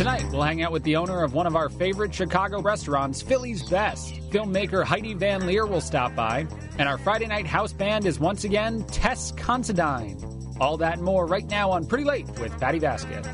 Tonight, we'll hang out with the owner of one of our favorite Chicago restaurants, Philly's Best. Filmmaker Heidi Van Leer will stop by. And our Friday night house band is once again Tess Considine. All that and more right now on Pretty Late with Patty Vasquez.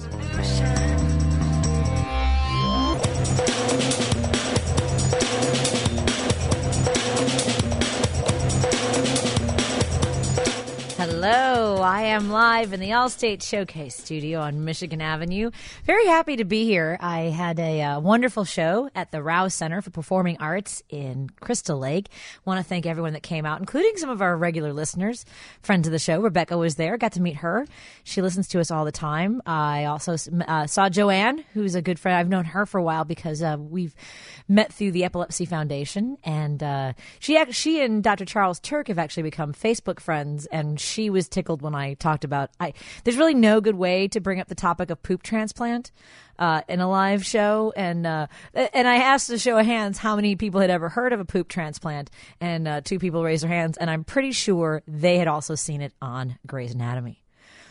Hello, I am live in the Allstate Showcase studio on Michigan Avenue. Very happy to be here. I had a wonderful show at the Rouse Center for Performing Arts in Crystal Lake. Want to thank everyone that came out, including some of our regular listeners, friends of the show. Rebecca was there, got to meet her. She listens to us all the time. I also saw Joanne, who's a good friend. I've known her for a while because we've met through the Epilepsy Foundation, and she and Dr. Charles Turk have actually become Facebook friends, and she was tickled when I talked about there's really no good way to bring up the topic of poop transplant in a live show, and I asked a show of hands how many people had ever heard of a poop transplant, and 2 people raised their hands, and I'm pretty sure they had also seen it on Grey's Anatomy.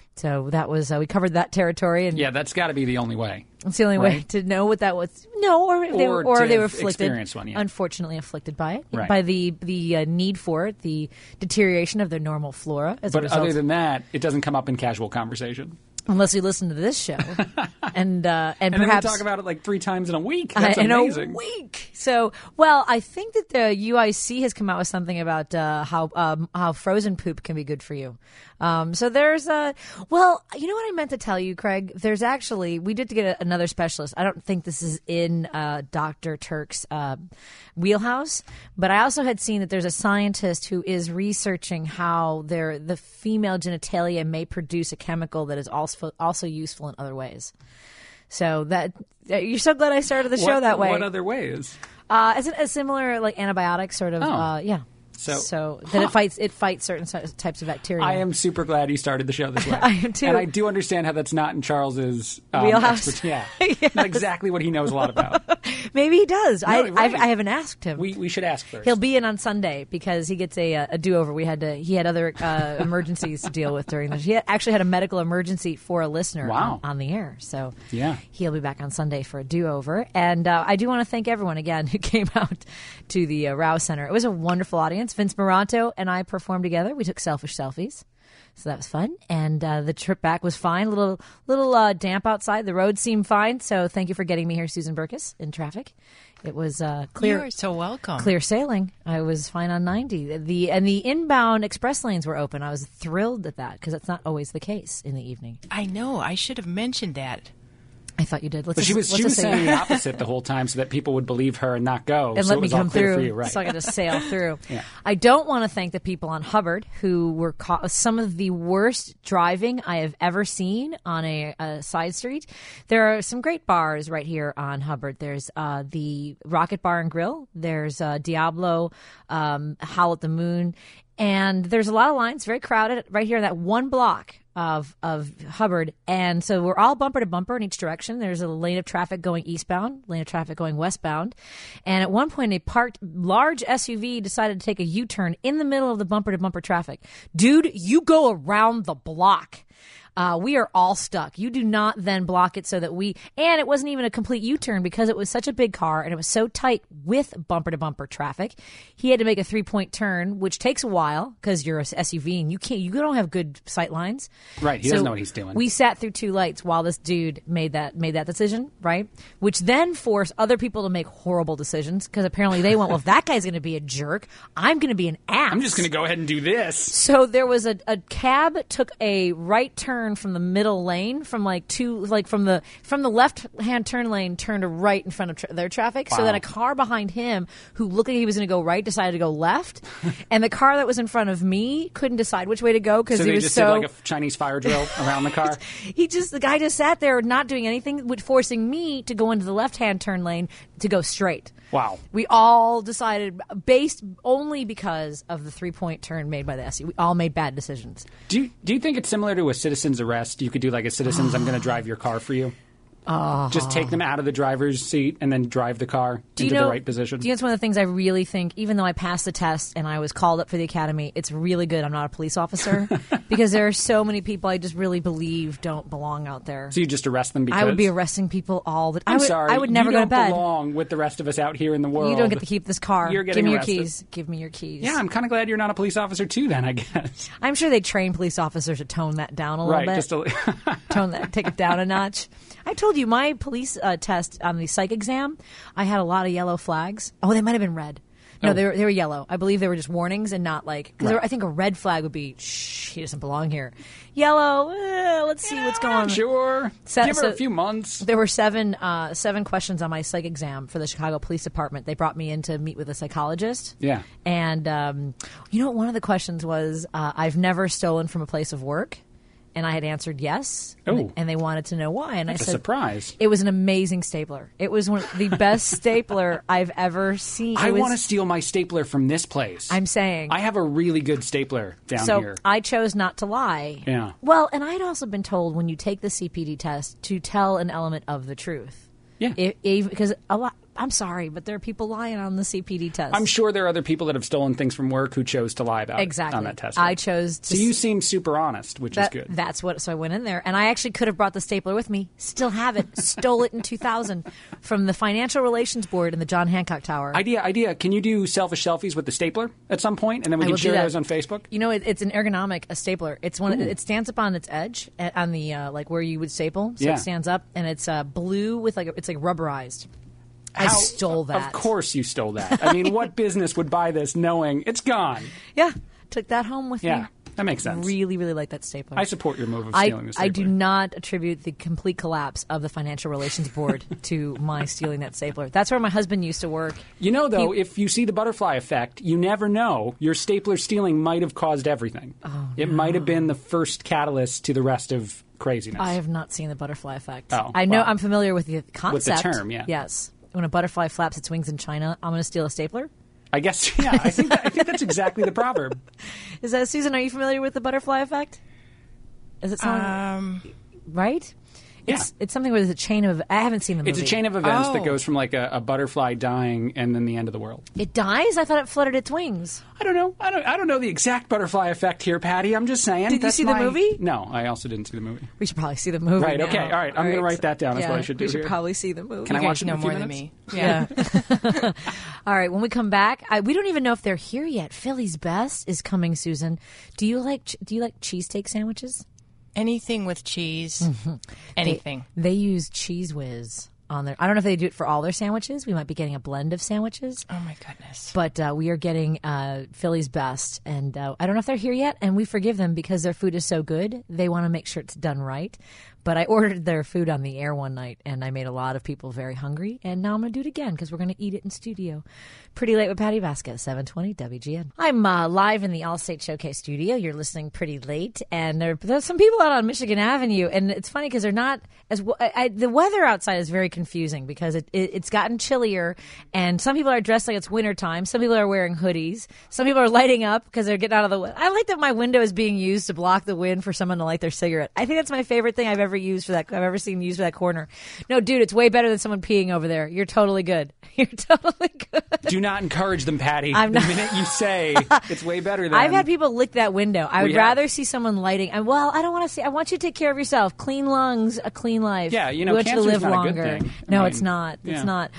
So that was we covered that territory, and yeah, that's got to be the only way. It's the only way to know what that was. No, or they were afflicted. One, yeah. Unfortunately, afflicted by it, right. By the need for it, the deterioration of their normal flora. As a result. Other than that, it doesn't come up in casual conversation. Unless you listen to this show, and perhaps then we talk about it like 3 times in a week. That's amazing. In a week. So, well, I think that the UIC has come out with something about how frozen poop can be good for you. So there's well, you know what I meant to tell you, Craig? There's actually, we did get another specialist. I don't think this is in Dr. Turk's wheelhouse, but I also had seen that there's a scientist who is researching how the female genitalia may produce a chemical that is also useful in other ways. So that you're so glad I started the show that way. What other ways? Is it a similar like antibiotic sort of? Yeah. So that it fights certain types of bacteria. I am super glad you started the show this way. I am too. And I do understand how that's not in Charles's wheelhouse. Yeah, yes. Not exactly what he knows a lot about. Maybe he does. No, right. I haven't asked him. We should ask first. He'll be in on Sunday because he gets a do-over. He had other emergencies to deal with during this. He actually had a medical emergency for a listener on the air. So yeah, he'll be back on Sunday for a do-over. And I do want to thank everyone again who came out to the Rouse Center. It was a wonderful audience. Vince Moranto and I performed together. We took selfish selfies. So that was fun. And the trip back was fine. Little damp outside. The road seemed fine. So thank you for getting me here, Susan Burkus, in traffic. It was clear. You're so welcome. Clear sailing. I was fine on 90. The inbound express lanes were open. I was thrilled at that because that's not always the case in the evening. I know. I should have mentioned that. I thought you did. But she was saying the opposite the whole time so that people would believe her and not go. And so let me come through. For you, right. So I got to sail through. Yeah. I don't want to thank the people on Hubbard who were some of the worst driving I have ever seen on a side street. There are some great bars right here on Hubbard. There's the Rocket Bar and Grill. There's Diablo, Howl at the Moon. And there's a lot of lines, very crowded, right here in that one block of Hubbard. And so we're all bumper to bumper in each direction. There's a lane of traffic going eastbound, lane of traffic going westbound. And at one point, a parked large SUV decided to take a U-turn in the middle of the bumper to bumper traffic. Dude, you go around the block. We are all stuck. You do not then block it so that and it wasn't even a complete U-turn because it was such a big car and it was so tight with bumper-to-bumper traffic. He had to make a 3-point turn, which takes a while because you're an SUV and you don't have good sight lines. Right, he doesn't know what he's doing. We sat through 2 lights while this dude made that decision, right? Which then forced other people to make horrible decisions because apparently they went, well, if that guy's going to be a jerk, I'm going to be an ass. I'm just going to go ahead and do this. So there was a cab took a right turn from the middle lane, from from the left-hand turn lane, turned to right in front of their traffic. Wow. So then a car behind him, who looked like he was going to go right, decided to go left, and the car that was in front of me couldn't decide which way to go because he was did like a Chinese fire drill around the car. The guy just sat there not doing anything, forcing me to go into the left-hand turn lane to go straight. Wow. We all decided, based only because of the 3-point turn made by the SUV, we all made bad decisions. Do you think it's similar to a citizen's arrest? You could do like a citizen's, I'm going to drive your car for you? Just take them out of the driver's seat and then drive the car into the right position. Do you know, it's one of the things I really think, even though I passed the test and I was called up for the academy, it's really good I'm not a police officer because there are so many people I just really believe don't belong out there. So you just arrest them because... I would be arresting people all the time. I'm sorry. I would never go to bed. You don't belong with the rest of us out here in the world. You don't get to keep this car. You're getting arrested. Give me your keys. Give me your keys. Yeah, I'm kind of glad you're not a police officer too then, I guess. I'm sure they train police officers to tone that down a little bit. Just tone that, take it down a notch. I told you my police test on the psych exam, I had a lot of yellow flags. Oh, they might have been red. No, they were yellow. I believe they were just warnings and not like, because I think a red flag would be, shh, he doesn't belong here. Yellow, let's see what's going on. Sure. Give her a few months. There were seven questions on my psych exam for the Chicago Police Department. They brought me in to meet with a psychologist. Yeah. And you know what one of the questions was? I've never stolen from a place of work. And I had answered yes, and they wanted to know why. And That's I said, a surprise. It was an amazing stapler. It was one of the best stapler I've ever seen. I want to steal my stapler from this place. I'm saying. I have a really good stapler down here. So I chose not to lie. Yeah. Well, and I'd also been told when you take the CPD test to tell an element of the truth. Yeah. Because a lot. I'm sorry, but there are people lying on the CPD test. I'm sure there are other people that have stolen things from work who chose to lie about it on that test. I chose to. So you seem super honest, which is good. That's what. So I went in there, and I actually could have brought the stapler with me. Still have it. Stole it in 2000 from the Financial Relations Board in the John Hancock Tower. Idea. Can you do selfish selfies with the stapler at some point, and then we can share those on Facebook? You know, it's an ergonomic stapler. It's one. It stands up on its edge, on the like where you would staple. So it stands up, and it's blue with it's like rubberized. I stole that. Of course you stole that. I mean, what business would buy this knowing it's gone? Yeah. Took that home with me. Yeah, that makes sense. Really, really like that stapler. I support your move of stealing the stapler. I do not attribute the complete collapse of the Financial Relations Board to my stealing that stapler. That's where my husband used to work. You know, though, if you see the butterfly effect, you never know. Your stapler stealing might have caused everything. It might have been the first catalyst to the rest of craziness. I have not seen the butterfly effect. I know I'm familiar with the concept. With the term, yeah. Yes. When a butterfly flaps its wings in China, I'm going to steal a stapler? I guess, yeah. I think that's exactly the proverb. Is that, Susan, are you familiar with the butterfly effect? Is it something? Right? Yeah. It's something where there's a chain of... I haven't seen the movie. It's a chain of events that goes from like a butterfly dying and then the end of the world. It dies? I thought it fluttered its wings. I don't know. I don't know the exact butterfly effect here, Patty. I'm just saying. Did you see the movie? No, I also didn't see the movie. We should probably see the movie. Right, now. okay. All right. I'm going to write that down. That's what I should do We should here. probably see the movie. Can I watch it in a few more minutes? than me? Yeah. All right. When we come back, we don't even know if they're here yet. Philly's Best is coming, Susan. Do you like cheesesteak sandwiches? Anything with cheese. Anything. They use Cheese Whiz on their... I don't know if they do it for all their sandwiches. We might be getting a blend of sandwiches. Oh, my goodness. But we are getting Philly's Best. And I don't know if they're here yet. And we forgive them because their food is so good. They want to make sure it's done right. But I ordered their food on the air one night, and I made a lot of people very hungry. And now I'm going to do it again because we're going to eat it in studio. Pretty Late with Patty Vasquez, 720 WGN. I'm live in the Allstate Showcase studio. You're listening Pretty Late. And there's some people out on Michigan Avenue. And it's funny because they're not as... the weather outside is very confusing because it's gotten chillier. And some people are dressed like it's wintertime. Some people are wearing hoodies. Some people are lighting up because they're getting out of the... I like that my window is being used to block the wind for someone to light their cigarette. I think that's my favorite thing I've ever seen used for that corner. No, dude, it's way better than someone peeing over there. You're totally good. You're totally good. Do not encourage them, Patty. The minute you say it's way better than... I've had people lick that window. I would rather see someone lighting. I don't want to see... I want you to take care of yourself. Clean lungs, a clean life. Yeah, we want you to live not longer. A good thing. No, it's not. Yeah. It's not.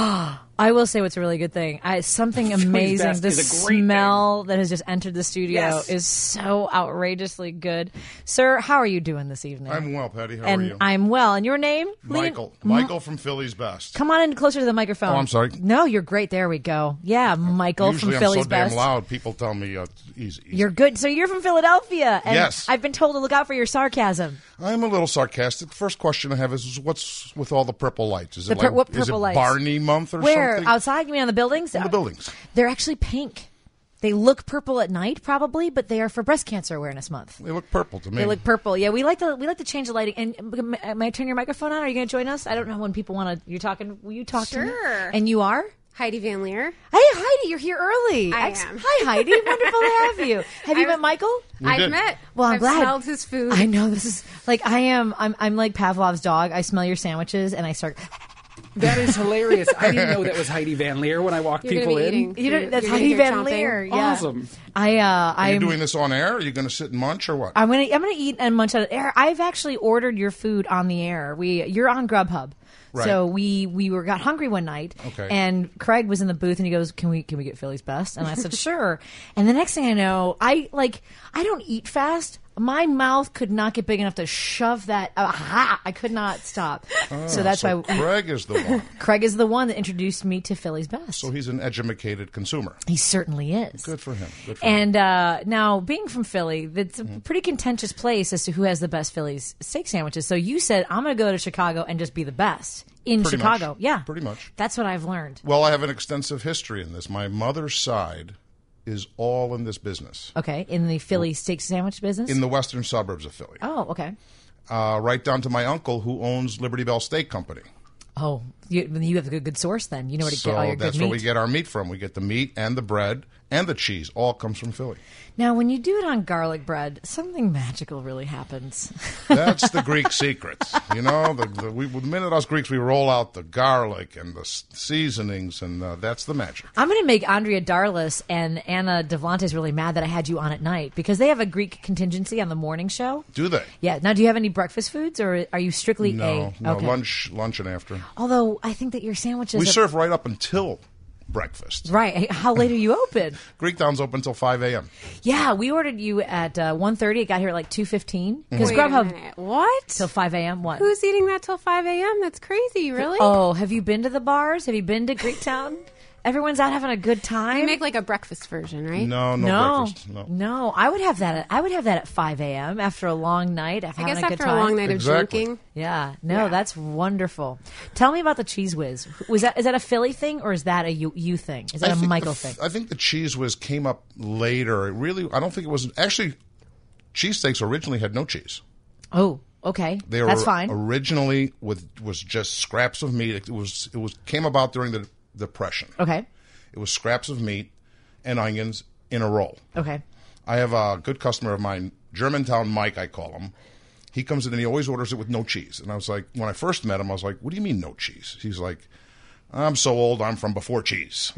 I will say what's a really good thing. Something amazing. The smell that has just entered the studio is so outrageously good. Sir, how are you doing this evening? I'm well, Patty. How are you? I'm well. And your name? Michael. Michael from Philly's Best. Come on in closer to the microphone. Oh, I'm sorry. No, you're great. There we go. Yeah, Michael Usually from Philly's Best. Best. I'm so damn loud. People tell me it's easy. You're good. So you're from Philadelphia. And yes. I've been told to look out for your sarcasm. I'm a little sarcastic. The first question I have is what's with all the purple lights? Is it what purple lights? Barney month or Where? something? Outside? You mean on the buildings? In the buildings. They're actually pink. They look purple at night, probably, but they are for Breast Cancer Awareness Month. They look purple to me. They look purple. Yeah, we like to change the lighting. And may I turn your microphone on? Are you going to join us? I don't know when people want to. You're talking. Will you talk to me? Sure. And you are? Heidi Van Leer. Hey, Heidi, you're here early. I am. Hi, Heidi. Wonderful to have you. Have you met Michael? I've met. Well, I'm I've glad. smelled his food. I know this is like I'm like Pavlov's dog. I smell your sandwiches and I start. That is hilarious. I didn't know that was Heidi Van Leer when I walked You're people gonna be in. eating. You know, You're that's gonna Heidi hear Van chomping. Leer. Yeah. Awesome. Are you I'm doing this on air? Are you going to sit and munch or what? I'm gonna eat and munch out of air. I've actually ordered your food on the air. You're on Grubhub. Right. So we got hungry one night, Okay. and Craig was in the booth, and he goes, "Can we get Philly's Best?" And I said, "Sure." And the next thing I know, I don't eat fast. My mouth could not get big enough to shove that. I could not stop. So that's why Craig is the one. Craig is the one that introduced me to Philly's Best. So he's an educated consumer. He certainly is. Good for him. Good for him. And now, being from Philly, it's a pretty contentious place as to who has the best Philly's steak sandwiches. So you said, I'm going to go to Chicago and just be the best in Pretty Chicago. much. Yeah. Pretty much. That's what I've learned. Well, I have an extensive history in this. My mother's side is all in this business. Okay. In the Philly steak sandwich business? In the western suburbs of Philly. Oh, okay. Right down to my uncle who owns Liberty Bell Steak Company. Oh, you have a good source then. You know where to So get all your that's good where meat. we get our meat from. We get the meat and the bread and the cheese. All comes from Philly. Now, when you do it on garlic bread, something magical really happens. That's the Greek secret. You know, the minute us Greeks, we roll out the garlic and the seasonings, and that's the magic. I'm going to make Andrea Darlis and Anna Devlantes really mad that I had you on at night because they have a Greek contingency on the morning show. Do they? Yeah. Now, do you have any breakfast foods, or are you strictly No, okay. lunch and after. Although I think that your sandwiches We are- serve right up until breakfast. Right. How late are you open? Greektown's open until 5 a.m. Yeah, we ordered you at 1:30. It got here at like 2:15 because Wait a Grubhub minute. What? till 5 a.m. What? Who's eating that till 5 a.m.? That's crazy. Really? Oh, have you been to the bars? Have you been to Greektown? Everyone's out having a good time. You make like a breakfast version, right? No no, breakfast. No. no. I would have that. I would have that at 5 a.m. after a long night of I having guess a good after time. a long night Exactly. of drinking. Yeah, no, Yeah. that's wonderful. Tell me about the Cheese Whiz. Is that a Philly thing or is that a you thing? Is that a Michael thing? I think the Cheese Whiz came up later. It really, I don't think it was actually. Cheesesteaks originally had no cheese. Oh, okay, They that's were fine. originally was just scraps of meat. It came about during the Depression. Okay, It was scraps of meat and onions in a roll. okay. I have a good customer of mine, Germantown Mike, I call him. He comes in and he always orders it with no cheese. And I was like, when I first met him, I was like, what do you mean no cheese? He's like, I'm so old, I'm from before cheese.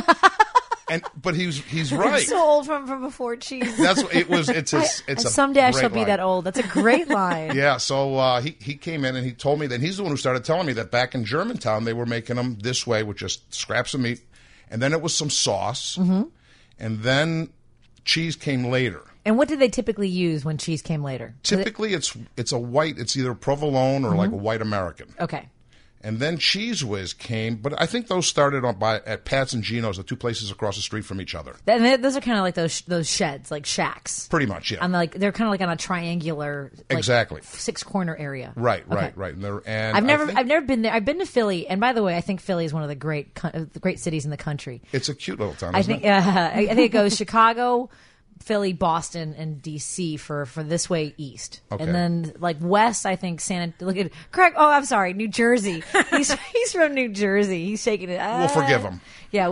But he's right. So old from before cheese. That's what it was. It's a Someday I great shall be line. that old. That's a great line. Yeah, so he came in and he told me that he's the one who started telling me that back in Germantown they were making them this way with just scraps of meat, and then it was some sauce, and then cheese came later. And what did they typically use when cheese came later? Typically, it's a white. It's either provolone or like a white American. Okay. And then Cheese Whiz came, but I think those started at Pat's and Gino's, the two places across the street from each other. And those are kind of like those sheds, like shacks. Pretty much, yeah. And they're kind of like on a triangular, like, Exactly. 6-corner area. Right. Okay. And I've I think never been there. I've been to Philly, and by the way, I think Philly is one of the great cities in the country. it's a cute little town. I Isn't think it? I think it goes Chicago, Philly, Boston, and DC for this way east, Okay. and then like west. I think look at Craig. Oh, I'm sorry, New Jersey. He's from New Jersey. He's shaking it. We'll forgive him. Yeah.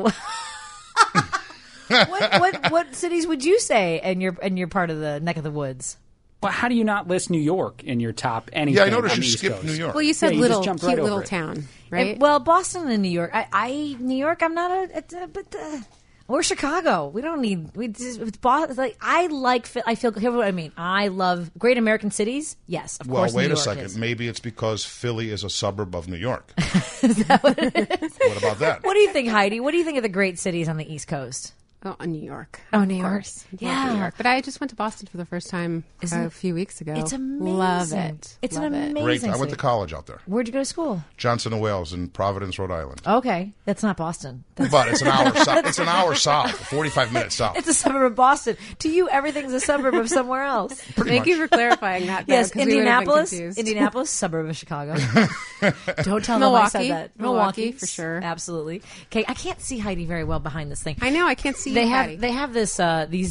What cities would you say in your part of the neck of the woods? Well, how do you not list New York in your top anything? Yeah, I noticed on you the East skipped Coast? New York. Well, you said Yeah, you just little, jumped cute right little over it. town, right? Well, Boston and New York. New York. I'm not or Chicago. We don't need. It's Boston. Like I feel. Here's what I mean. I love great American cities. Yes, of Well, course. wait New a York second. is. Maybe it's because Philly is a suburb of New York. Is that what it is? What about that? What do you think, Heidi? What do you think of the great cities on the East Coast? Oh, New York. Oh, New Of York. course. Love Yeah. New York. But I just went to Boston for the first time a few weeks ago. It's amazing. Love it. It's Love an it. amazing. Great. I went city. to college out there. Where'd you go to school? Johnson and Wales in Providence, Rhode Island. Okay, that's not Boston. But it's an hour south. It's an hour south, 45 minutes south. It's a suburb of Boston. To you, everything's a suburb of somewhere else. Thank you for clarifying that. Though, Yes, 'cause we would have been Indianapolis. confused. Indianapolis, suburb of Chicago. Don't tell them I said Milwaukee. that. Milwaukee, for sure. Absolutely. Okay, I can't see Heidi very well behind this thing. I know. I can't see They you, have Patty. they have this these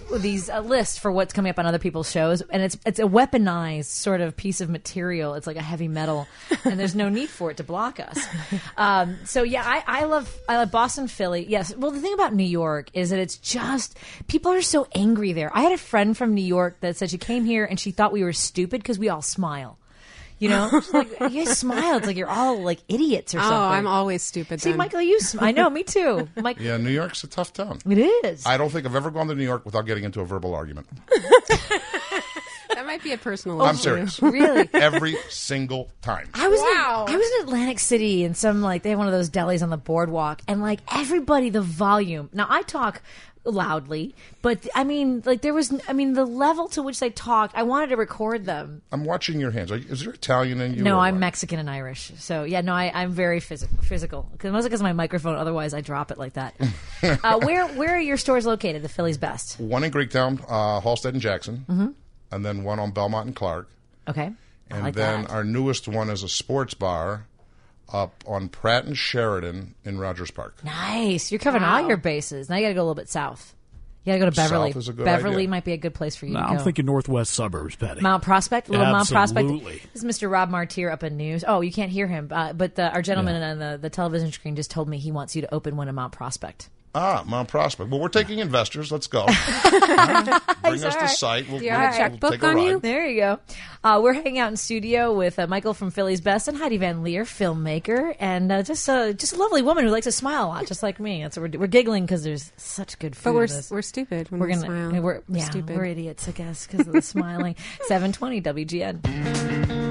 these lists for what's coming up on other people's shows, and it's a weaponized sort of piece of material. It's like a heavy metal, and there's no need for it to block us. So yeah, I love Boston, Philly. Yes. Well, the thing about New York is that it's just people are so angry there. I had a friend from New York that said she came here and she thought we were stupid because we all smile. You know, she's like, you guys smile. It's like you're all like idiots or something. Oh, I'm always stupid. See, then. Michael, I know, me too. Mike, Yeah, New York's a tough town. it is. I don't think I've ever gone to New York without getting into a verbal argument. That might be a personal I'm issue. serious. Really? Every single time. I was in Atlantic City and they have one of those delis on the boardwalk, and like everybody, the volume. Now I talk loudly, but I mean, like the level to which they talked, I wanted to record them. I'm watching your hands. Is there Italian in you? No, or I'm what? Mexican and Irish. So yeah, no, I'm very physical. Mostly because of my microphone. Otherwise, I drop it like that. Where are your stores located? The Philly's Best. One in Greektown, Halstead and Jackson, and then one on Belmont and Clark. Okay. I And like then that. our newest one is a sports bar up on Pratt and Sheridan in Rogers Park. Nice. You're covering all your bases. Now you got to go a little bit south. You got to go to Beverly. South is a good Beverly idea. might be a good place for you No, to go. I'm thinking northwest suburbs, Betty. Mount Prospect, little Mount Prospect. Absolutely. This is Mr. Rob Martier up in News. Oh, you can't hear him, but our gentleman on the television screen just told me he wants you to open one in Mount Prospect. Mount Prospect. Well, we're taking investors. Let's go. Bring us the site. We'll, Do you have a checkbook take a on ride. you? There you go. We're hanging out in studio with Michael from Philly's Best and Heidi Van Leer, filmmaker, and just a lovely woman who likes to smile a lot, just like me. That's what we're giggling because there's such good food. But in this. we're stupid when We're we gonna smile. we're stupid. We're idiots, I guess, because of the smiling. 720 WGN.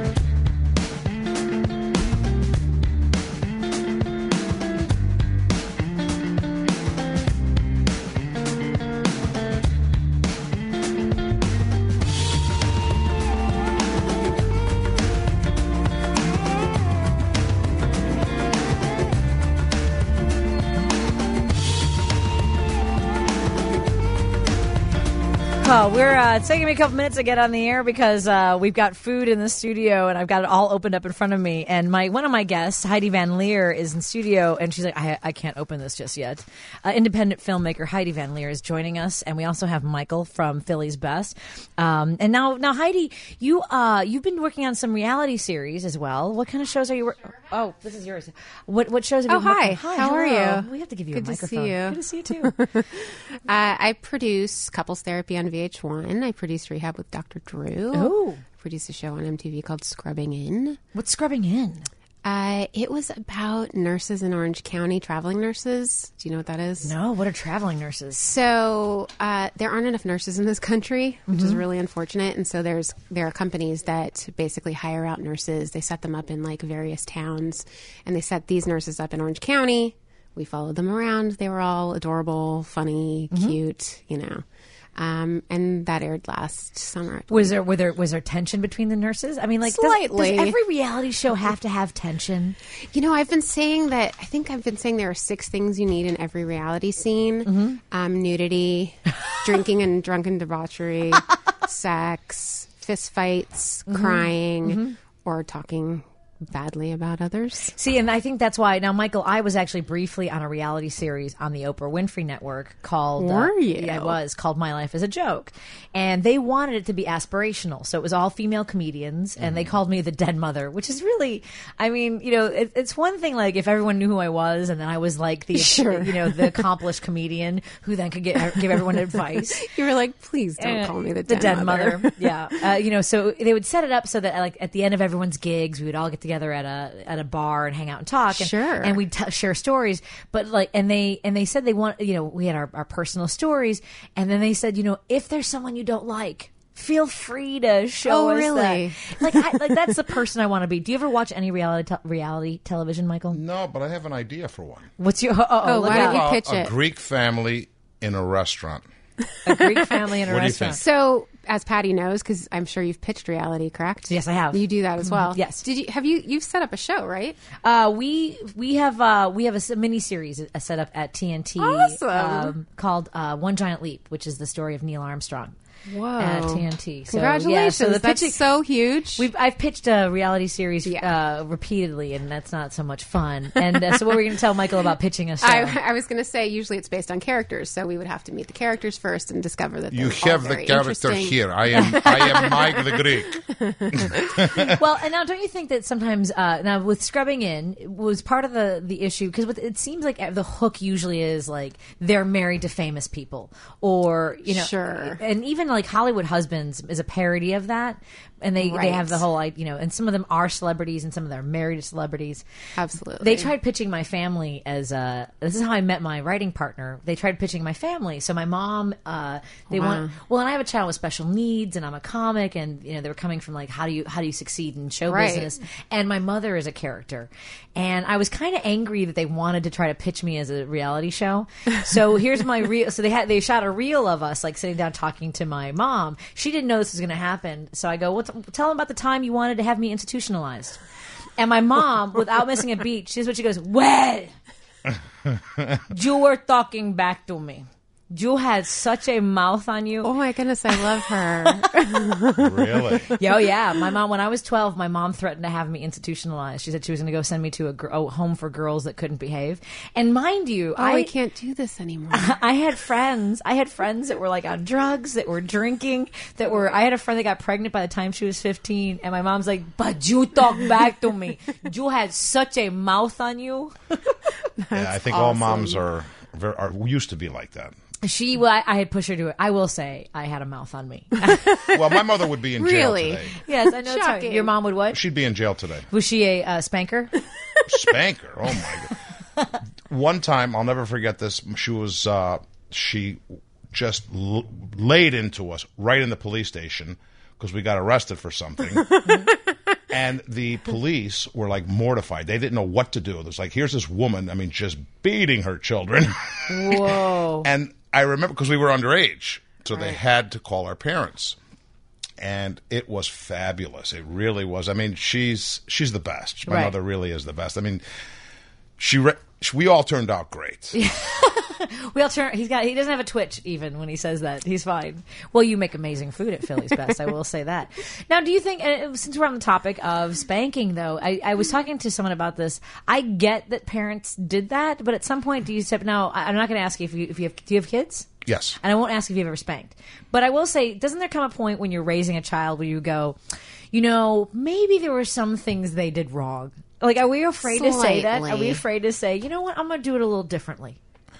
It's taking me a couple minutes to get on the air because we've got food in the studio and I've got it all opened up in front of me. And one of my guests, Heidi Van Leer, is in studio and she's like, I can't open this just yet. Independent filmmaker Heidi Van Leer is joining us, and we also have Michael from Philly's Best. And now Heidi, you've been working on some reality series as well. What kind of shows are you? Oh, this is yours. What shows have you? Hi. Hi, How are hello. you? We have to give you Good a to see microphone. you. Good to see you too. I produce Couples Therapy on VH1. I produce Rehab with Dr. Drew. Oh. I produce a show on MTV called Scrubbing In. What's scrubbing in? It was about nurses in Orange County, traveling nurses. Do you know what that is? No, what are traveling nurses? So there aren't enough nurses in this country, which is really unfortunate. And so there are companies that basically hire out nurses. They set them up in like various towns, and they set these nurses up in Orange County. We followed them around. They were all adorable, funny, cute, you know. And that aired last summer. Was there tension between the nurses? I mean, like Slightly. Does every reality show have to have tension? You know, I've been saying there are 6 things you need in every reality scene: nudity, drinking and drunken debauchery, sex, fist fights, crying, or talking badly about others. See, and I think that's why now, Michael, I was actually briefly on a reality series on the Oprah Winfrey Network called Were you? Yeah, I was called My Life is a Joke, and they wanted it to be aspirational, so it was all female comedians, and they called me the dead mother, which is really, I mean, you know, it's one thing like if everyone knew who I was, and then I was like the Sure. you know, the accomplished comedian who then could give everyone advice. You were like, please don't call me the dead mother. Yeah, you know, so they would set it up so that like at the end of everyone's gigs, we would all get together at a bar and hang out and talk. And, Sure. and we'd share stories. But like, and they said they want, you know, we had our personal stories, and then they said, you know, if there's someone you don't like, feel free to show Oh, us really? that. Like that's the person I want to be. Do you ever watch any reality television, Michael? No, but I have an idea for one. What's your? Oh, look why don't out. you pitch a it? Greek family in a restaurant. A Greek family in a What do you restaurant. think? So, as Patty knows, because I'm sure you've pitched reality, correct? Yes, I have. You do that as well. Yes. You've set up a show, right? We have a mini series set up at TNT Awesome. called One Giant Leap, which is the story of Neil Armstrong. Whoa. at TNT. So, Congratulations. so the That's pitching, so huge. I've pitched a reality series repeatedly, and that's not so much fun. And so what were you going to tell Michael about pitching a show? I was going to say, usually it's based on characters, so we would have to meet the characters first and discover that You they're all have the very character interesting. here. I am Mike the Greek. Well, and now don't you think that sometimes now with Scrubbing In was part of the issue, because it seems like the hook usually is like they're married to famous people, or Sure. and even like Hollywood Husbands is a parody of that, and they Right. have the whole and some of them are celebrities and some of them are married to celebrities. Absolutely. They tried pitching my family as this is how I met my writing partner. They tried pitching my family. So my mom, they want, and I have a child with special needs, and I'm a comic, and they were coming from like how do you succeed in show Right. business, and my mother is a character, and I was kind of angry that they wanted to try to pitch me as a reality show. So here's my reel. So they shot a reel of us like sitting down talking to my mom. She didn't know this was going to happen. So I go, tell them about the time you wanted to have me institutionalized. And my mom, without missing a beat, she's what she goes, well, you were talking back to me. You had such a mouth on you. Oh my goodness, I love her. Really? Yeah. My mom, when I was 12, my mom threatened to have me institutionalized. She said she was going to go send me to a home for girls that couldn't behave. And mind you, I can't do this anymore. I had friends that were like on drugs, that were drinking, I had a friend that got pregnant by the time she was 15, and my mom's like, but you talk back to me. You had such a mouth on you. Yeah, I think all moms are used to be like that. I had pushed her to it. I will say I had a mouth on me. Well, my mother would be in jail Really? today. Yes, I know. It's hard. Shocking. Your mom would what? She'd be in jail today. Was she a spanker? Spanker. Oh my God. One time, I'll never forget this. She just laid into us right in the police station because we got arrested for something. And the police were like mortified. They didn't know what to do. It was like, here's this woman, just beating her children. Whoa. And I remember because we were underage, so they had to call our parents. And it was fabulous. It really was. She's the best. My Right. mother really is the best. We all turned out great. We all turn. He doesn't have a twitch even when he says that. He's fine. Well, you make amazing food at Philly's Best. I will say that. Now, do you think? Since we're on the topic of spanking, though, I was talking to someone about this. I get that parents did that, but at some point, do you step? Now, I'm not going to ask you if you have. Do you have kids? Yes. And I won't ask if you've ever spanked. But I will say, doesn't there come a point when you're raising a child where you go, maybe there were some things they did wrong? Like, are we afraid to say that? Are we Slightly. afraid to say, you know what, I'm going to do it a little differently?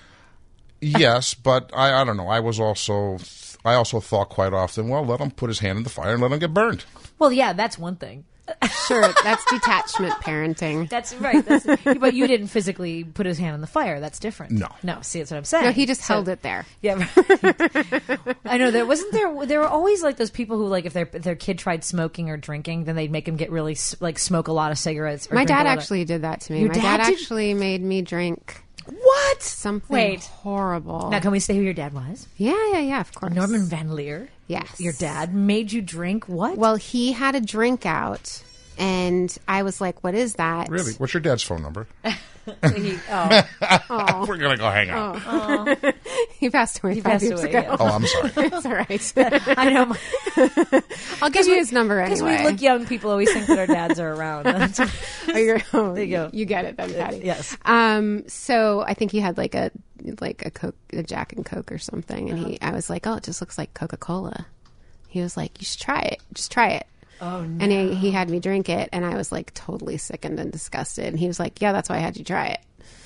Yes, but I don't know. I also thought quite often, well, let him put his hand in the fire and let him get burned. Well, yeah, that's one thing. Sure, that's detachment parenting. That's right. But you didn't physically put his hand in the fire. That's different. No. See, that's what I'm saying. No, he just held it there. Yeah, right. I know there were always like those people who like if their kid tried smoking or drinking, then they'd make him get really smoke a lot of cigarettes. Or My drink a dad lot of- actually did that to me. Your My dad dad did? actually made me drink What? something horrible. Now, can we say who your dad was? Yeah, of course. Norman Van Leer. Yes. Your dad made you drink what? Well, he had a drink out, and I was like, what is that? Really? What's your dad's phone number? oh, We're going to go hang out. He passed away 5 passed years away, ago. yeah. Oh, I'm sorry. It's all right. I know. I'll give you his number Because anyway. we look young, people always think that our dads are around. There you go. You get it then, Patty. Yes. So I think he had like a Coke, a Jack and Coke or something, and I was like, oh, it just looks like Coca-Cola. He was like, you should try it. Just try it. Oh, no. And he had me drink it, and I was like totally sickened and disgusted. And he was like, yeah, that's why I had you try it.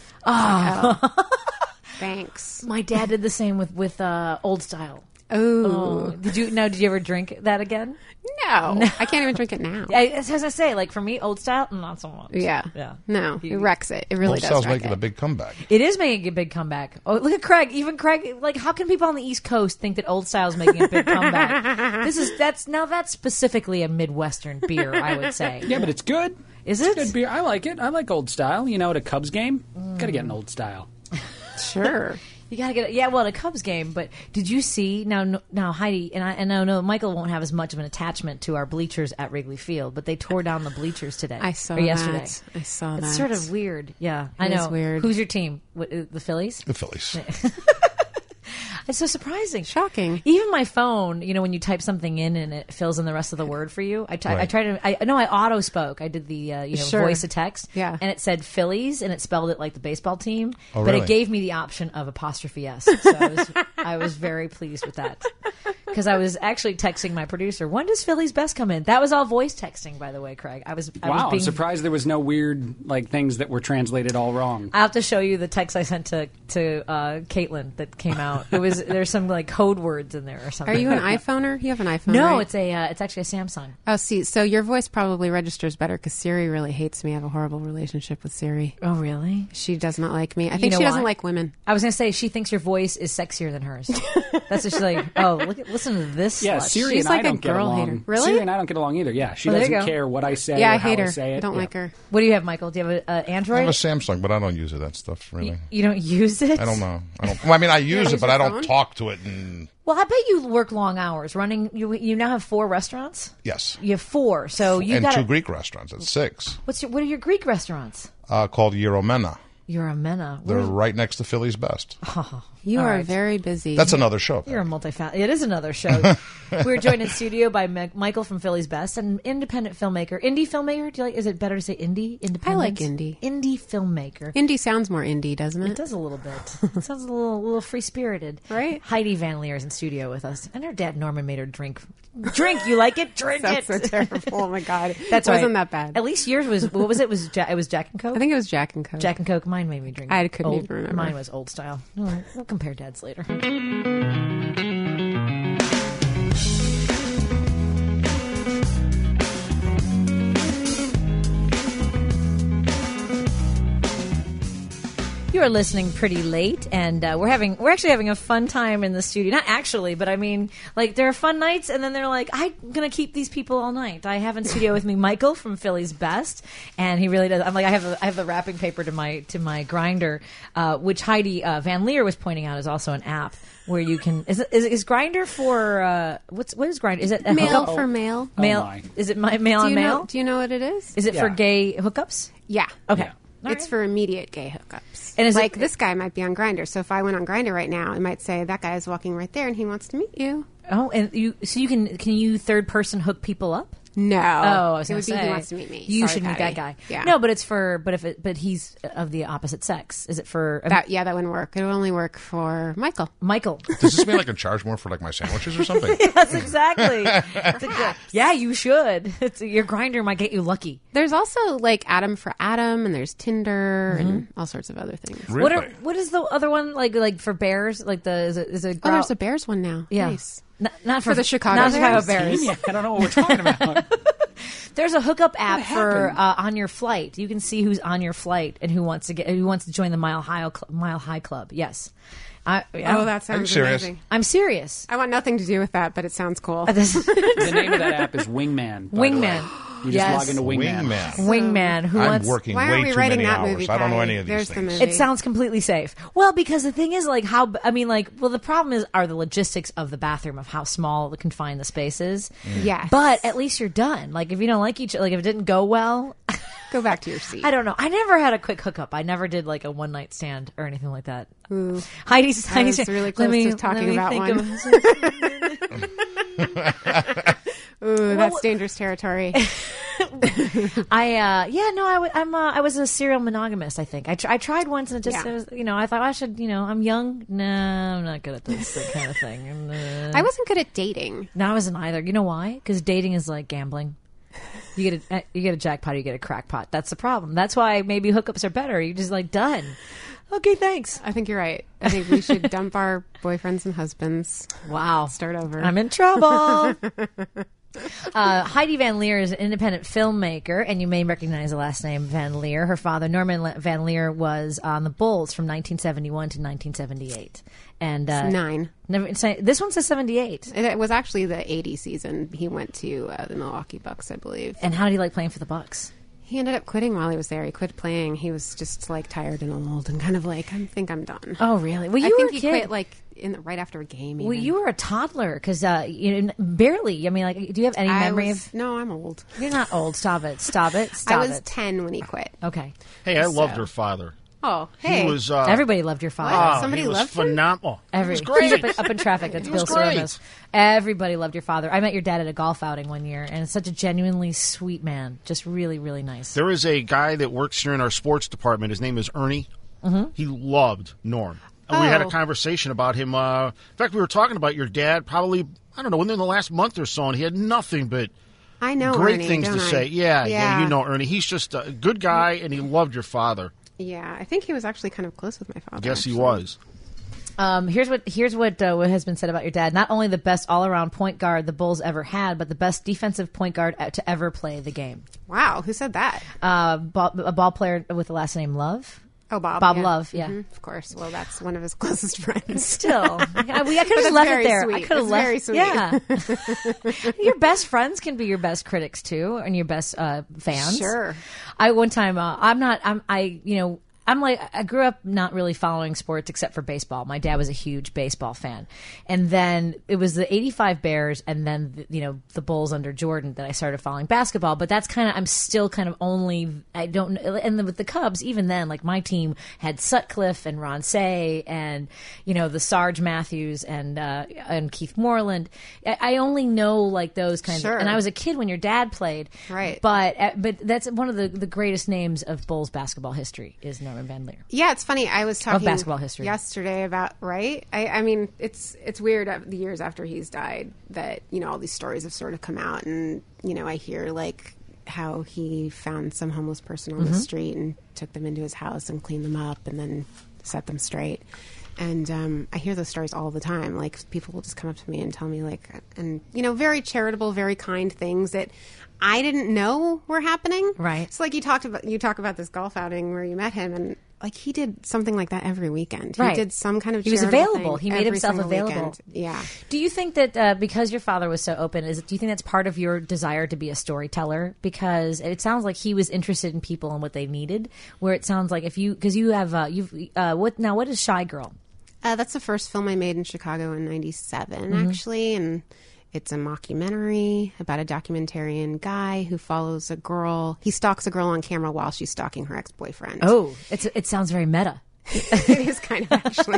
Oh. Thanks. My dad did the same with Old Style. Oh. Did you ever drink that again? No. I can't even drink it now. As I say, like for me, Old Style, not so much. Yeah. No, it wrecks it. It really Old does Style's wreck making it. a big comeback. It is making a big comeback. Oh, look at Craig. Even Craig, like, how can people on the East Coast think that Old Style's making a big comeback? That's specifically a Midwestern beer, I would say. Yeah, but it's good. Is It's it? good beer. I like it. I like Old Style. At a Cubs game, gotta get an Old Style. Sure. You gotta get at a Cubs game. But did you see now Heidi and I know Michael won't have as much of an attachment to our bleachers at Wrigley Field, but they tore down the bleachers today. I saw or yesterday. that. I saw that. It's sort of weird. Yeah, I It know. is weird. Who's your team? The Phillies? The Phillies. It's so surprising. Shocking. Even my phone, when you type something in and it fills in the rest of the word for you, I Right. I auto spoke. I did the, Sure. voice to text. Yeah. And it said Phillies and it spelled it like the baseball team. Oh, but really? it gave me the option of apostrophe S. So I was very pleased with that. Because I was actually texting my producer, when does Philly's Best come in? That was all voice texting, by the way, Craig. I was Wow, I'm being surprised there was no weird things that were translated all wrong. I'll have to show you the text I sent to Caitlin that came out. There's some code words in there or something. Are you an iPhoner? You have an iPhone? No, right? it's actually a Samsung. Oh, see, so your voice probably registers better because Siri really hates me. I have a horrible relationship with Siri. Oh, really? She does not like me. I think know she doesn't why? like women. I was gonna say she thinks your voice is sexier than hers. That's what she's like. Oh, listen to this. Yeah, slut. Siri She's and I like a don't get girl along. hater. Really? Siri and I don't get along either. Yeah, she Well, there you doesn't go. care what I say Yeah, or I how hate her. I say it. I don't Yeah. like her. What do you have, Michael? Do you have an I Android? have a Samsung, but I don't use it. That stuff really. You don't use it? I don't know. Well, I mean, I use use it, but your I don't phone? talk to it. And Well, I bet you work long hours running. You now have 4 restaurants. yes, You have 4, so you and got 2 Greek restaurants. That's 6. What are your Greek restaurants? Called Euromena. You're a mena. They're right next to Philly's Best. You All are right. very busy. That's another show. You're a multifaceted. It is another show. We're joined in studio by Michael from Philly's Best, an independent filmmaker, indie filmmaker. Do you like? Is it better to say indie? Independent. I like indie. Indie filmmaker. Indie sounds more indie, doesn't It it? does a little bit. It sounds a little free spirited. Right. Heidi Van Leer is in studio with us, and her dad Norman made her drink. Drink, you like it? Drink That's it. so terrible. Oh my god, That's it wasn't right. that bad. At least yours was. What was it? It was Jack and Coke. I think it was Jack and Coke. Jack and Coke. Mine made me drink. I couldn't old, even remember. Mine was old style. No, we'll compare dads later. You are listening pretty late, and we're actually having a fun time in the studio. Not actually, but I mean, there are fun nights, and then they're like, I'm gonna keep these people all night. I have in studio with me Michael from Philly's Best, and he really does. I'm like, I have the wrapping paper to my grinder, which Heidi Van Leer was pointing out is also an app where you can. Is Grinder for what is Grinder? Is it a Mail hookup? for mail. Mail? my. Is it mail on mail? Do you know what it is? Is it for Yeah. gay hookups? Yeah. Okay. Yeah. All It's right. for immediate gay hookups. And is like it- this guy might be on Grindr. So if I went on Grindr right now, it might say that guy is walking right there and he wants to meet you. Oh, and can you third person hook people up? No. Oh, I was it gonna would be say he wants to meet me. You Sorry, should meet Patty. that guy. Yeah. No, but it's for but he's of the opposite sex. Is it for that wouldn't work. It would only work for Michael. Michael? Does this mean I can charge more for my sandwiches or something? Yes, exactly. Yeah, you should. Your Grinder might get you lucky. There's also like Adam for Adam, and there's Tinder and all sorts of other things. Really? What is the other one like for bears? Like is it Oh, there's a Bears one now. yeah. Nice. Not For the Chicago not Bears? Chicago Bears. Yeah, I don't know what we're talking about. There's a hookup app for on your flight. You can see who's on your flight and who wants to join the Mile High Club. Yes. Oh, that sounds serious? amazing. I'm serious. I want nothing to do with that, but it sounds cool. The name of that app is Wingman. by the way. Wingman. You just Yes. log into Wingman. Wingman. Who I'm wants? working Why way aren't we too writing many that hours. movie? I don't know Patty? any of these There's the things. movie. It sounds completely safe. Well, because the thing is, the problem are the logistics of the bathroom, of how small the confined the space is. Yes. But at least you're done. Like, if you don't like each other, like, if it didn't go well, Go back to your seat. I don't know. I never had a quick hookup. I never did, like, a one night stand or anything like that. Heidi's really close to talking about one. Ooh, that's dangerous territory. I was a serial monogamist. I think I tried once and it just, Yeah. it was, I thought I should, I'm young. No, I'm not good at this kind of thing. And, I wasn't good at dating. no, I wasn't either. You know why? Because dating is like gambling. You get a jackpot, or you get a crackpot. That's the problem. That's why maybe hookups are better. You just like done. Okay, thanks. I think you're right. I think we should dump our boyfriends and husbands. Wow. Start over. I'm in trouble. Heidi Van Leer is an independent filmmaker, and you may recognize the last name Van Leer. Her father, Norman Van Leer, was on the Bulls from 1971 to 1978. And 9. this one says 78. It was actually the 80 season. He went to the Milwaukee Bucks, I believe. And how did he like playing for the Bucks? He ended up quitting while he was there. He quit playing. He was just like tired and old and kind of like, I think I'm done. Oh, really? Well, I you think were a he kid. quit like right after a game. Well, even. you were a toddler because barely. I mean, like, do you have any memory of? No, I'm old. You're not old. Stop it. Stop it. I Stop was it. 10 when he quit. Okay. Hey, I loved So- her father. Oh, hey. He was. Everybody loved your father. What? Somebody he was loved him? phenomenal. Every, It was great. He's up in traffic. That's He was Bill great. Service. Everybody loved your father. I met your dad at a golf outing one year, and such a genuinely sweet man. Just really, really nice. There is a guy that works here in our sports department. His name is Ernie. He loved Norm. And we had a conversation about him. In fact, we were talking about your dad probably, I don't know, within the last month or so, and he had nothing but I know great Ernie, things to don't I? say. Yeah, you know Ernie. He's just a good guy, and he loved your father. Yeah, I think he was actually kind of close with my father. Yes, he actually. was. Here's what has been said about your dad. Not only the best all-around point guard the Bulls ever had, but the best defensive point guard to ever play the game. Wow, who said that? A ball player with the last name Love. Oh, Bob. Bob yeah. Love, yeah. Of course. Well, that's one of his closest friends. Still, I could have that's left very it there. sweet. I could have That's left. very sweet. Yeah, your best friends can be your best critics too, and your best fans. Sure. I one time I grew up not really following sports except for baseball. My dad was a huge baseball fan. And then it was the 85 Bears and then, the Bulls under Jordan that I started following basketball. But that's I'm still kind of only, with the Cubs, even then, like my team had Sutcliffe and Ron Say and, the Sarge Matthews and Keith Moreland. I only know like those kinds Sure. and I was a kid when your dad played. Right. But that's one of the greatest names of Bulls basketball history is Norman Van Leer. Yeah, it's funny. I was talking basketball history yesterday about I mean, it's weird the years after he's died that all these stories have sort of come out, and I hear like how he found some homeless person on the street and took them into his house and cleaned them up and then set them straight. And I hear those stories all the time. Like people will just come up to me and tell me very charitable, very kind things that I didn't know were happening. Right. So like you talk about this golf outing where you met him, and like he did something like that every weekend. Right. He did some kind of He was charitable available. thing He made every himself single available. weekend. Yeah. Do you think that because your father was so open, do you think that's part of your desire to be a storyteller? Because it sounds like he was interested in people and what they needed. Where it sounds like what is Shy Girl? That's the first film I made in Chicago in '97, actually, and it's a mockumentary about a documentarian guy who follows a girl. He stalks a girl on camera while she's stalking her ex-boyfriend. Oh, it sounds very meta. It is kind of actually,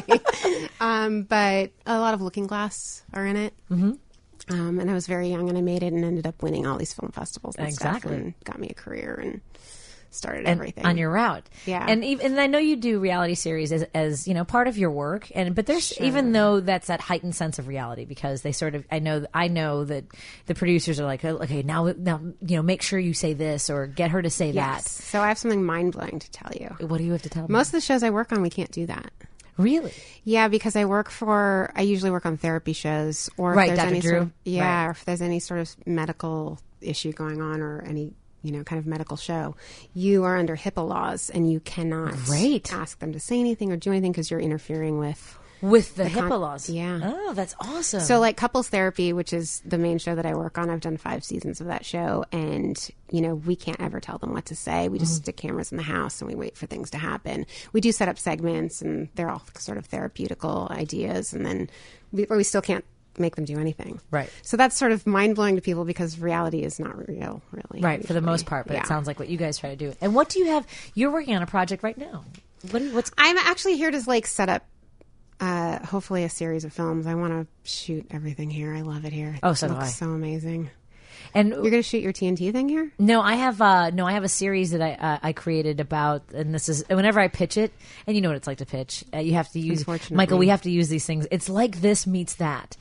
but a lot of Looking Glass are in it. And I was very young, and I made it, and ended up winning all these film festivals and stuff, and got me a career and started everything on your route. Yeah. And I know you do reality series as part of your work, but there's even though that's that heightened sense of reality, because they sort of I know that the producers are like, okay, now make sure you say this or get her to say that. So I have something mind-blowing to tell you. What do you have to tell me? Most of the shows I work on, we can't do that. Really? Yeah, because I usually work on therapy shows, or if Right, there's Dr. any Drew. sort of, Right. or if there's any sort of medical issue going on, or any kind of medical show, you are under HIPAA laws, and you cannot ask them to say anything or do anything because you're interfering with the HIPAA laws. Yeah. Oh, that's awesome. So like Couples Therapy, which is the main show that I work on, I've done 5 seasons of that show, and we can't ever tell them what to say. We just stick cameras in the house and we wait for things to happen. We do set up segments, and they're all sort of therapeutical ideas, and then we still can't make them do anything. Right. So that's sort of mind-blowing to people because reality is not real, really. Right, for the most part, but Yeah. it sounds like what you guys try to do. And what do you have? You're working on a project right now. What's I'm actually here to set up hopefully a series of films. I want to shoot everything here. I love it here. Oh, so it do looks I. so amazing. And You're going to shoot your TNT thing here? No, I have a series that I created about, and this is whenever I pitch it, and you know what it's like to pitch. You have to use Unfortunately. Michael. We have to use these things. It's like this meets that,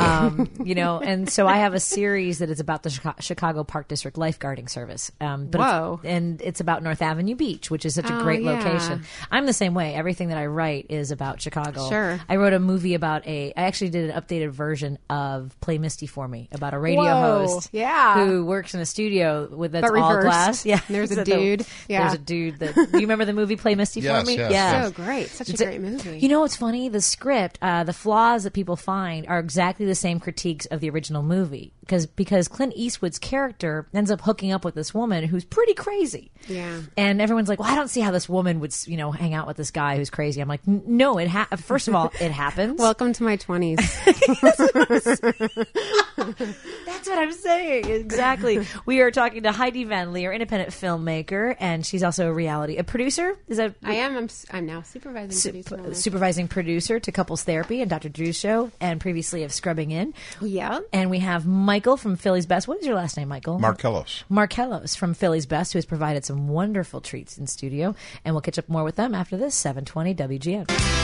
And so I have a series that is about the Chicago Park District Lifeguarding Service. Whoa! And it's about North Avenue Beach, which is such a great yeah. location. I'm the same way. Everything that I write is about Chicago. Sure. I wrote a movie about I actually did an updated version of Play Misty for Me about a radio Whoa, host yeah. who works in a studio that's But all reversed. glass. Yeah. There's a So dude. Yeah. There's a dude that do you remember the movie Play Misty Yes, for Me? yes, yeah. yes. So great. Such a It's great movie. You know what's funny? The script, the flaws that people find are exactly the same critiques of the original movie. Because Clint Eastwood's character ends up hooking up with this woman who's pretty crazy. Yeah. And everyone's like, well, I don't see how this woman would, hang out with this guy who's crazy. I'm like, no, first of all, it happens. Welcome to my 20s. That's what I'm saying. Exactly. We are talking to Heidi Van Leer, independent filmmaker, and she's also a producer. Is that I am. I'm now supervising producer. Supervising producer to Couples Therapy and Dr. Drew's show, and previously of Scrubbing In. Yeah. And we have Michael from Philly's Best. What is your last name, Michael? Markellos from Philly's Best, who has provided some wonderful treats in studio. And we'll catch up more with them after this 720 WGN.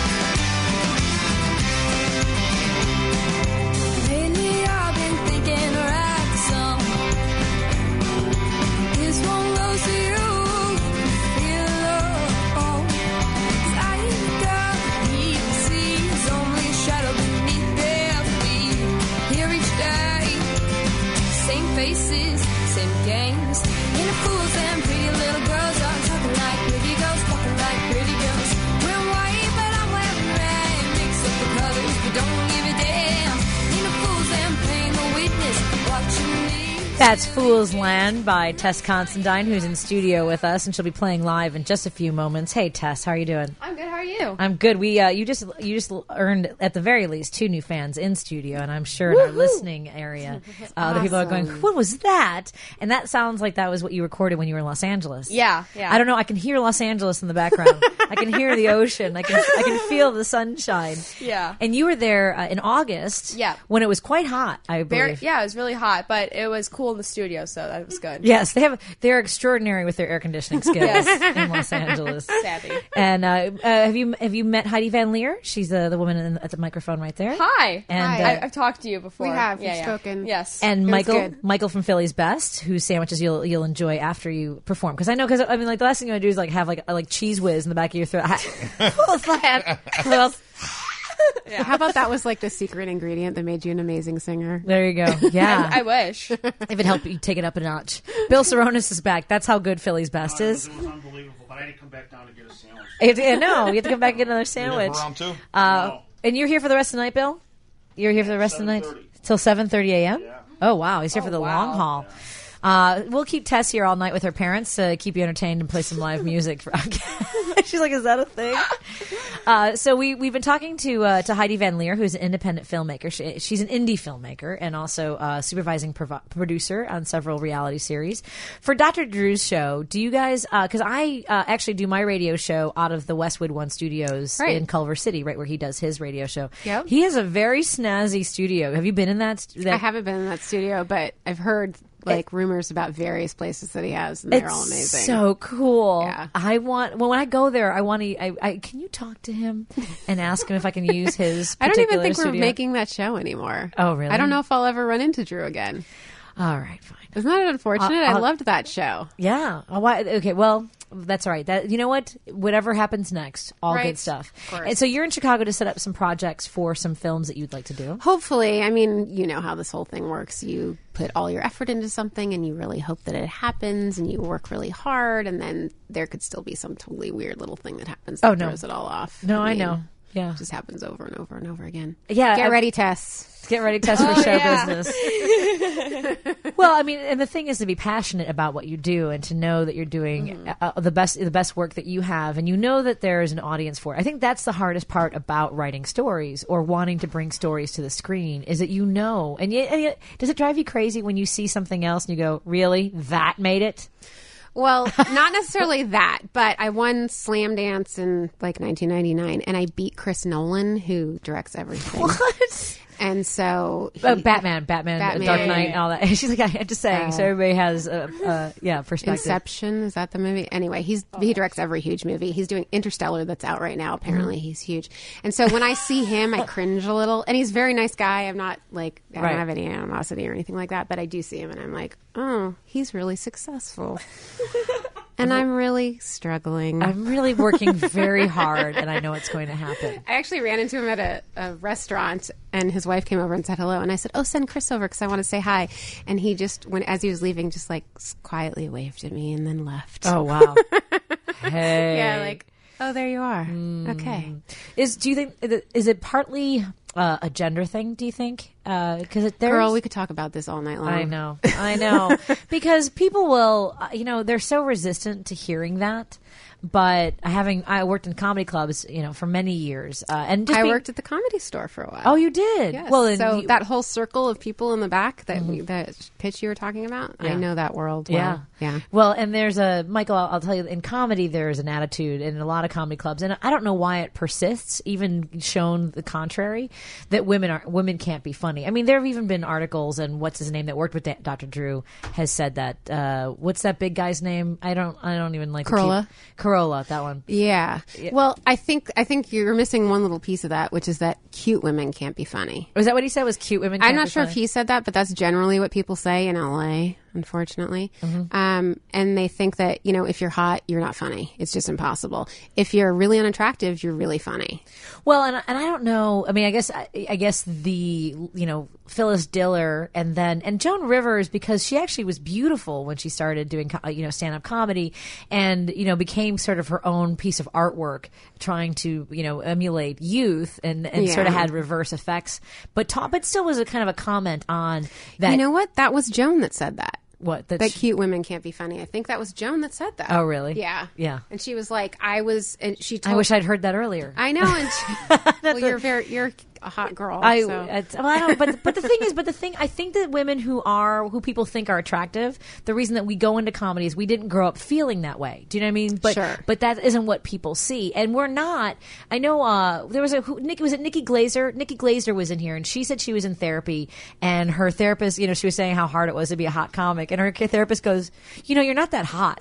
Faces, same games. In a fool's and pretty little girls are talking like pretty girls, walking like pretty girls. We're white, but I'm wearing red. Mix up the colors, but don't give a damn. In a fool's and playing the witness, watching me. That's Fool's Land by Tess Considine, who's in studio with us, and she'll be playing live in just a few moments. Hey, Tess, how are you doing? I'm good. How are you? I'm good. We you just earned at the very least 2 new fans in studio, and I'm sure in our listening area, the people are going, "What was that?" And that sounds like that was what you recorded when you were in Los Angeles. Yeah. I don't know. I can hear Los Angeles in the background. I can hear the ocean. I can feel the sunshine. Yeah. And you were there in August. Yeah. When it was quite hot. I believe. Yeah, it was really hot, but it was cool in the studio, so that was good. Yes, they're extraordinary with their air conditioning skills in Los Angeles. Savvy. And have you met Heidi Van Leer? She's the woman at the microphone right there. Hi. And I've talked to you before. We have. Yeah, You've spoken. Yes. And It was Michael from Philly's Best, whose sandwiches you'll enjoy after you perform. Because I mean, like the last thing you want to do is like have like cheese whiz in the back of your throat. How about that was like the secret ingredient that made you an amazing singer? There you go. Yeah. I wish. If it helped you take it up a notch. Bill Saronis is back. That's how good Philly's Best is. It was unbelievable, but I had to come back down to get a sandwich. No, you have to come back and get another sandwich. Round 2? No. And you're here for the rest of the night, Bill? You're here for the rest of the night? 7:30. Till 7:30 a.m.? Yeah. Oh, wow. He's here for the long haul. We'll keep Tess here all night with her parents to keep you entertained and play some live music. She's like, is that a thing? So we've been talking to Heidi Van Leer, who's an independent filmmaker. She's an indie filmmaker and also a supervising producer on several reality series. For Dr. Drew's show, do you guys, because I actually do my radio show out of the Westwood One Studios in Culver City, right where he does his radio show. Yep. He has a very snazzy studio. Have you been in that? I haven't been in that studio, but I've heard rumors about various places that he has, and they're all amazing. So cool. Yeah. When I go there, I want to. Can you talk to him and ask him if I can use his? I don't even think studio? we're making that show anymore. Oh, really? I don't know if I'll ever run into Drew again. All right, fine. Isn't that unfortunate? I loved that show. Yeah. Okay. Well, that's all right. That you know what? Whatever happens next, all Right. good stuff. Of course. And so you're in Chicago to set up some projects for some films that you'd like to do. Hopefully. I mean, you know how this whole thing works. You put all your effort into something and you really hope that it happens and you work really hard, and then there could still be some totally weird little thing that happens that throws it all off. No, I mean, know. Yeah. It just happens over and over and over again. Yeah. Get ready, Tess. Get ready, Tess, for show business. Well, I mean, and the thing is to be passionate about what you do and to know that you're doing the best work that you have, and you know that there is an audience for it. I think that's the hardest part about writing stories or wanting to bring stories to the screen is that you know. And yet, does it drive you crazy when you see something else and you go, "Really? That made it?" Well, not necessarily that, but I won Slam Dance in like 1999, and I beat Chris Nolan, who directs everything. What? And so Batman, Dark Knight, and all that. She's like, I'm just saying. So everybody has perspective. Inception, is that the movie? Anyway, he directs every huge movie. He's doing Interstellar that's out right now. Apparently, he's huge. And so when I see him, I cringe a little. And he's a very nice guy. I'm not like I don't have any animosity or anything like that. But I do see him, and I'm like, oh, he's really successful. And I'm really struggling. I'm really working very hard, and I know it's going to happen. I actually ran into him at a restaurant, and his wife came over and said hello. And I said, "Oh, send Chris over because I want to say hi." And he just, as he was leaving, just like quietly waved at me and then left. Oh wow! Hey, yeah, like, oh, there you are. Okay. Do you think is it partly a gender thing? Do you think? Because girl, we could talk about this all night long. I know, because people will, they're so resistant to hearing that. but I worked in comedy clubs, for many years, and just I worked at the Comedy Store for a while. Oh, you did? Yes. Well, then so that whole circle of people in the back that pitch you were talking about, I know that world well. Yeah. Well, and there's Michael, I'll tell you, in comedy, there's an attitude in a lot of comedy clubs, and I don't know why it persists, even shown the contrary, that women can't be funny. I mean, there have even been articles, and what's his name that worked with Dr. Drew has said that. What's that big guy's name? I don't even like Carolla, that one. Yeah. Well, I think you're missing one little piece of that, which is that cute women can't be funny. Was that what he said? Was cute women? Can't I'm not be sure funny? if he said that, but that's generally what people say in LA, unfortunately. And they think that, if you're hot, you're not funny. It's just impossible. If you're really unattractive, you're really funny. Well, and I don't know. I mean, I guess the Phyllis Diller and Joan Rivers, because she actually was beautiful when she started doing stand-up comedy, and became sort of her own piece of artwork, trying to emulate youth and sort of had reverse effects. But still was a kind of a comment on that. You know what? That was Joan that said that. What? That cute women can't be funny. I think that was Joan that said that. Oh, really? Yeah. Yeah. And she was like, I wish I'd heard that earlier. I know. And you're a hot girl. I don't. But the thing is, I think that women who people think are attractive, the reason that we go into comedy is we didn't grow up feeling that way. Do you know what I mean? But sure. But that isn't what people see, and we're not. I know there was was it Nikki Glaser? Nikki Glaser was in here, and she said she was in therapy, and her therapist, she was saying how hard it was to be a hot comic, and her therapist goes, you're not that hot.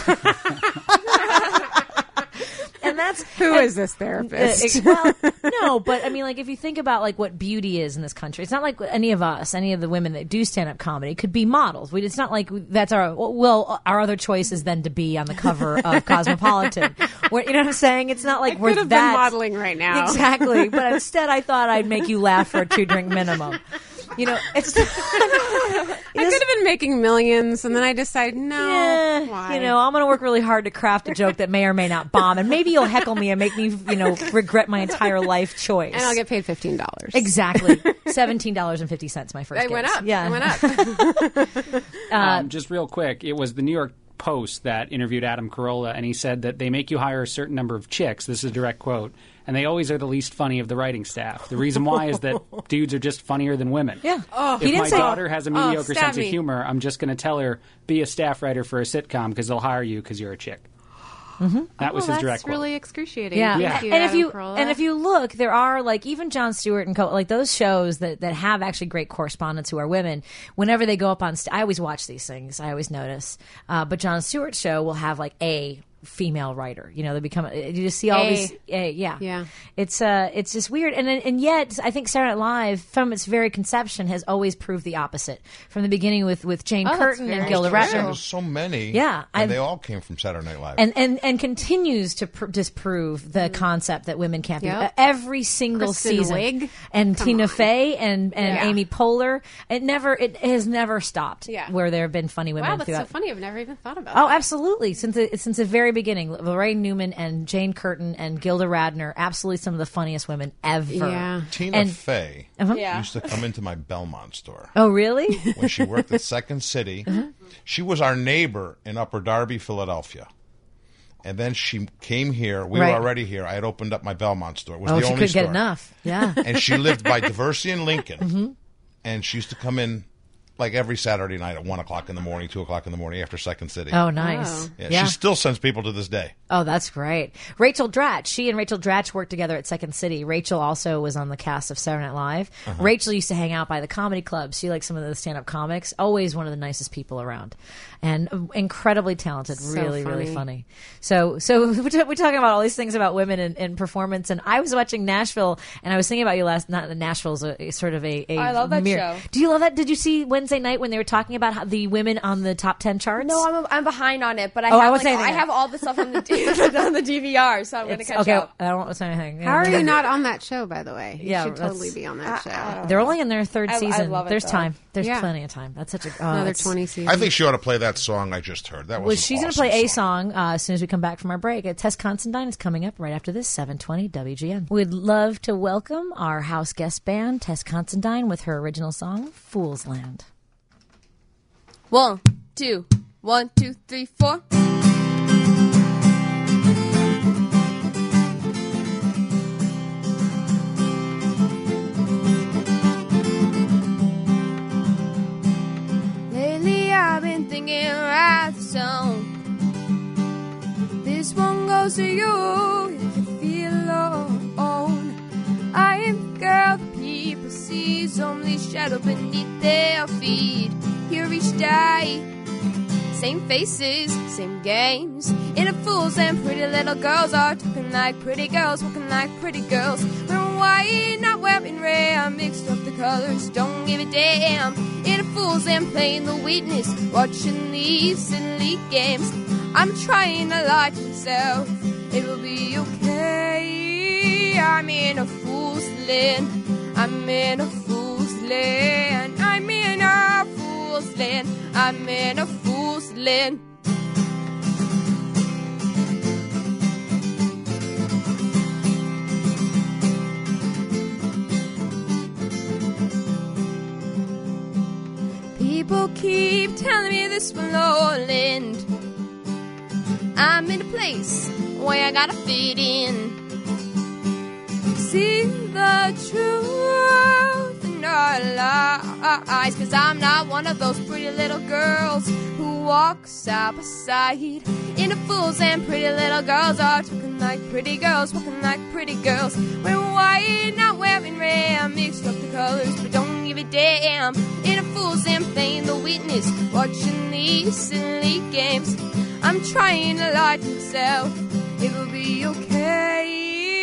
And that's who is this therapist? Well, no, but I mean, like, if you think about like what beauty is in this country, it's not like any of the women that do stand up comedy could be models. It's not like that's our other choice is then to be on the cover of Cosmopolitan. You know what I'm saying? It's not like we're could have been modeling right now. Exactly, but instead I thought I'd make you laugh for a 2-drink minimum. It's I could have been making millions, and then I decided, no, why? I'm going to work really hard to craft a joke that may or may not bomb, and maybe you'll heckle me and make me, regret my entire life choice. And I'll get paid $15. Exactly. $17.50, my first I went guess. up. Yeah. I went up. Just real quick, it was the New York Post that interviewed Adam Carolla, and he said that they make you hire a certain number of chicks. This is a direct quote. And they always are the least funny of the writing staff. The reason why is that dudes are just funnier than women. Yeah. If my daughter has a mediocre sense of humor, I'm just going to tell her, be a staff writer for a sitcom because they'll hire you because you're a chick. Mm-hmm. That was his direct quote. That's really excruciating. Yeah. Thank you, And if you look, there are like even Jon Stewart and like those shows that have actually great correspondents who are women. Whenever they go up on I always watch these things. I always notice. But Jon Stewart's show will have like a female writer. They become. You just see all these. Yeah. It's just weird, and yet I think Saturday Night Live, from its very conception, has always proved the opposite. From the beginning with Jane Curtin and Gilda Radner. There's so many. Yeah, and they all came from Saturday Night Live. And continues to disprove the concept that women can't be. Every single Kristen season. Wiig. And Tina Fey and Amy Poehler. It has never stopped. Where there have been funny women. Wow, that's throughout. so funny. I've never even thought about. Oh, that. absolutely. Since the very beginning, Lorraine Newman and Jane Curtin and Gilda Radner, absolutely some of the funniest women ever. Yeah. Tina Fey used to come into my Belmont store. Oh, really? When she worked at Second City. She was our neighbor in Upper Darby, Philadelphia. And then she came here. We were already here. I had opened up my Belmont store. It was the only store. She couldn't get enough. Yeah. And she lived by Diversey and Lincoln. And she used to come in like every Saturday night at 1 o'clock in the morning, 2 o'clock in the morning after Second City. Oh, nice. Yeah. She still sends people to this day. Oh, that's great. Rachel Dratch. She and Rachel Dratch worked together at Second City. Rachel also was on the cast of Saturday Night Live. Rachel used to hang out by the comedy clubs. She liked some of the stand-up comics. Always one of the nicest people around. And incredibly talented. Really, really funny. So we're talking about all these things about women in performance. And I was watching Nashville, and I was thinking about you last night. Nashville's sort of a I love that mirror. show. Do you love that? Did you see Wednesday night when they were talking about how the women on the top 10 charts? No, I'm behind on it, but I won't say anything. I have all the stuff on the on the DVR, so I'm going to catch up. I don't want to say anything. How are you not on that show, by the way? You should that's- totally be on that show. They're only in their third I season. love it, There's though. time. There's Yeah. plenty of time. That's such a Another 20 seasons. I think she ought to play that song I just heard. That was She's going to play a song as soon as we come back from our break. Tess Considine is coming up right after this, 720 WGN. We'd love to welcome our house guest band, Tess Considine, with her original song, Fool's Land. 1, 2, 1, 2, 3, 4. thinking right the song. This one goes to you if you feel alone. I am the girl the people sees, only shadow beneath their feet. Here each day, same faces, same games. In a fools and pretty little girls are talking like pretty girls, walking like pretty girls. Wearing white, not wearing red, mixed up the colors, don't give a damn. In a fools and playing the witness, watching these silly games. I'm trying to lie to myself, it will be okay. I'm in a fool's land, I'm in a fool's land, I'm in a fool's land, I'm in a fool's land. People keep telling me this will all end. I'm in a place where I gotta fit in. See the truth in our lies, 'cause I'm not one of those pretty little girls who walk side by side. In a fools and pretty little girls are talking like pretty girls, walking like pretty girls. Wearing white, not wearing red, mixed up the colors, but don't give a damn. In a fools and playing the witness, watching these silly games. I'm trying to lie to myself, it will be okay.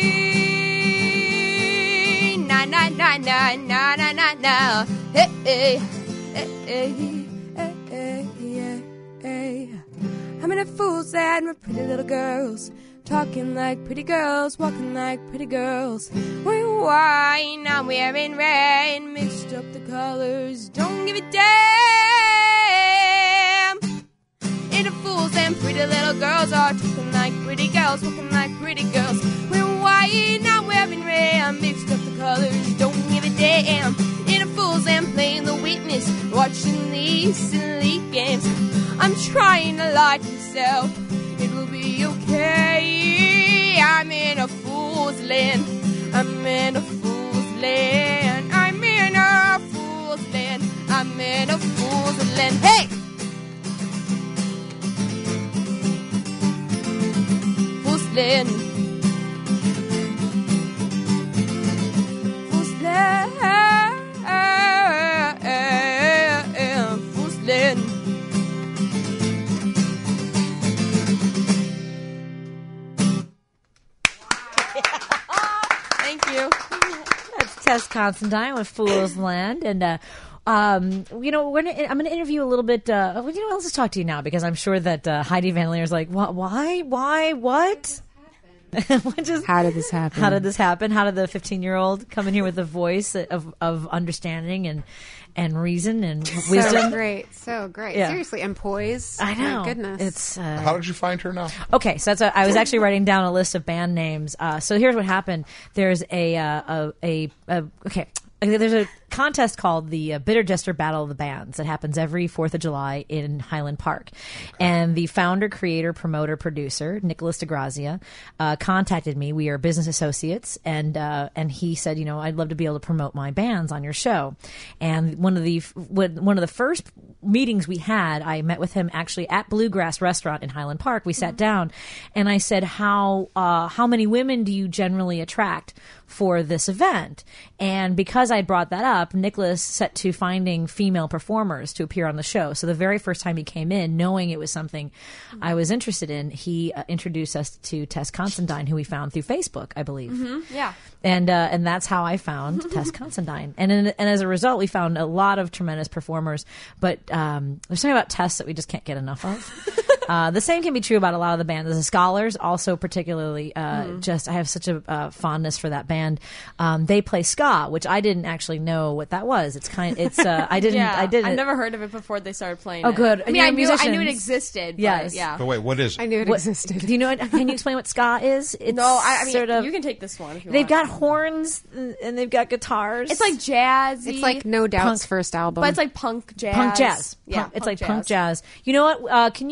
Na na na na na na na na. Hey hey hey hey hey hey hey. I'm in a fool's land with pretty little girls, talking like pretty girls, walking like pretty girls. Wearing white, not wearing red, mixed up the colors, don't give a damn. In a fools and pretty little girls are talking like pretty girls, walking like pretty girls. Wearing white, not wearing red, mixed up the colors, don't give a damn. In a fools and playing the witness, watching these silly games. I'm trying to lie to myself, it will be okay. I'm in a fool's land, I'm in a fool's land, I'm in a fool's land, I'm in a fool's land. Hey! Fool's land. Fool's land. Fool's land. Thank you. That's Tess Considine with Fool's Land. And, I'm going to interview a little bit. Let's just talk to you now, because I'm sure that Heidi Van Leer is like, what? Why? What? How did this happen? How did this happen? How did the 15-year-old come in here with a voice of understanding and reason and wisdom? So great. Yeah. Seriously, and poise. I know. My goodness. It's How did you find her now? okay. So I was actually writing down a list of band names. So here's what happened. There's there's a contest called the Bitter Jester Battle of the Bands that happens every 4th of July in Highland Park. And the founder, creator, promoter, producer, Nicholas DeGrazia, contacted me. We are business associates. And he said, I'd love to be able to promote my bands on your show. And one of the first meetings we had, I met with him actually at Bluegrass Restaurant in Highland Park. We sat down and I said, how many women do you generally attract for this event? And because I brought that up, Nicholas set to finding female performers to appear on the show. So the very first time he came in, knowing it was something I was interested in, he introduced us to Tess Considine, who we found through Facebook, I believe. Mm-hmm. Yeah. And that's how I found Tess Considine. And as a result, we found a lot of tremendous performers. But there's something about Tess that we just can't get enough of. The same can be true about a lot of the bands. The Scholars, also particularly, I have such a fondness for that band. They play ska, which I didn't actually know what that was. I didn't. I've never heard of it before they started playing. Oh, good. I mean, I knew it existed. Yes. But yeah. But wait, what is it? I knew it existed. Do you know? Can you explain what ska is? It's I mean, sort of. you can take this one if you They've want. got horns and they've got guitars. It's like jazzy. It's like No Doubt's first album. But it's like punk jazz. Punk jazz. Yeah, It's like punk jazz. You know what? Can you find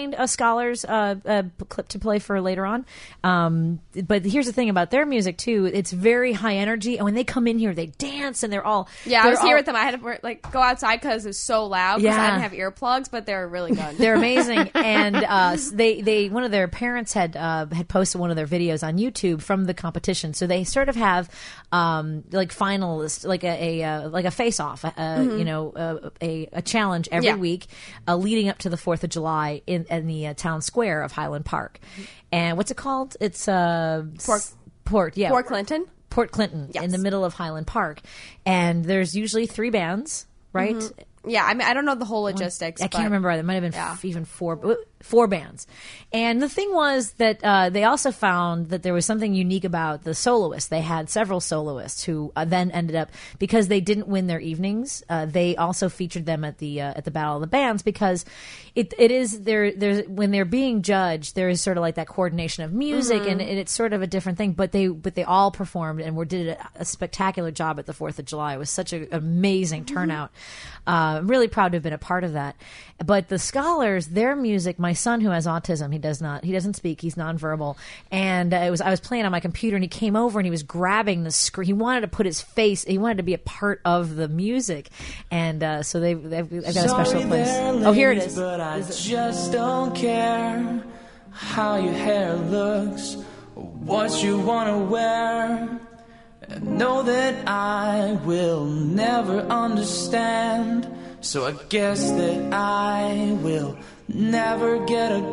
find a Scholars clip to play for later on. But here's the thing about their music too; it's very high energy, and when they come in here, they dance and they're all. Yeah, I was here with them. I had to go outside because it was so loud. Because I didn't have earplugs, but they're really good. They're amazing, and they one of their parents had posted one of their videos on YouTube from the competition. So they sort of have like finalists, like a face off, a challenge every week leading up to the 4th of July in the town square of Highland Park. And what's it called? It's Port Clinton. Port Clinton, in the middle of Highland Park. And there's usually 3 bands, right? Mm-hmm. Yeah, I mean, I don't know the whole logistics. I can't remember. There might have been even 4 bands. And the thing was that they also found that there was something unique about the soloists. They had several soloists who then ended up, because they didn't win their evenings, they also featured them at the Battle of the Bands, because it is there's when they're being judged, there is sort of like that coordination of music, and it's sort of a different thing. But they all performed and did a spectacular job at the 4th of July. It was such an amazing turnout. I'm really proud to have been a part of that. But the Scholars, their music, my son who has autism, he doesn't speak, he's nonverbal. And I was playing on my computer and he came over and he was grabbing the screen. He wanted to put his face, he wanted to be a part of the music. And so I've got a special place. Oh, here it is. But I just don't care how your hair looks, or what you want to wear. Know that I will never understand, so I guess that I will never get a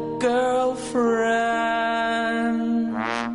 girlfriend.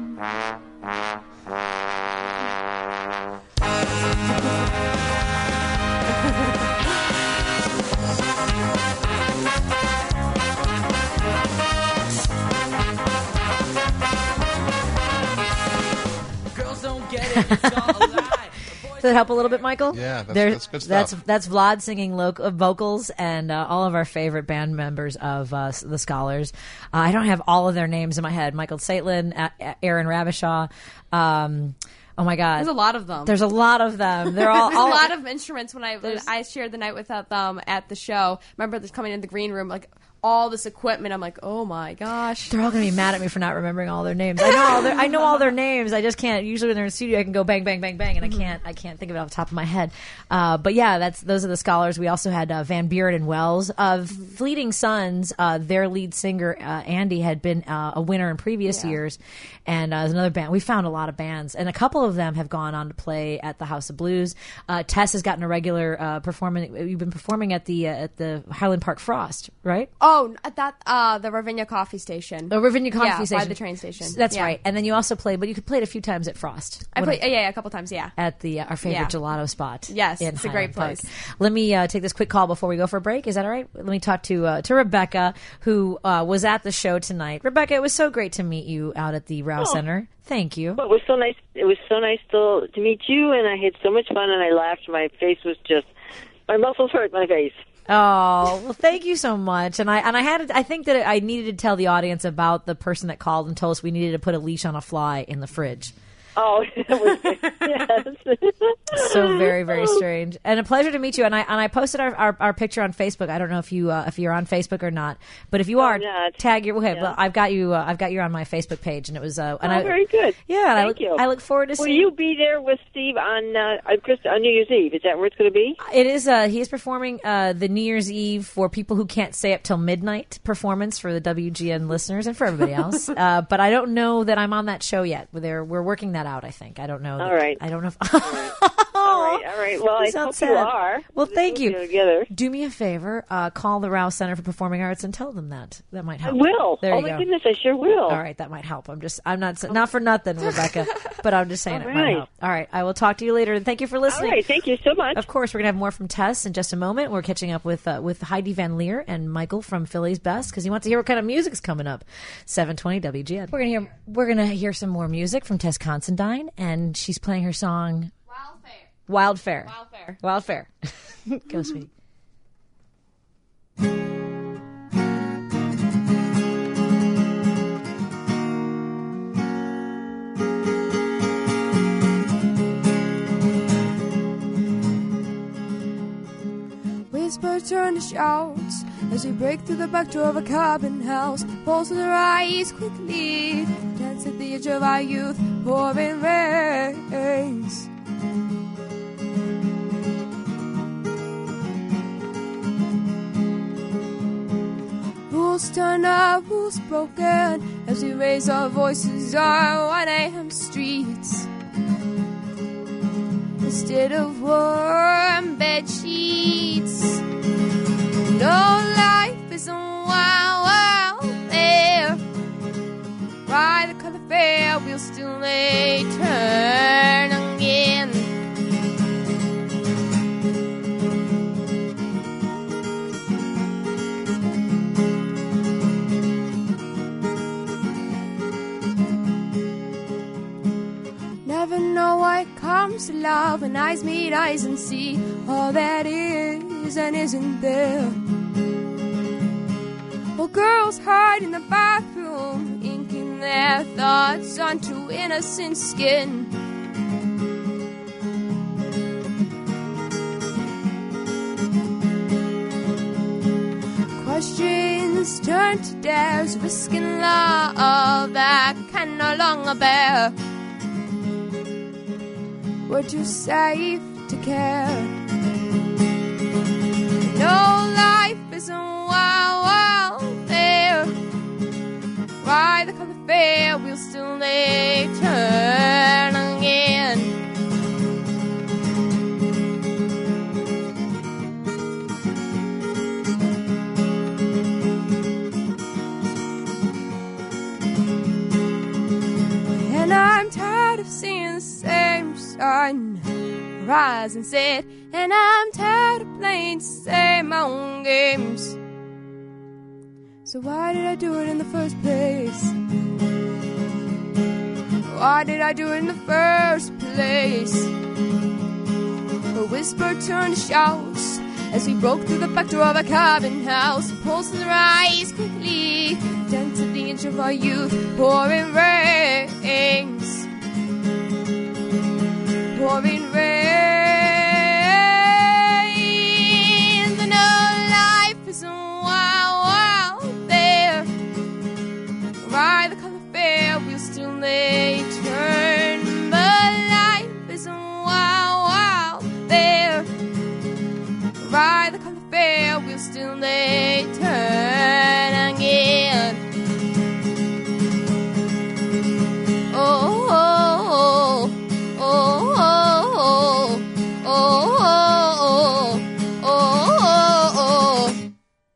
Girls don't get it, it's all a lie. Does that help a little bit, Michael? Yeah, that's good stuff. That's Vlad singing vocals, and all of our favorite band members of the Scholars. I don't have all of their names in my head. Michael Saitlin, Aaron Ravishaw. Oh my God! There's a lot of them. There's a lot of them. They're all There's a lot of instruments. When I shared the night with them at the show, remember this coming in the green room, like all this equipment. I'm like, oh my gosh! They're all gonna be mad at me for not remembering all their names. I know all their names. I just can't. Usually when they're in the studio, I can go bang, bang, bang, bang, and I can't think of it off the top of my head. But yeah, those are the Scholars. We also had Van Buren and Wells of Fleeting Sons. Their lead singer Andy had been a winner in previous years, and there's another band. We found a lot of bands, and a couple of them have gone on to play at the House of Blues. Tess has gotten a regular performance. You've been performing at the Highland Park Frost, right? Oh, at that the Ravinia Coffee Station. The Ravinia Coffee Station, by the train station. That's right. And then you also played, but you could play it a few times at Frost. I played, a couple times, at our favorite gelato spot. Yes, in it's a great Highland place. Park. Let me take this quick call before we go for a break. Is that all right? Let me talk to Rebecca, who was at the show tonight. Rebecca, it was so great to meet you out at the Rouse Center. Thank you. Well, it was so nice. It was so nice to meet you, and I had so much fun, and I laughed. My muscles hurt my face. Oh, well, thank you so much. And I think that I needed to tell the audience about the person that called and told us we needed to put a leash on a fly in the fridge. Oh, yes. So very, very strange, and a pleasure to meet you. And I posted our picture on Facebook. I don't know if you're on Facebook or not, but if you are, tag your. Okay, well, I've got you on my Facebook page, and it was. Very good. Yeah, thank you. I look forward to seeing. Will you be there with Steve on New Year's Eve? Is that where it's going to be? It is. He is performing the New Year's Eve for people who can't stay up till midnight performance for the WGN listeners and for everybody else. But I don't know that I'm on that show yet. We're working that out, I think. I don't know. All right. I don't know if... All right. Well, I hope sad. you are. Well, thank you. Together. Do me a favor. Call the Rouse Center for Performing Arts and tell them that. That might help. I will. There you my go. goodness, I sure will. All right, that might help. I'm not for nothing, Rebecca, but I'm just saying it might help. All right, I will talk to you later, and thank you for listening. All right, thank you so much. Of course, we're going to have more from Tess in just a moment. We're catching up with Heidi Van Leer and Michael from Philly's Best because he wants to hear what kind of music's coming up. 720 WGN. We're gonna hear some more music from Tess Considine, and she's playing her song Wildfare. Go, sweetie. Whisper turn to shouts, As we break through the back door of a cabin house, pulse with our eyes quickly, dance at the edge of our youth, pouring rains. Rules turn up, rules broken, as we raise our voices on 1 a.m. streets. Instead of warm bed sheets, no life is a wild there. Ride the color fair, we'll still lay turn again. Never know what comes to love when eyes meet eyes and see all that is and isn't there. Well, girls hide in the bathroom, inking their thoughts onto innocent skin. Questions turn to dares, risking love that can no longer bear. We're too safe to care. No life is a wild fair. Ride the color fair, we'll still lay turn again. And I'm tired of seeing the same sun rise and set, and I'm tired of playing the same old games. So why did I do it in the first place? Why did I do it in the first place? A whisper turned to shouts as we broke through the back door of a cabin house. Pulse in the rise quickly, dance at the edge of our youth, pouring rains. Pouring rains, and no life is a wild there. Ride the color fair, we'll still lay turn, but life is a wild there. Ride the color fair, we'll still lay turn again. Oh, oh, oh, oh, oh, oh, oh, oh, oh.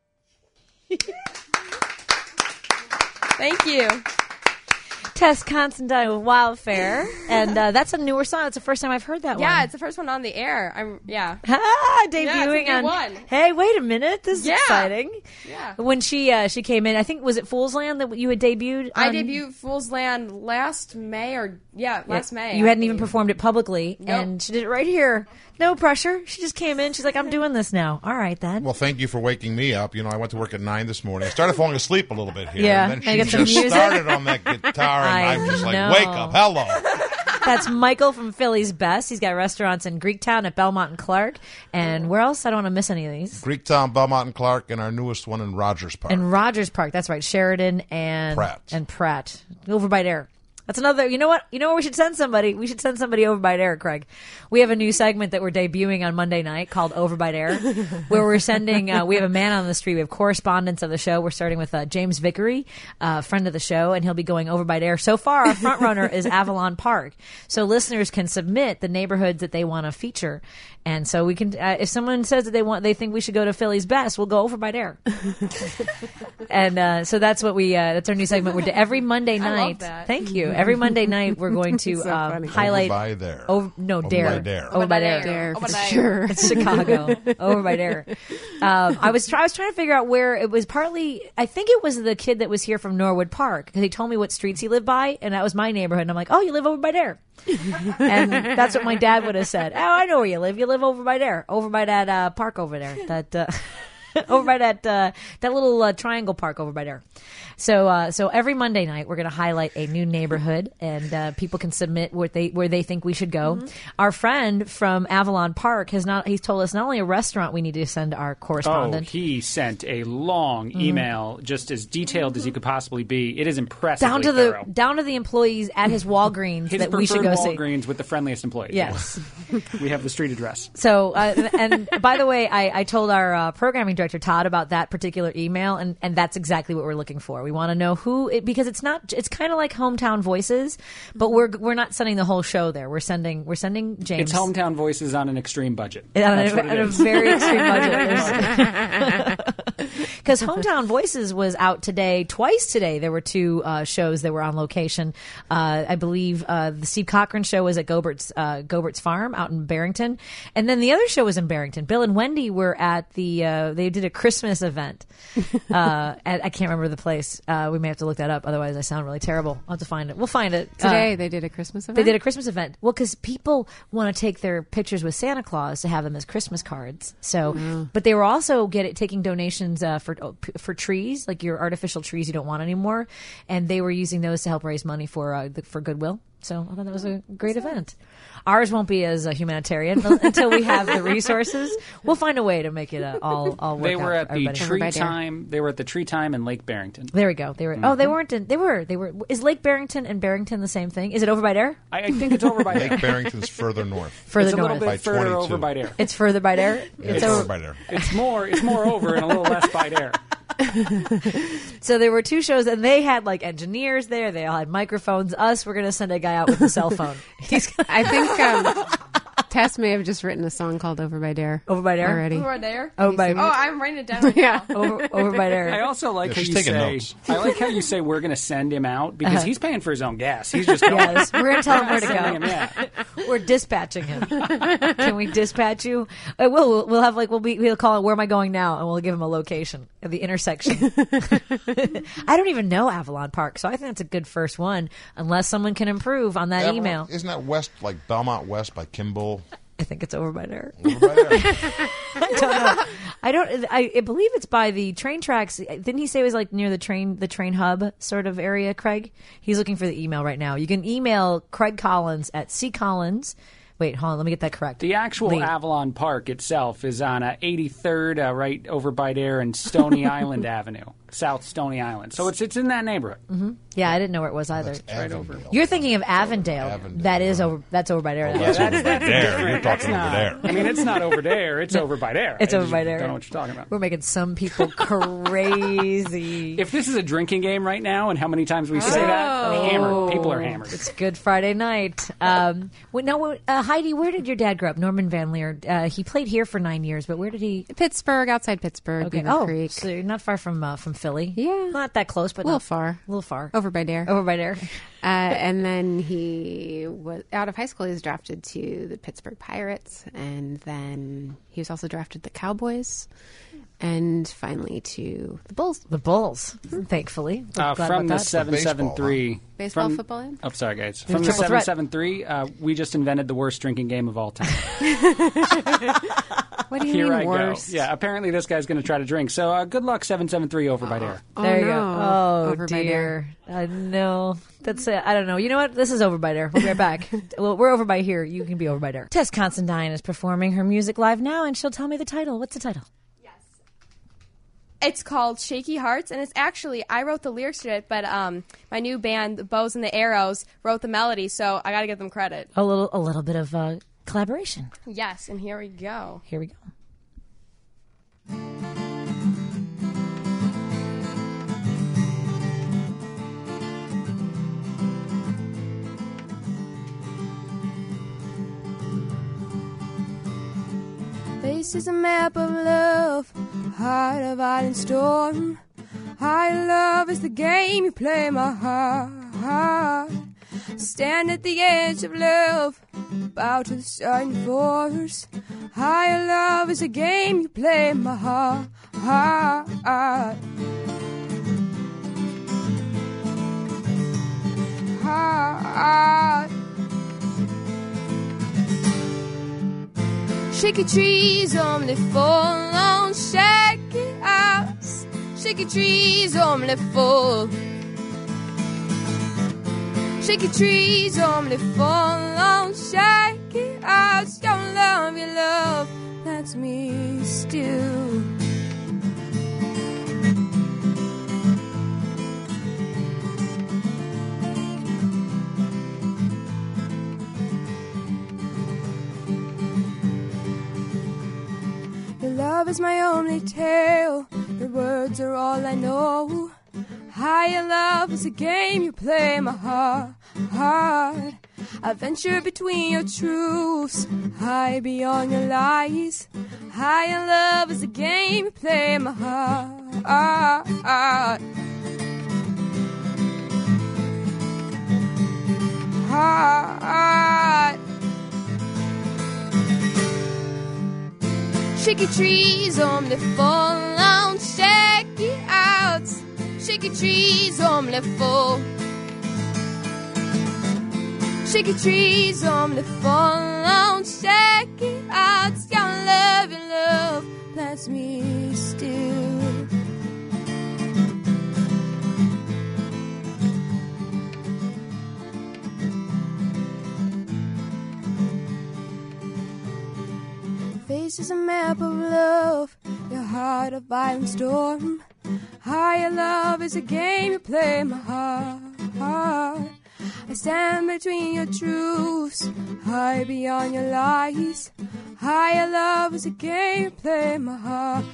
Thank you. Tess Constantine with Wildfare. And that's a newer song. It's the first time I've heard that one. Yeah, it's the first one on the air. Debuting yeah, on. one. Hey, wait a minute. This is exciting. Yeah. When she came in, I think, was it Fool's Land that you had debuted? I debuted Fool's Land last May. Last May. You hadn't even performed it publicly, Nope. and she did it right here. No pressure. She just came in. She's like, I'm doing this now. All right, then. Well, thank you for waking me up. You know, I went to work at 9 this morning. I started falling asleep a little bit here. Yeah. And I then get she some just music. started on that guitar, and I'm just like, know. wake up. Hello. That's Michael from Philly's Best. He's got restaurants in Greektown, at Belmont and Clark. And where else? I don't want to miss any of these. Greektown, Belmont, and Clark, and our newest one in Rogers Park. And Rogers Park. That's right. Sheridan and Pratt. Over by there. That's another. You know what? You know where we should send somebody? We should send somebody over by there, Craig. We have a new segment that we're debuting on Monday night called Over by There, where we're sending. We have a man on the street. We have correspondents of the show. We're starting with James Vickery, friend of the show, and he'll be going over by there. So far, our front runner is Avalon Park. So listeners can submit the neighborhoods that they want to feature, and so we can. If someone says that they think we should go to Philly's Best, we'll go over by there. And so that's what we. That's our new segment. We're every Monday night. I love that. Thank you. Every Monday night, we're going to highlight. Over by there. Dare. Over by there. Over by there. There, Over for there. sure. It's Chicago. Over by there. I was trying to figure out where it was. Partly, I think it was the kid that was here from Norwood Park because he told me what streets he lived by, and that was my neighborhood. And I'm like, oh, you live over by there. And that's what my dad would have said. Oh, I know where you live. You live over by there. Over by that park over there. That over by that little triangle park over by there. So every Monday night we're going to highlight a new neighborhood, and people can submit where they think we should go. Our friend from Avalon Park he's told us not only a restaurant we need to send our correspondent. Oh, he sent a long email, just as detailed as he could possibly be. It is impressive. Down to the employees at his Walgreens his that we should go see. Walgreens with the friendliest employees. Yes. We have the street address. So, and by the way, I told our programming director, Todd, about that particular email, and that's exactly what we're looking for. We want to know because it's kind of like Hometown Voices, but we're not sending the whole show there. We're sending James. It's Hometown Voices on an extreme budget. On a very extreme budget. Because Hometown Voices was out twice today. There were two shows that were on location. I believe the Steve Cochran show was at Gobert's Farm out in Barrington, and then the other show was in Barrington. Bill and Wendy were at they did a Christmas event. I can't remember the place. We may have to look that up. Otherwise, I sound really terrible. I'll have to find it. We'll find it. Today they did a Christmas event? They did a Christmas event. Well, because people want to take their pictures with Santa Claus to have them as Christmas cards. So, but they were also taking donations for trees, like your artificial trees you don't want anymore. And they were using those to help raise money for Goodwill. So I thought that was a great event. Ours won't be as humanitarian until we have the resources. We'll find a way to make it all work out. They were at the everybody. Tree Time. They were at the Tree Time in Lake Barrington. There we go. They were. Oh, they weren't. They were. Is Lake Barrington and Barrington the same thing? Is it over by there? I think it's over by there. Lake Barrington's further north. It's a little north. bit By further 22. over by there. It's further by there. It's over by there. It's more over and a little less by there. So there were two shows, and they had like engineers there. They all had microphones. We're going to send a guy out with a cell phone. I think Tess may have just written a song called "Over by Dare." Over by Dare already. Over there? Oh, I'm writing it down right Yeah. now. over by there. I also like how she's you taking say. notes. I like how you say we're going to send him out because he's paying for his own gas. He's just going. Yes, we're going to tell him where to Sending go. him, yeah. We're dispatching him. Can we dispatch you? We'll have we'll call it "Where am I going now?" and we'll give him a location of the intersection. I don't even know Avalon Park, so I think that's a good first one. Unless someone can improve on that Avalon- email. Isn't that west, like Belmont West by Kimball? I think it's over by there. Over by there. I don't know. I believe it's by the train tracks. Didn't he say it was like near the train hub sort of area, Craig? He's looking for the email right now. You can email Craig Collins at ccollins. Wait, hold on. Let me get that correct. The actual Avalon Park itself is on 83rd, right over by there, and Stony Island Avenue, South Stony Island. So it's in that neighborhood. Mm-hmm. Yeah, I didn't know where it was either. That's right over. You're thinking of Avondale. That is over. That's over by there. Oh, that's over by there. You're talking over there. I mean, it's not over there. It's over by there. It's over by there. Don't know what you're talking about. We're making some people crazy. If this is a drinking game right now, and how many times we say that, hammered. People are hammered. It's Good Friday night. Heidi, where did your dad grow up? Norman Van Leer. He played here for 9 years, but where did he? Pittsburgh, outside Pittsburgh, Okay. Beaver Creek. So you're not far from Philly. Yeah. Not that close, but A little not far. A little far. Over by Dare. Over by there. And then he was out of high school. He was drafted to the Pittsburgh Pirates, and then he was also drafted to the Cowboys, and finally to the Bulls. The Bulls, thankfully. Glad From about the that. 773. Baseball, football, and? Oh, sorry, guys. From the Triple threat. 773, we just invented the worst drinking game of all time. What do you Here mean I worse? go. Yeah, apparently this guy's going to try to drink. So good luck, 773 over by there. There you no. go. Oh, Over by dear. No. That's it. I don't know. You know what? This is over by there. We'll be right back. Well, we're over by here. You can be over by there. Tess Considine is performing her music live now, and she'll tell me the title. What's the title? It's called Shaky Hearts, and it's actually, I wrote the lyrics to it, but my new band, the Bows and the Arrows, wrote the melody, so I got to give them credit. A little bit of collaboration. Yes, and here we go. Here we go. Face is a map of love, heart of ardent storm. High love is the game you play, my heart. Stand at the edge of love, bow to the sun force. High love is a game you play, my heart. Heart. Shaky trees only fall on shaky house. shaky trees only fall. Shaky trees only fall on shaky hearts. Your love, that's me still. Your love is my only tale. Your words are all I know. Higher love is a game you play, my heart. I venture between your truths, high beyond your lies. Higher love is a game you play, my heart. Shaky trees only fall on shaky outs. Shaky trees only fall. Shaky trees only fall on shaky outs. Your love, that's me still. Face is a map of love, your heart a violent storm. Higher love is a game you play, my heart. I stand between your truths, high beyond your lies. Higher love is a game you play, my heart.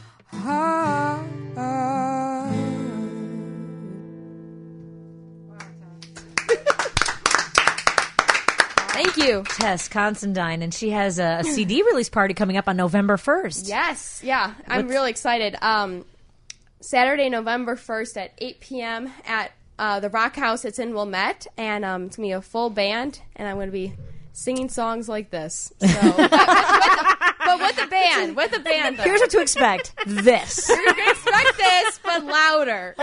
Thank you. Tess Considine, and she has a CD release party coming up on November 1st. Yes, yeah. I'm really excited. Saturday, November 1st at 8 p.m. at the Rock House. It's in Wilmette, and it's going to be a full band, and I'm going to be singing songs like this. So, but with the band. With the band, though. Here's what to expect. This. You're going to expect this, but louder.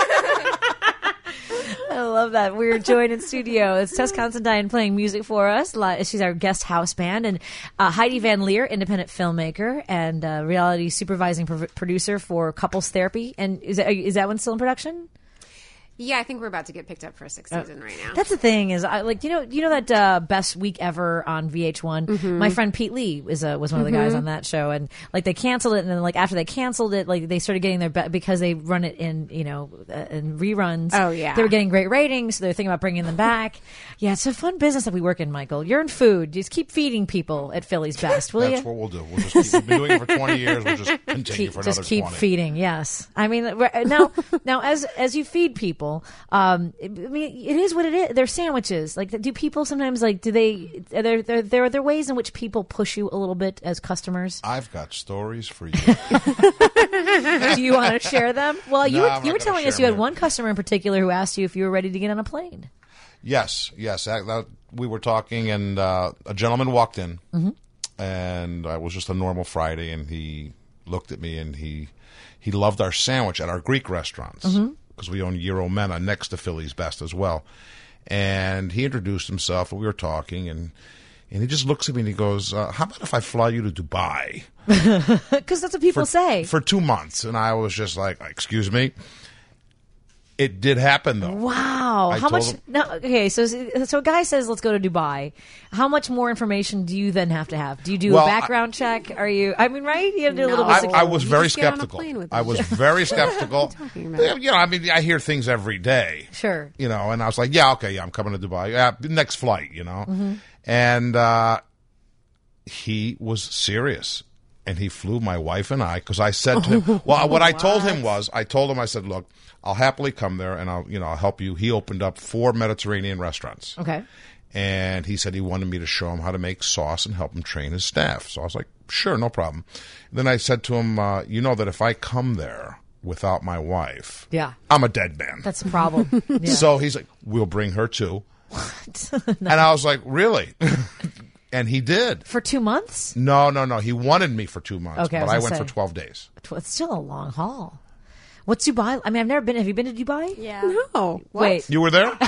I love that. We're joined in studio. It's Tess Considine playing music for us. She's our guest house band. And Heidi Van Leer, independent filmmaker and reality supervising producer for Couples Therapy. And is that one still in production? Yeah, I think we're about to get picked up for a 6th season right now. That's the thing is, you know that Best Week Ever on VH1. Mm-hmm. My friend Pete Lee was one of the guys on that show, and like they canceled it, and then like after they canceled it, like they started getting because they run it in in reruns. Oh yeah, they were getting great ratings, so they're thinking about bringing them back. Yeah, it's a fun business that we work in, Michael. You're in food. Just keep feeding people at Philly's Best, will you? That's what we'll do. We'll just we've been doing it for 20 years. We'll just continue for another 20. Just keep feeding. Yes, I mean now as you feed people. I mean, it is what it is. They're sandwiches. Like, do people sometimes are there ways in which people push you a little bit as customers? I've got stories for you. Do you want to share them? Well, you were telling us you had one customer in particular who asked you if you were ready to get on a plane. Yes. We were talking, and a gentleman walked in, and it was just a normal Friday, and he looked at me, and he loved our sandwich at our Greek restaurants. Because we own Euro Mena next to Philly's Best as well. And he introduced himself, and we were talking, and he just looks at me and he goes, how about if I fly you to Dubai? Because that's what people say. For 2 months. And I was just like, excuse me? It did happen, though. Wow. How much? Okay, so a guy says, let's go to Dubai. How much more information do you then have to have? Do you do a background check? Are you, I mean, right? You have to do a little bit. I was very skeptical. I was very skeptical. I hear things every day. Sure. And I was like, I'm coming to Dubai. Next flight, And he was serious. And he flew my wife and I, because I said to him, what I told him was, I said, look, I'll happily come there and I'll help you. He opened up 4 Mediterranean restaurants. Okay. And he said he wanted me to show him how to make sauce and help him train his staff. So I was like, sure, no problem. Then I said to him, you know that if I come there without my wife, I'm a dead man. That's a problem. Yeah. So he's like, we'll bring her too. What? And I was like, really? And he did. For 2 months? No. He wanted me for 2 months, okay, but I went for 12 days. It's still a long haul. What's Dubai? I mean, I've never been. Have you been to Dubai? Yeah. No. Wait. You were there?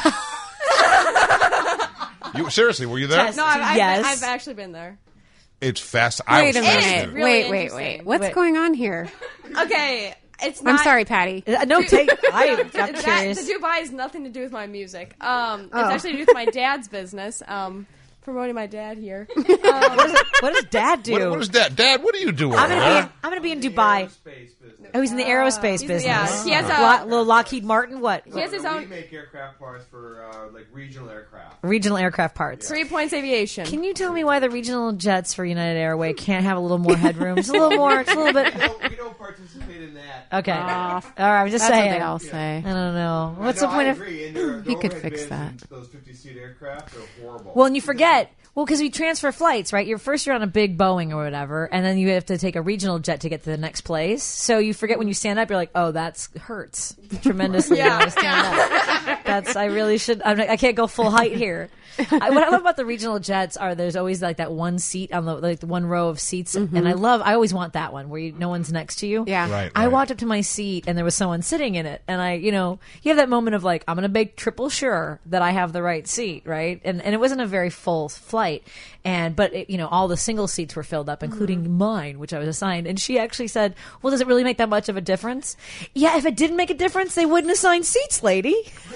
Seriously, were you there? No, I've actually been there. It's fast. Wait a minute. Really Wait. What's going on here? Okay. It's I'm not, sorry, Patty. No, I'm curious. The Dubai has nothing to do with my music. It's actually to do with my dad's business. Promoting my dad here. What does Dad do? What is that? Dad, what do you do? I'm going to be in Dubai. Oh, he's in the aerospace business. Yeah, he has little Lockheed Martin. What? He has his own. We make aircraft parts for like regional aircraft. Regional aircraft parts. 3 Points Aviation. Can you tell me why the regional jets for United Airways can't have a little more headroom? Just a little more. Just a little bit. We don't participate in that. Okay. All right. I'm just That's saying. what they all say. I don't know. What's the point of? He could fix that. Those 50-seat aircraft are horrible. Well, and you forget. Well, because we transfer flights, right? You're on a big Boeing or whatever, and then you have to take a regional jet to get to the next place. So you forget when you stand up, you're like, oh, that hurts tremendously when I stand up. I really should. I can't go full height here. What I love about the regional jets are there's always like that one seat on the one row of seats, and I always want that one where no one's next to you. Yeah, right. I walked up to my seat and there was someone sitting in it, and you have that moment of like, I'm going to make triple sure that I have the right seat, right? And it wasn't a very full flight, but all the single seats were filled up, including mine, which I was assigned. And she actually said, "Well, does it really make that much of a difference?" Yeah, if it didn't make a difference, they wouldn't assign seats, lady.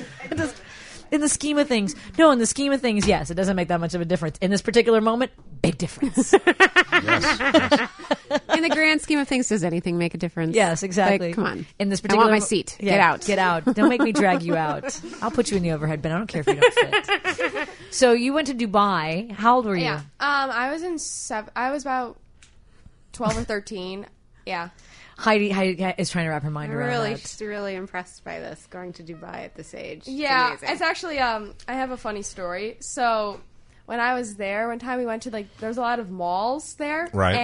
In the scheme of things, no. In the scheme of things, yes, it doesn't make that much of a difference. In this particular moment, big difference. Yes. In the grand scheme of things, does anything make a difference? Yes, exactly. Like, come on. In this particular, I want my seat. Yeah, get out. Don't make me drag you out. I'll put you in the overhead bin. I don't care if you don't fit. So you went to Dubai. How old were you? Yeah. I was I was about 12 or 13. Yeah. Heidi is trying to wrap her mind around that. She's really impressed by this, going to Dubai at this age. Yeah, it's actually, I have a funny story. So when I was there, one time we went to, there was a lot of malls there. Right,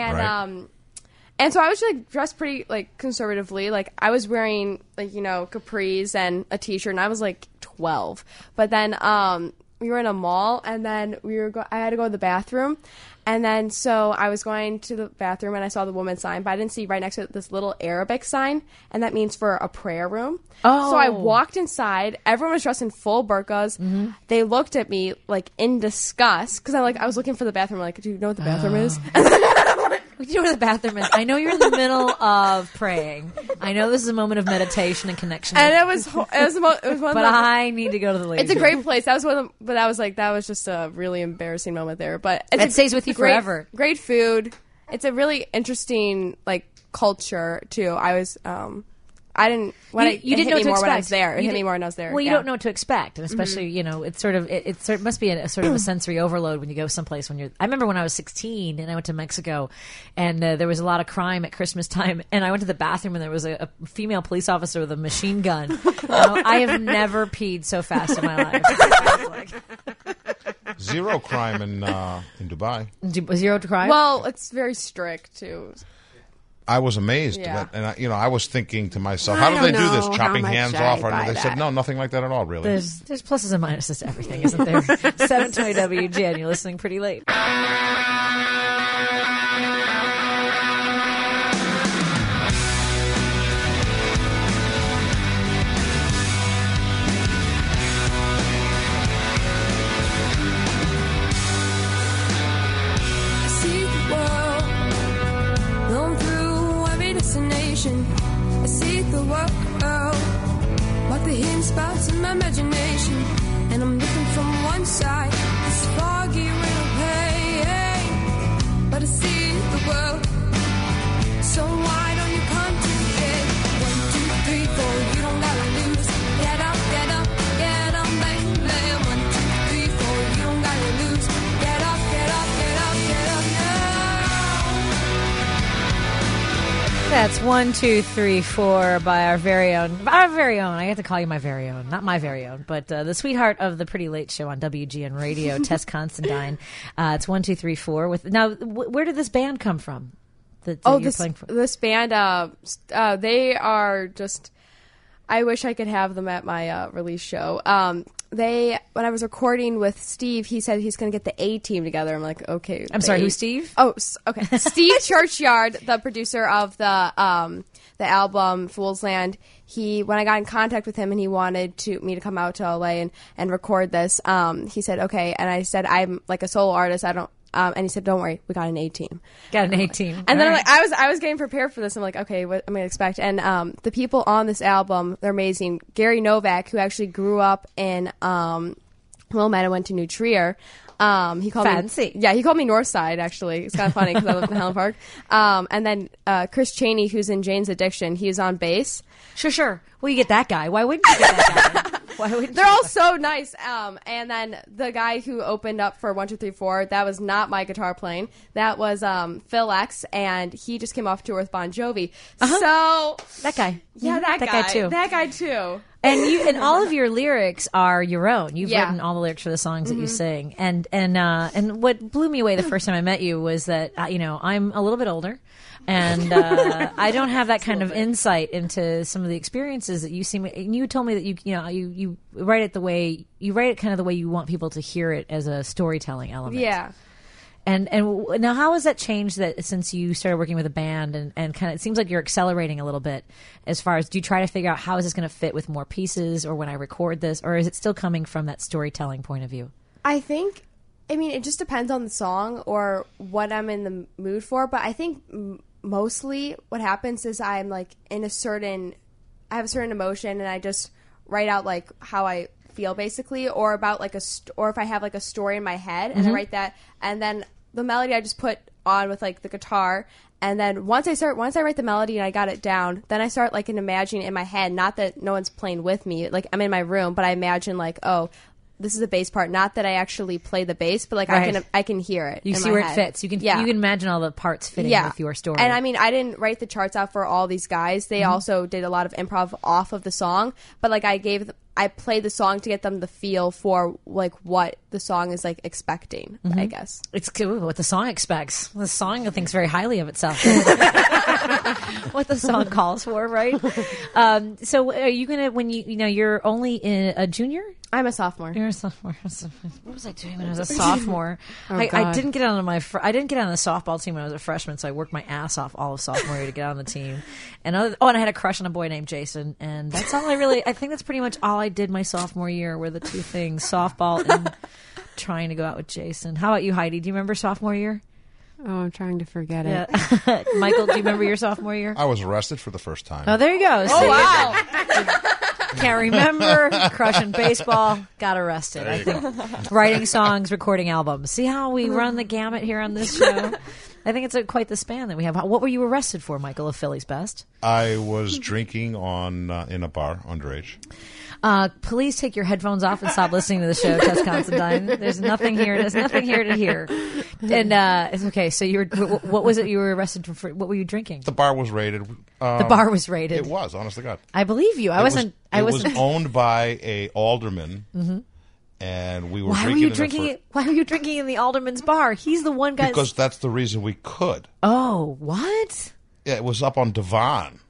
and so I was dressed pretty conservatively. I was wearing capris and a t-shirt, and I was 12. But then we were in a mall, and then I had to go to the bathroom. And then, so I was going to the bathroom, and I saw the woman's sign, but I didn't see right next to it this little Arabic sign, and that means for a prayer room. Oh. So I walked inside. Everyone was dressed in full burqas. Mm-hmm. They looked at me, in disgust, because I was looking for the bathroom. Do you know what the bathroom is? Do you know where the bathroom is? I know you're in the middle of praying. I know this is a moment of meditation and connection. And it was one but I need to go to the ladies' It's a great place. That was one of the, but that was just a really embarrassing moment there. But it stays with you forever. Great food. It's a really interesting culture too. I didn't. You didn't know what to expect. When I was there. It hit me more when I was there. Well, you don't know what to expect, and especially it's sort of it must be a sort of a sensory overload when you go someplace when you're. I remember when I was 16 and I went to Mexico, and there was a lot of crime at Christmas time, and I went to the bathroom and there was a female police officer with a machine gun. I have never peed so fast in my life. Zero crime in Dubai. Zero crime. Well, it's very strict too. I was amazed, and I was thinking to myself, how do they do this? Chopping hands off? Or they said, no, nothing like that at all, really. There's pluses and minuses to everything, isn't there? 720 WGN, you're listening pretty late. I see the world, like the hidden spots in my imagination, and I'm looking from one side, this foggy real pain, but I see the world, so why don't you come today? 1, 2, 3, 4, you don't gotta lose, get up, get up, get up, baby. 1, 2, 3, 4, you don't gotta lose, get up, get up, get up, get up now. That's 1, 2, 3, 4 by our very own. I have to call you my very own, not my very own, but the sweetheart of the Pretty Late Show on WGN Radio, Tess Considine. It's 1, 2, 3, 4. Now, where did this band come from? This band, they are just. I wish I could have them at my release show. When I was recording with Steve, he said he's going to get the A team together. I'm like, okay. I'm sorry, who's Steve? Oh, okay. Steve Churchyard, the producer of the album Fool's Land. When I got in contact with him and he wanted me to come out to LA and record this, he said, okay. And I said, I'm like a solo artist. And he said, "Don't worry, we got an A team." Got an A team. And then I'm like, I was getting prepared for this. I'm like, okay, what am I gonna expect? And the people on this album, they're amazing. Gary Novak, who actually grew up in Wilmette and went to New Trier. He called Fancy. me, he called me Northside. Actually, it's kind of funny because I live in Highland Park. And then Chris Cheney, who's in Jane's Addiction, he's on bass. Sure. Well, you get that guy. Why wouldn't you get that guy? Why wouldn't They're all so nice. And then the guy who opened up for 1, 2, 3, 4, that was not my guitar playing. That was Phil X, and he just came off tour with Bon Jovi. So that guy. Yeah, that guy too. That guy too. And all of your lyrics are your own. You've written all the lyrics for the songs that you sing. And what blew me away the first time I met you was that I'm a little bit older, and I don't have that kind of insight into some of the experiences that you seem. And you told me that you write it kind of the way you want people to hear it as a storytelling element. Yeah. And now, how has that changed that since you started working with a band and kind of, it seems like you're accelerating a little bit as far as, do you try to figure out how is this going to fit with more pieces or when I record this, or is it still coming from that storytelling point of view? I think, it just depends on the song or what I'm in the mood for, but I think mostly what happens is I'm like I have a certain emotion and I just write out like how I feel basically, or about like or if I have like a story in my head and I write that, and then the melody I just put on with like the guitar, and then once I write the melody and I got it down, then I start like imagining in my head, not that no one's playing with me, like I'm in my room, but I imagine like, oh, this is a bass part, not that I actually play the bass, but like I can hear it. You in see my where head. it fits. You can imagine all the parts fitting with your story. And I didn't write the charts out for all these guys. They also did a lot of improv off of the song, but like I played the song to get them the feel for like what the song is like expecting, I guess. It's good what the song expects. The song thinks very highly of itself. What the song calls for, right? So are you going to, when you're only a junior? I'm a sophomore. You're a sophomore. What was I doing when I was a sophomore? Oh, I didn't get on the softball team when I was a freshman, so I worked my ass off all of sophomore year to get on the team. And I had a crush on a boy named Jason, and that's all I think that's pretty much all I did my sophomore year were the two things, softball and trying to go out with Jason. How about you, Heidi? Do you remember sophomore year? Oh, I'm trying to forget it. Michael, do you remember your sophomore year? I was arrested for the first time. Oh, there you go. Oh, wow. Can't remember. Crushing baseball. Got arrested. I think writing songs, recording albums. See how we run the gamut here on this show? I think it's quite the span that we have. What were you arrested for, Michael, of Philly's Best? I was drinking in a bar underage. Please take your headphones off and stop listening to the show, Tess Considine. There's nothing here to hear. And it's okay. So what was it you were arrested for? What were you drinking? The bar was raided. The bar was raided. It was, honest to God. I believe you. It was owned by a alderman. Mm-hmm. And we were Why were you drinking in the alderman's bar? He's the one guy. Because that's the reason we could. Oh, what? Yeah, it was up on Devon.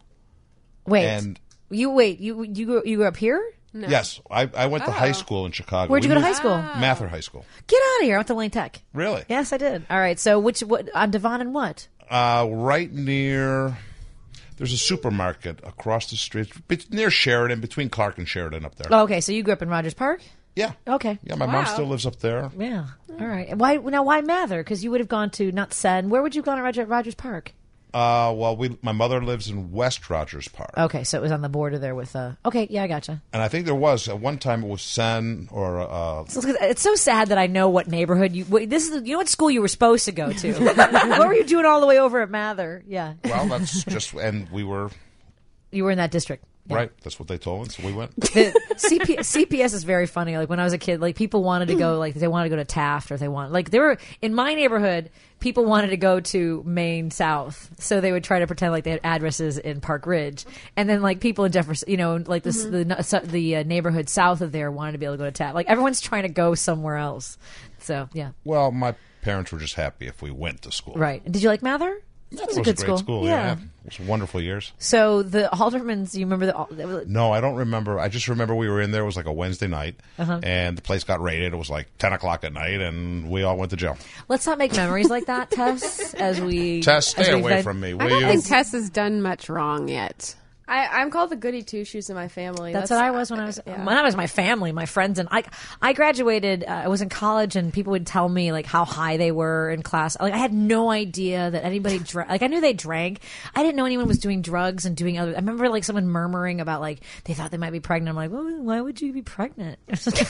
You grew up here? No. Yes, I went to high school in Chicago. Where'd you go to high school? Mather High School. Get out of here! I went to Lane Tech. Really? Yes, I did. All right. So what on Devon and what? Right near. There's a supermarket across the street near Sheridan, between Clark and Sheridan, up there. Oh, okay, so you grew up in Rogers Park? Yeah. Okay. Yeah, my mom still lives up there. Yeah. All right. Why Mather? Because you would have gone to not Sen. Where would you have gone to Rogers Park? My mother lives in West Rogers Park. Okay, so it was on the border there with. Okay, yeah, I gotcha. And I think there was at one time it was Sen or. It's so sad that I know what neighborhood this is. You know what school you were supposed to go to? What were you doing all the way over at Mather? Yeah. Well, that's just and we were. You were in that district. Yeah. Right, that's what they told us, so we went. CPS is very funny. Like when I was a kid, like people wanted to go, like they wanted to go to Taft, or they were in my neighborhood. People wanted to go to Maine South, so they would try to pretend like they had addresses in Park Ridge, and then like people in Jefferson, like this, the neighborhood south of there wanted to be able to go to Taft. Like everyone's trying to go somewhere else. So yeah. Well, my parents were just happy if we went to school. Right. Did you like Mather? It was a great school. Yeah. It was wonderful years. So the aldermans, you remember No, I don't remember. I just remember we were in there. It was like a Wednesday night, and the place got raided. It was like 10 o'clock at night, and we all went to jail. Let's not make memories like that, Tess. Tess, stay away from me, will I don't you? think Tess has done much wrong yet. I'm called the goody two shoes in my family. That's what I was when I was my family, my friends, and I graduated. I was in college, and people would tell me like how high they were in class. Like I had no idea that anybody drank. Like I knew they drank. I didn't know anyone was doing drugs and doing other. I remember like someone murmuring about like they thought they might be pregnant. I'm like, well, why would you be pregnant?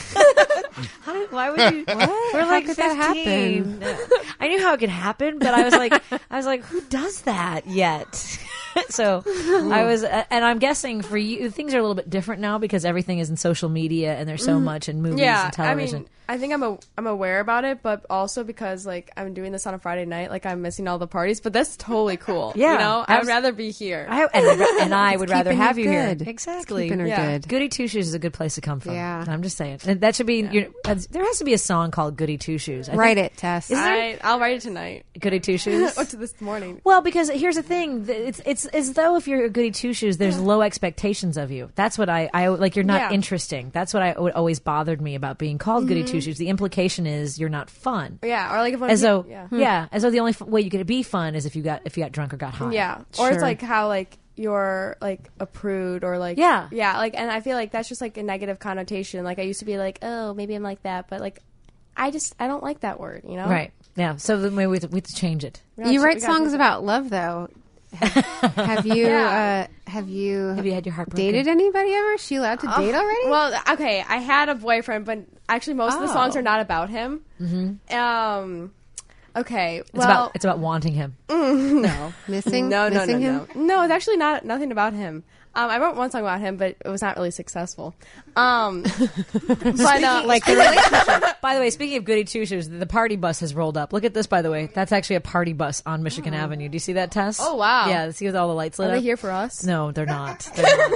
Why would you? What? We're like 15. I knew how it could happen, but I was like, who does that yet? So I was, and I'm guessing for you, things are a little bit different now because everything is in social media and there's so much in movies and television. I mean, I think I'm aware about it, but also because like I'm doing this on a Friday night, like I'm missing all the parties. But that's totally cool. Yeah, you know, I would rather be here. And I would rather have you here. Good. Exactly. Keeping her good. Goody Two Shoes is a good place to come from. Yeah. I'm just saying. And that should be. There has to be a song called Goody Two Shoes. Write it, Tess. I'll write it tonight. Goody Two Shoes. Or to this morning. Well, because here's the thing. It's as though if you're a Goody Two Shoes, there's low expectations of you. That's what I like. You're not interesting. That's what always bothered me about being called Goody Two Shoes. The implication is you're not fun. Yeah, or like if as though the only way you could be fun is if you got drunk or got high. Yeah, or it's like how like you're like a prude or like like, and I feel like that's just like a negative connotation. Like I used to be like, oh, maybe I'm like that, but like I don't like that word, you know? Right. Yeah. So then maybe we have to change it. You write songs about love, though. Have you have you had your heart broken? Dated anybody ever? Is she allowed to date already? Well, okay, I had a boyfriend, but actually most of the songs are not about him. Mm-hmm. Okay, it's about wanting him. No, missing him. No, it's actually nothing about him. I wrote one song about him, but it was not really successful. But like the relationship. By the way, speaking of Goody Two Shoes, the party bus has rolled up. Look at this, by the way. That's actually a party bus on Michigan Avenue. Do you see that, Tess? Oh wow! Yeah, see with all the lights lit up. Are they here for us? No, they're not.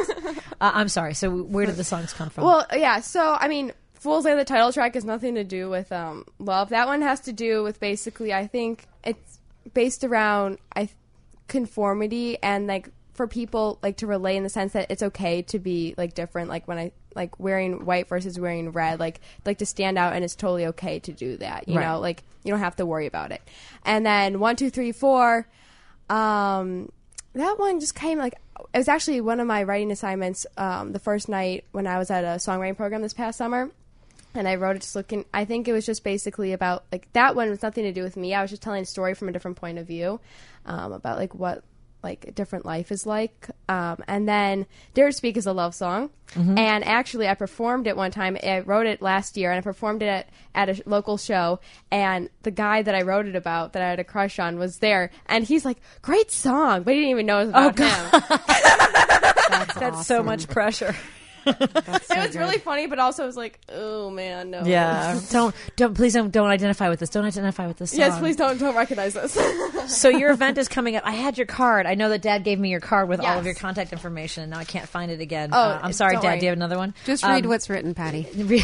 I'm sorry. So where did the songs come from? Well, yeah. So I mean, Fool's Land, the title track, has nothing to do with love. That one has to do with basically, I think it's based around conformity and like for people like to relate in the sense that it's okay to be like different. Like when I like wearing white versus wearing red, like to stand out, and it's totally okay to do that. You know, like you don't have to worry about it. And then 1, 2, 3, 4, that one just came like. It was actually one of my writing assignments the first night when I was at a songwriting program this past summer. And I wrote it just looking, I think it was just basically about, like, that one was nothing to do with me. I was just telling a story from a different point of view about, like, what, like, a different life is like. And then Dare to Speak is a love song. Mm-hmm. And actually, I performed it one time. I wrote it last year, and I performed it at a local show. And the guy that I wrote it about, that I had a crush on, was there. And he's like, great song. But he didn't even know it was about him. That's so much pressure. It was really funny, but also it was like, oh man, no. Yeah, please don't identify with this. Don't identify with this song. Yes, please don't recognize this. So your event is coming up. I had your card. I know that Dad gave me your card with all of your contact information, and now I can't find it again. I'm sorry, Dad. Worry. Do you have another one? Just read what's written, Patty.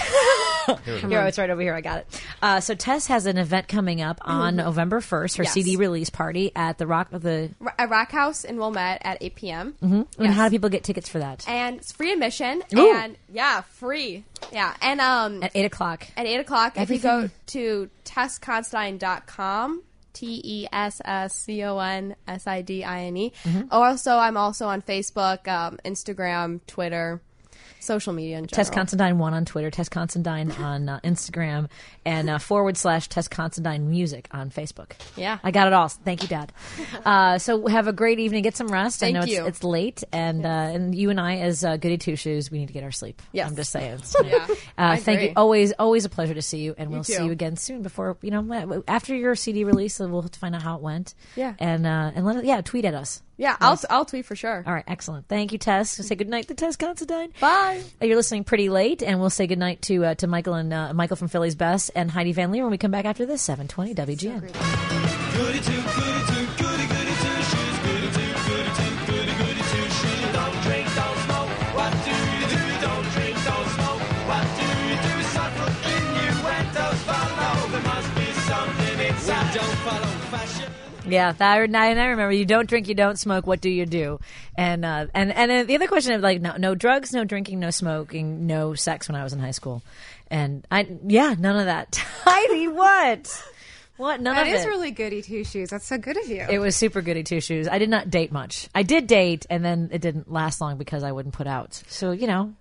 It's right over here. I got it. So Tess has an event coming up on November 1st, her CD release party at the Rock House in Wilmette at 8 p.m. Mm-hmm. Yes. And how do people get tickets for that? And it's free admission. Ooh. And free. Yeah. And at 8 o'clock. At 8 o'clock, if you go to TessConsidine.com, TessConsidine. Mm-hmm. Also, I'm also on Facebook, Instagram, Twitter. Social media in general. Tess Considine 1 on Twitter, Tess Considine on Instagram, and /Tess Considine Music on Facebook. Yeah. I got it all. Thank you, Dad. So have a great evening. Get some rest. Thank I know you. It's late, and you and I, as Goody Two Shoes, we need to get our sleep. Yes. I'm just saying. Thank you. Always a pleasure to see you, and we'll see you again soon. Before after your CD release, we'll have to find out how it went. Yeah. And tweet at us. Yeah, I'll tweet for sure. All right, excellent. Thank you, Tess. We'll say goodnight to Tess Considine. Bye. You're listening Pretty Late, and we'll say goodnight to Michael and Michael from Philly's Best and Heidi Van Leer when we come back after this. 720 WGN. Goody two, goody two, goody goody two shoes. Goody two, goody two, goody goody two shoes. Don't drink, don't smoke. What do you do? Don't drink, don't smoke. What do you do? Subtle innuendos follow. There must be something inside. We don't follow fashion. Yeah, I remember. You don't drink, you don't smoke. What do you do? And the other question of like no drugs, no drinking, no smoking, no sex when I was in high school, and none of that. Heidi, what? What? None That of is it. really goody two shoes. That's so good of you. It was super goody two shoes. I did not date much. I did date, and then it didn't last long because I wouldn't put out. So,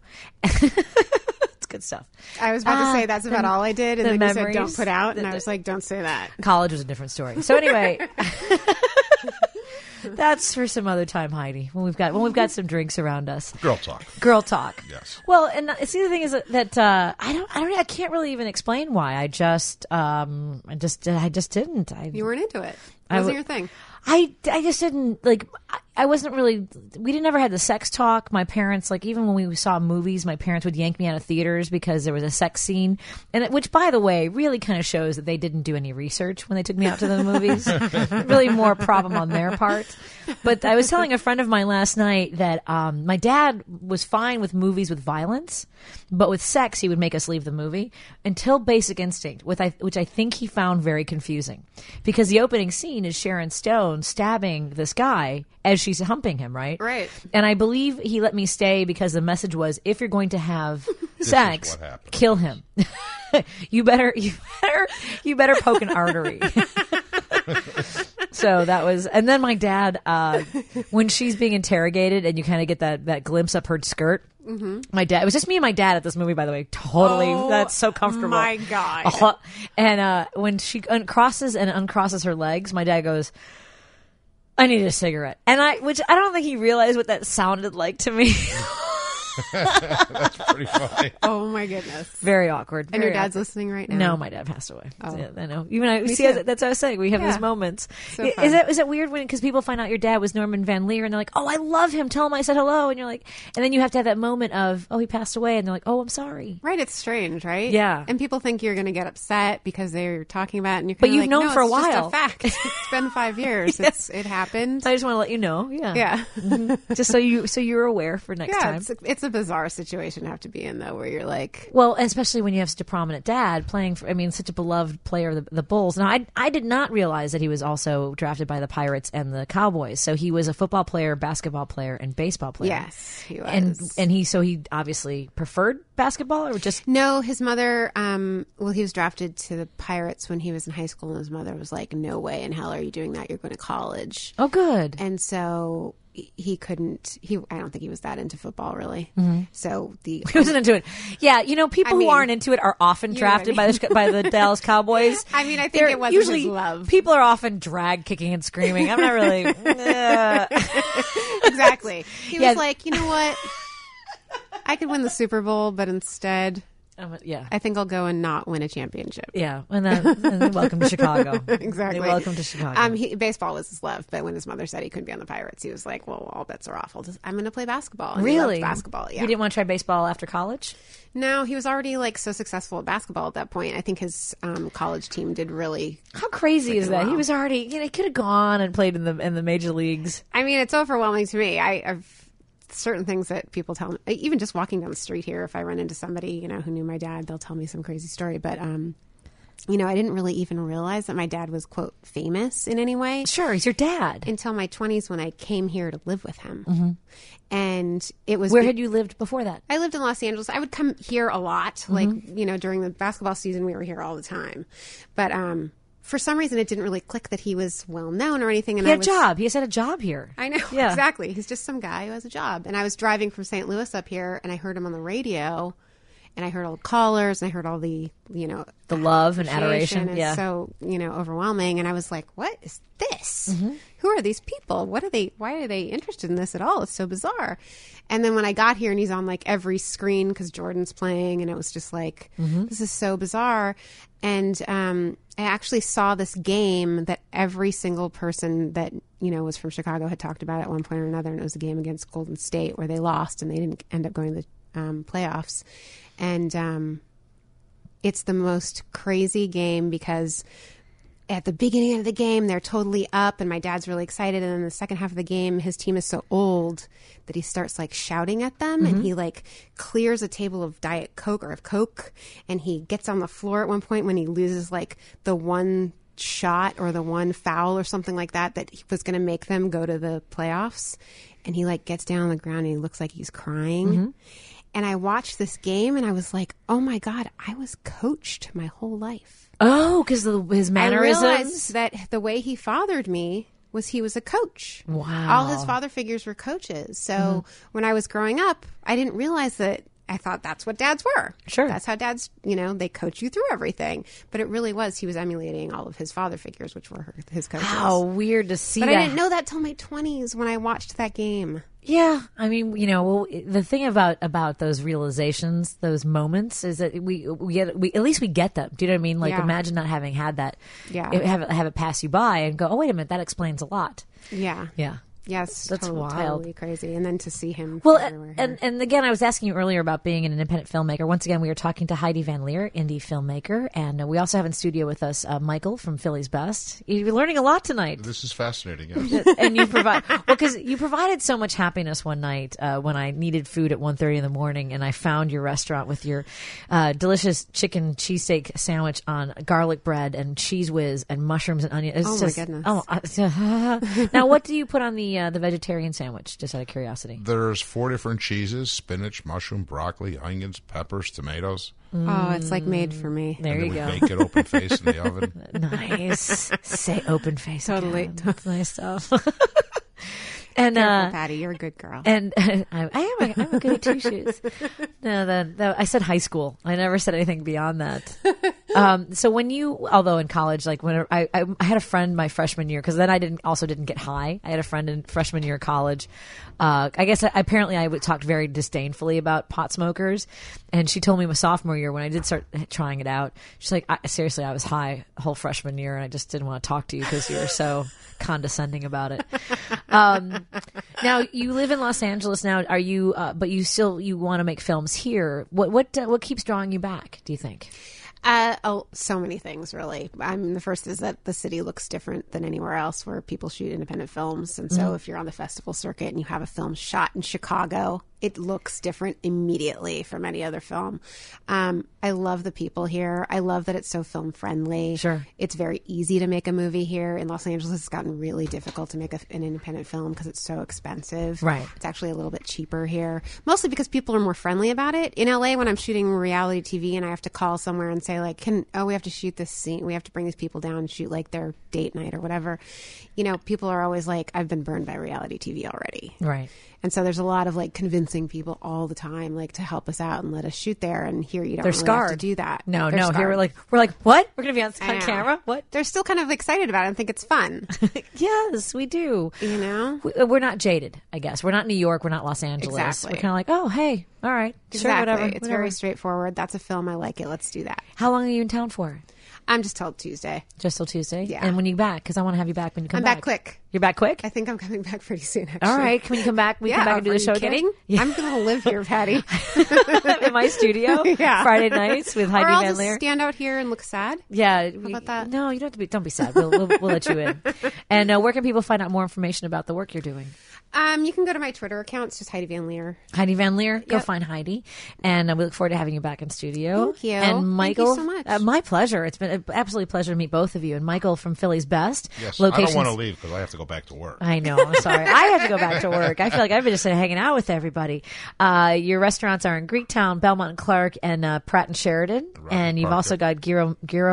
it's good stuff. I was about to say that's about all I did, and the then you said memories, don't put out, and I was like, don't say that. College was a different story. So anyway, that's for some other time, Heidi. When we've got some drinks around us. Girl talk. Girl talk. Yes. Well, and it's the other thing is that I can't really even explain why. I just didn't. You weren't into it. It I wasn't w- your thing. I just didn't like. I wasn't really. We didn't ever had the sex talk. My parents, like, even when we saw movies, my parents would yank me out of theaters because there was a sex scene, which, by the way, really kind of shows that they didn't do any research when they took me out to the movies. Really, more problem on their part. But I was telling a friend of mine last night that my dad was fine with movies with violence, but with sex, he would make us leave the movie until Basic Instinct, which I think he found very confusing, because the opening scene is Sharon Stone stabbing this guy as she's humping him, right? Right. And I believe he let me stay because the message was, if you're going to have sex, kill him. you better poke an artery. So that was, and then my dad, when she's being interrogated and you kind of get that glimpse of her skirt. Mm-hmm. My dad, it was just me and my dad at this movie, by the way. Totally. That's so comfortable. My God. And when she crosses and uncrosses her legs, my dad goes, I need a cigarette. Which I don't think he realized what that sounded like to me. That's pretty funny. Oh my goodness. Very awkward. And your dad's listening right now? No, my dad passed away. Oh. Yeah, I know. Even Me see, too. that's what I was saying. We have Yeah. those moments. So Is it weird because people find out your dad was Norman Van Leer and they're like, oh, I love him. Tell him I said hello. And you're like, and then you have to have that moment of, oh, he passed away. And they're like, oh, I'm sorry. Right, it's strange, right? Yeah. And people think you're going to get upset because they're talking about it, and you're But kinda you've like, known no, for a it's just while. a fact. It's been 5 years. It happened. I just want to let you know. Yeah. Yeah. Mhm. Just so you're aware for next time. It's a bizarre situation to have to be in, though, where you're like, Well, especially when you have such a prominent dad playing for, such a beloved player of the Bulls. Now, I did not realize that he was also drafted by the Pirates and the Cowboys. So he was a football player, basketball player, and baseball player. yes, he was. And he obviously preferred basketball, or just No, his mother, he was drafted to the Pirates when he was in high school, and his mother was like, no way in hell are you doing that. You're going to college. Oh, good. And so he couldn't, I don't think he was that into football, really. Mhm. So he wasn't into it. Yeah, people who aren't into it are often You know what I drafted mean. by the Dallas Cowboys. I mean, I think They're it wasn't usually, his love. People are often drag kicking and screaming. I'm not really. Exactly. He Yeah. was like, you know what? I could win the Super Bowl, but instead, yeah, I think I'll go and not win a championship. Yeah, and then welcome to Chicago. Exactly. Welcome to Chicago. Baseball was his love, but when his mother said he couldn't be on the Pirates, he was like, "Well, all bets are off. I'm going to play basketball." And he loved Really? basketball. Yeah. You didn't want to try baseball after college? No, he was already so successful at basketball at that point. I think his college team did really. How crazy is that? well. He was already. He could have gone and played in the major leagues. I mean, it's overwhelming to me. I've certain things that people tell me, even just walking down the street here, if I run into somebody, who knew my dad, they'll tell me some crazy story. But, I didn't really even realize that my dad was, quote, famous in any way. Sure, he's your dad. Until my 20s when I came here to live with him. Mm-hmm. And it was... Where had you lived before that? I lived in Los Angeles. I would come here a lot. During the basketball season, we were here all the time. But, for some reason, it didn't really click that he was well known or anything. And He had a job. He has had a job here. I know, Yeah. exactly. He's just some guy who has a job. And I was driving from St. Louis up here, and I heard him on the radio, and I heard all the callers, and I heard all the, The love and adoration. It's Yeah. so, overwhelming. And I was like, what is this? Mm-hmm. Who are these people? Why are they interested in this at all? It's so bizarre. And then when I got here and he's on every screen because Jordan's playing, and it was just like, this is so bizarre. And I actually saw this game that every single person that, was from Chicago had talked about at one point or another. And it was a game against Golden State where they lost and they didn't end up going to the playoffs. And it's the most crazy game because at the beginning of the game, they're totally up and my dad's really excited. And then the second half of the game, his team is so old that he starts shouting at them and he clears a table of Diet Coke or of Coke. And he gets on the floor at one point when he loses the one shot or the one foul or something like that he was going to make them go to the playoffs. And he gets down on the ground and he looks like he's crying. And I watched this game and I was like, oh my God, I was coached my whole life. Oh, because his mannerisms? I realized that the way he fathered me was he was a coach. Wow. All his father figures were coaches. So when I was growing up, I didn't realize that. I thought that's what dads were. Sure. That's how dads, they coach you through everything. But it really was. He was emulating all of his father figures, which were his coaches. How weird to see but that. I didn't know that till my 20s when I watched that game. Yeah, I mean, the thing about those realizations, those moments, is that we at least we get them. Do you know what I mean? Like, imagine not having had that. Yeah. Have it pass you by and go, oh, wait a minute, that explains a lot. Yeah. Yeah. Yes, that's wild. Totally crazy. And then to see him. Well, and again, I was asking you earlier about being an independent filmmaker. Once again, we are talking to Heidi Van Leer, indie filmmaker, and we also have in studio with us Michael from Philly's Best. You're learning a lot tonight. This is fascinating. Yes. And you because you provided so much happiness one night when I needed food at 1:30 in the morning, and I found your restaurant with your delicious chicken cheesesteak sandwich on garlic bread and cheese whiz and mushrooms and onion. It's my goodness! Now, what do you put on the vegetarian sandwich, just out of curiosity? There's 4 different cheeses: spinach, mushroom, broccoli, onions, peppers, tomatoes. Oh, it's like made for me. There you we go. Bake it open face in the oven. Nice. Say open face. Totally. Again. That's nice stuff. And careful, Patty, you're a good girl. And I'm a goody two shoes. No, I said high school. I never said anything beyond that. So although in college, like when I had a friend my freshman year, because then I didn't get high. I had a friend in freshman year of college. I guess apparently I talked very disdainfully about pot smokers, and she told me my sophomore year when I did start trying it out. She's like, seriously, I was high whole freshman year, and I just didn't want to talk to you because you were so condescending about it. Now you live in Los Angeles now. Are you? But you want to make films here. What keeps drawing you back, do you think? So many things, really. I mean, the first is that the city looks different than anywhere else where people shoot independent films. And so if you're on the festival circuit and you have a film shot in Chicago, it looks different immediately from any other film. I love the people here. I love that it's so film friendly. Sure. It's very easy to make a movie here. In Los Angeles, it's gotten really difficult to make an independent film because it's so expensive. Right. It's actually a little bit cheaper here, mostly because people are more friendly about it. In LA, when I'm shooting reality TV and I have to call somewhere and say, like, we have to shoot this scene. We have to bring these people down and shoot like their date night or whatever. People are always like, I've been burned by reality TV already. Right. And so there's a lot of like convincing people all the time, like to help us out and let us shoot there. And here you don't They're really scarred. have to do that. No. They're Here scarred. we're like, what? We're going to be on I know. camera? What? They're still kind of excited about it and think it's fun. Yes, we do. We're not jaded, I guess. We're not New York. We're not Los Angeles. Exactly. We're kind of like, oh, hey, all right. Exactly. Sure, whatever. It's very straightforward. That's a film. I like it. Let's do that. How long are you in town for? I'm just till Tuesday. Just till Tuesday? Yeah. And when you back? Because I want to have you back when you come I'm back. back quick. You're back quick? I think I'm coming back pretty soon, actually. All right. Can we come back? We come back and do the show Are you kidding? again? I'm going to live here, Patty. In my studio? Yeah. Friday nights with Heidi or I'll Van just Leer? stand out here and look sad. Yeah. How about that? No, you don't have to don't be sad. We'll let you in. And where can people find out more information about the work you're doing? You can go to my Twitter account. It's just Heidi Van Leer. Heidi Van Leer. Go Yep. find Heidi. And we look forward to having you back in studio. Thank you. And Michael. Thank you so much. My pleasure. It's been an absolute pleasure to meet both of you. And Michael from Philly's Best. Yes, Locations. I don't want to leave because I have to go back to work. I know. I'm sorry. I have to go back to work. I feel like I've been just hanging out with everybody. Your restaurants are in Greektown, Belmont and Clark, and Pratt and Sheridan. And you've also got Euromena.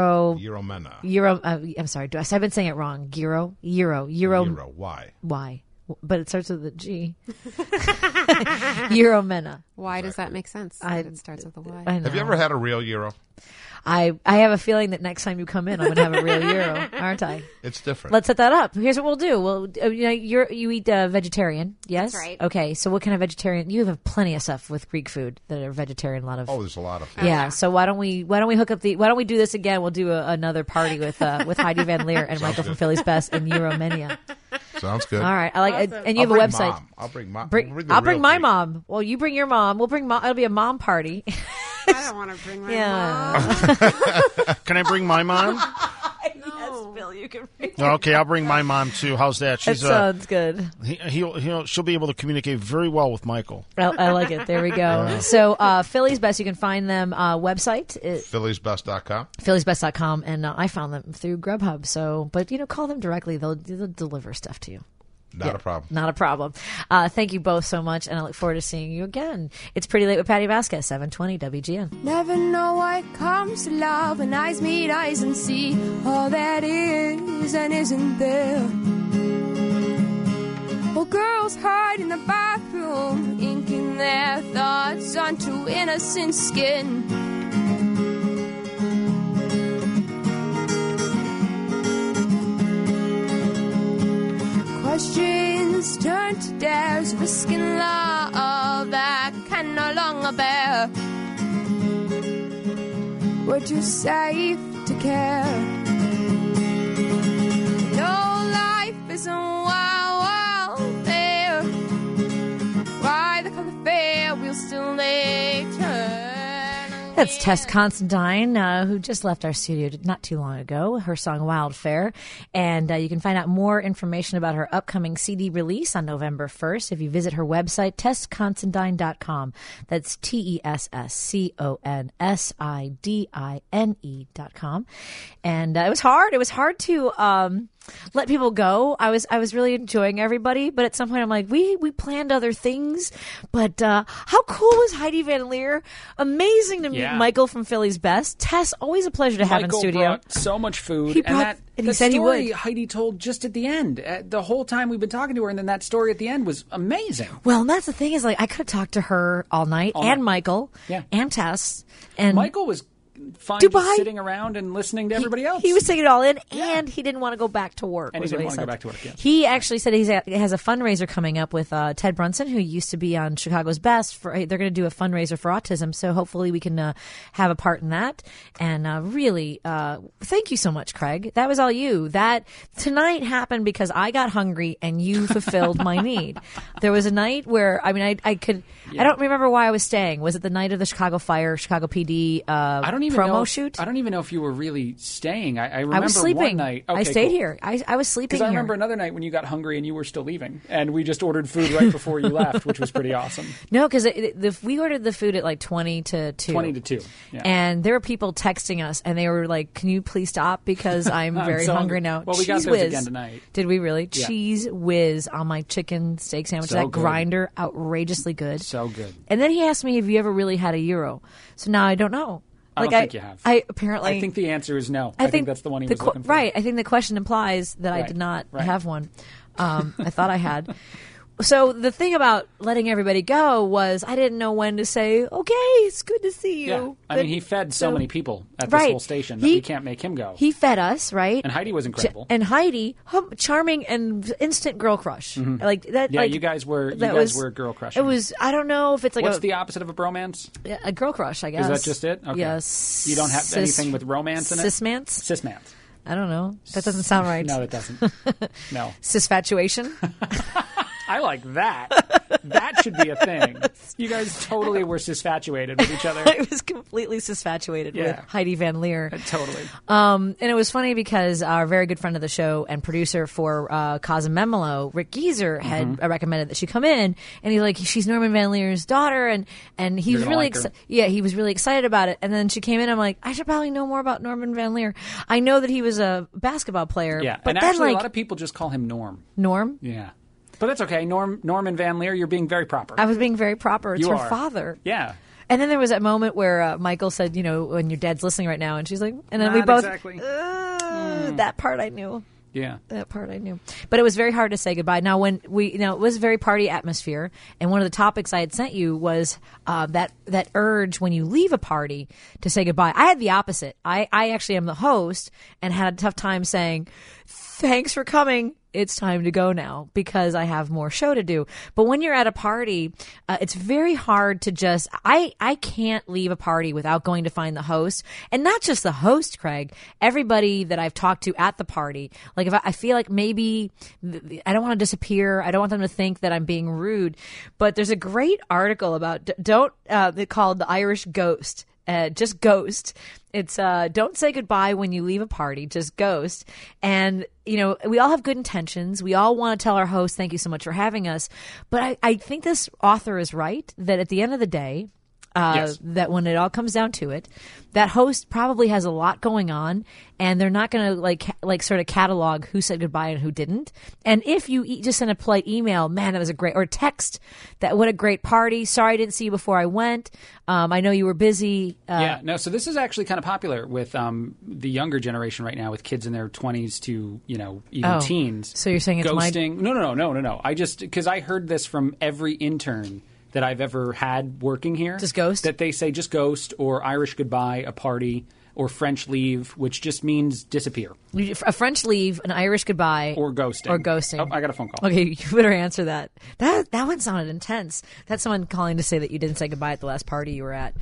I'm sorry. I've been saying it wrong. Gyro. Why? But it starts with a G. Euromena. Why does that make sense? That it starts with a Y. I know. Have you ever had a real gyro? I have a feeling that next time you come in, I'm going to have a real gyro, aren't I? It's different. Let's set that up. Here's what we'll do. Well, you eat vegetarian, yes? That's right. Okay, so what kind of vegetarian? You have plenty of stuff with Greek food that are vegetarian. A lot of. Oh, there's a lot of. Yeah. So why don't we hook up why don't we do this again? We'll do another party with Heidi Van Leer and Michael from Philly's Best and Euromania. Sounds good. All right. I like Awesome. and you have a website. Mom. I'll bring mom. I'll bring my mom. Well, you bring your mom. We'll bring mom. It'll be a mom party. I don't want to bring my mom. Can I bring my mom? Yes, Bill, you can. Okay, I'll bring my mom too. How's that? That sounds good. She'll be able to communicate very well with Michael. I like it. There we go. So Philly's Best, you can find them website. Philly'sBest.com. Philly'sBest.com, and I found them through Grubhub. So, but call them directly; they'll deliver stuff to you. Not a problem. Not a problem. Thank you both so much, and I look forward to seeing you again. It's Pretty Late with Patty Vasquez, 720 WGN. Never know what comes to love when eyes meet eyes and see all that is and isn't there. Well, girls hide in the bathroom, inking their thoughts onto innocent skin. Questions turn to dares, risking love that can no longer bear. We're too safe to care. No, life isn't wild, wild there. Why the color fair, we'll still later. That's Tess Considine, who just left our studio not too long ago, her song Wildfare. And you can find out more information about her upcoming CD release on November 1st if you visit her website, tessconsidine.com. That's TESSCONSIDINE.com. And it was hard. It was hard to let people go. I was really enjoying everybody, but at some point I'm like, we planned other things, but how cool was Heidi Van Leer? Amazing to meet Michael from Philly's Best. Tess, always a pleasure to have in studio. Brought so much food, He said he would. Heidi told just at the end, the whole time we've been talking to her, and then that story at the end was amazing. Well, and that's the thing is, like, I could have talked to her all night, Michael, and Tess, and Michael was fine just sitting around and listening to everybody else. He was taking it all in, and he didn't want to go back to work. And he didn't want to go back to work, He actually said he has a fundraiser coming up with Ted Brunson, who used to be on Chicago's Best. They're going to do a fundraiser for autism, so hopefully we can have a part in that. And really, thank you so much, Craig. That was all you. That tonight happened because I got hungry and you fulfilled my need. There was a night where, I mean, I don't remember why I was staying. Was it the night of the Chicago Fire, Chicago PD I don't even promo know, shoot? I don't even know if you were really staying. I remember was sleeping. one night. Okay, I stayed cool. here. I was sleeping here. Because I remember another night when you got hungry and you were still leaving, and we just ordered food right before you left, which was pretty awesome. No, because we ordered the food at like 20 to 2. 20 to 2, yeah. And there were people texting us, and they were like, can you please stop because I'm very hungry now. Well, we got Cheese those whiz. again tonight. Did we really? Yeah. Cheese whiz on my chicken steak sandwich. So that good. grinder, outrageously good. So good. And then he asked me, have you ever really had a gyro? So now I don't know. I don't think you have. I think the answer is no. I think that's the one he was looking for. Right. I think the question implies that I did not have one. I thought I had. So the thing about letting everybody go was I didn't know when to say, okay, it's good to see you. Yeah. I mean, he fed so many people at this whole station that we can't make him go. He fed us, right? And Heidi was incredible. And Heidi, charming and instant girl crush. Mm-hmm. Like that. Yeah, like, you guys were girl crushing. It was, I don't know if it's like What's the opposite of a bromance? A girl crush, I guess. Is that just it? Okay. Yes. You don't have anything with romance in it? Cismance? Cismance. I don't know. That doesn't sound right. No, it doesn't. No. Cisfatuation? I like that. That should be a thing. You guys totally were cisfatuated with each other. I was completely cisfatuated with Heidi Van Leer. Totally. And it was funny because our very good friend of the show and producer for Cause and Memelo, Rick Gieser, had recommended that she come in, and he's like, she's Norman Van Leer's daughter, and he was really he was really excited about it. And then she came in, I'm like, I should probably know more about Norman Van Leer. I know that he was a basketball player. Yeah, but and then, actually a lot of people just call him Norm. Norm? Yeah. But that's okay. Norman Van Leer, you're being very proper. I was being very proper. It's you her are. father. Yeah. And then there was that moment where Michael said, when your dad's listening right now, and she's like, and then we both, exactly. That part I knew. Yeah. That part I knew. But it was very hard to say goodbye. Now, when it was a very party atmosphere, and one of the topics I had sent you was that urge when you leave a party to say goodbye. I had the opposite. I actually am the host and had a tough time saying, thanks for coming. It's time to go now because I have more show to do. But when you're at a party, it's very hard to just, I can't leave a party without going to find the host. And not just the host, Craig, everybody that I've talked to at the party. Like if I feel like maybe I don't want to disappear. I don't want them to think that I'm being rude. But there's a great article about, called The Irish Ghost. Just ghost. It's don't say goodbye when you leave a party. Just ghost. And we all have good intentions. We all want to tell our host, thank you so much for having us. But I think this author is right that at the end of the day, Yes. that when it all comes down to it, that host probably has a lot going on, and they're not going to like sort of catalog who said goodbye and who didn't. And if you just send a polite email, man, that was a great, or text that what a great party. Sorry I didn't see you before I went. I know you were busy. So this is actually kind of popular with the younger generation right now, with kids in their 20s to even teens. So you're saying it's ghosting? No. I just because I heard this from every intern that I've ever had working here. Just ghost? That they say just ghost, or Irish goodbye, a party, or French leave, which just means disappear. A French leave, an Irish goodbye. Or ghosting. Oh, I got a phone call. Okay, you better answer that. That one sounded intense. That's someone calling to say that you didn't say goodbye at the last party you were at.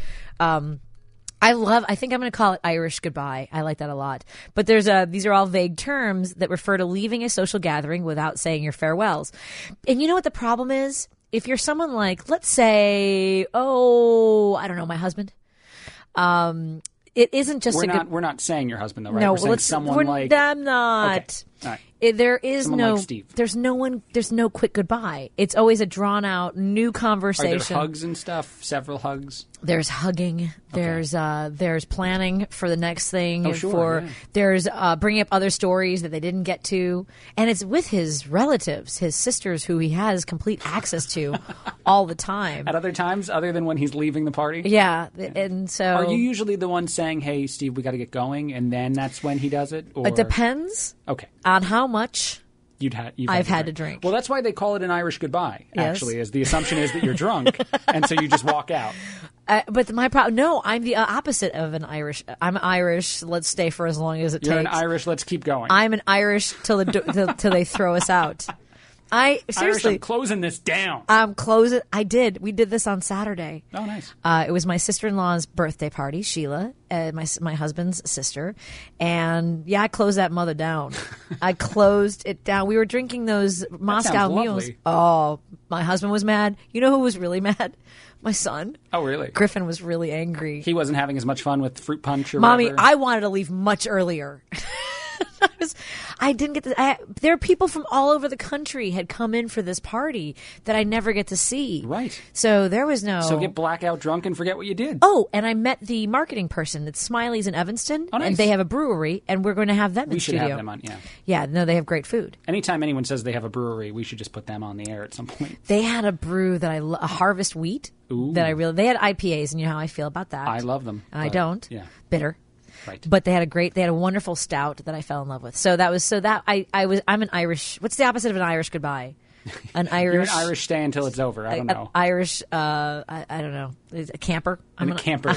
I think I'm going to call it Irish goodbye. I like that a lot. But these are all vague terms that refer to leaving a social gathering without saying your farewells. And you know what the problem is? If you're someone like, let's say, I don't know, my husband. It isn't just we're not saying your husband though, right? No, we're saying someone like I'm not. Okay. All right. There is Someone no. like Steve. There's no one. There's no quick goodbye. It's always a drawn out new conversation. Are there hugs and stuff? Several hugs. There's hugging. Okay. There's planning for the next thing. Oh, sure, yeah. There's bringing up other stories that they didn't get to, and it's with his relatives, his sisters, who he has complete access to all the time. At other times, other than when he's leaving the party. Yeah, and so are you usually the one saying, "Hey, Steve, we got to get going," and then that's when he does it? Or? It depends. Okay. On how much I've had to drink. Well, that's why they call it an Irish goodbye, Yes. actually, as the assumption is that you're drunk, and so you just walk out. But my problem, no, I'm the opposite of an Irish. I'm Irish. Let's stay for as long as it You're takes. an Irish. Let's keep going. I'm an Irish till they throw us out. Irish, Seriously, I'm closing this down. I'm closing. We did this on Saturday. Oh, nice. It was my sister-in-law's birthday party, Sheila, my husband's sister, and I closed that mother down. I closed it down. We were drinking those Moscow sounds mules. lovely. Oh, my husband was mad. You know who was really mad? My son. Oh, really? Griffin was really angry. He wasn't having as much fun with fruit punch or Mommy, whatever? I wanted to leave much earlier. I didn't get to. There are people from all over the country had come in for this party that I never get to see. Right. So there was no. So get blackout drunk and forget what you did. Oh, and I met the marketing person. It's Smiley's in Evanston, Oh, nice. and they have a brewery, and we're going to have them in We should studio. have them on, yeah. Yeah, no, they have great food. Anytime anyone says they have a brewery, we should just put them on the air at some point. They had a brew that a Harvest Wheat Ooh. that I really. They had IPAs, and you know how I feel about that. I love them. And I but, don't. Yeah. Bitter. Right. But they had a wonderful stout that I fell in love with. So I'm an Irish. What's the opposite of an Irish goodbye? An Irish. You're an Irish stay until it's over. I don't know. Irish. I don't know. A camper. I'm a camper.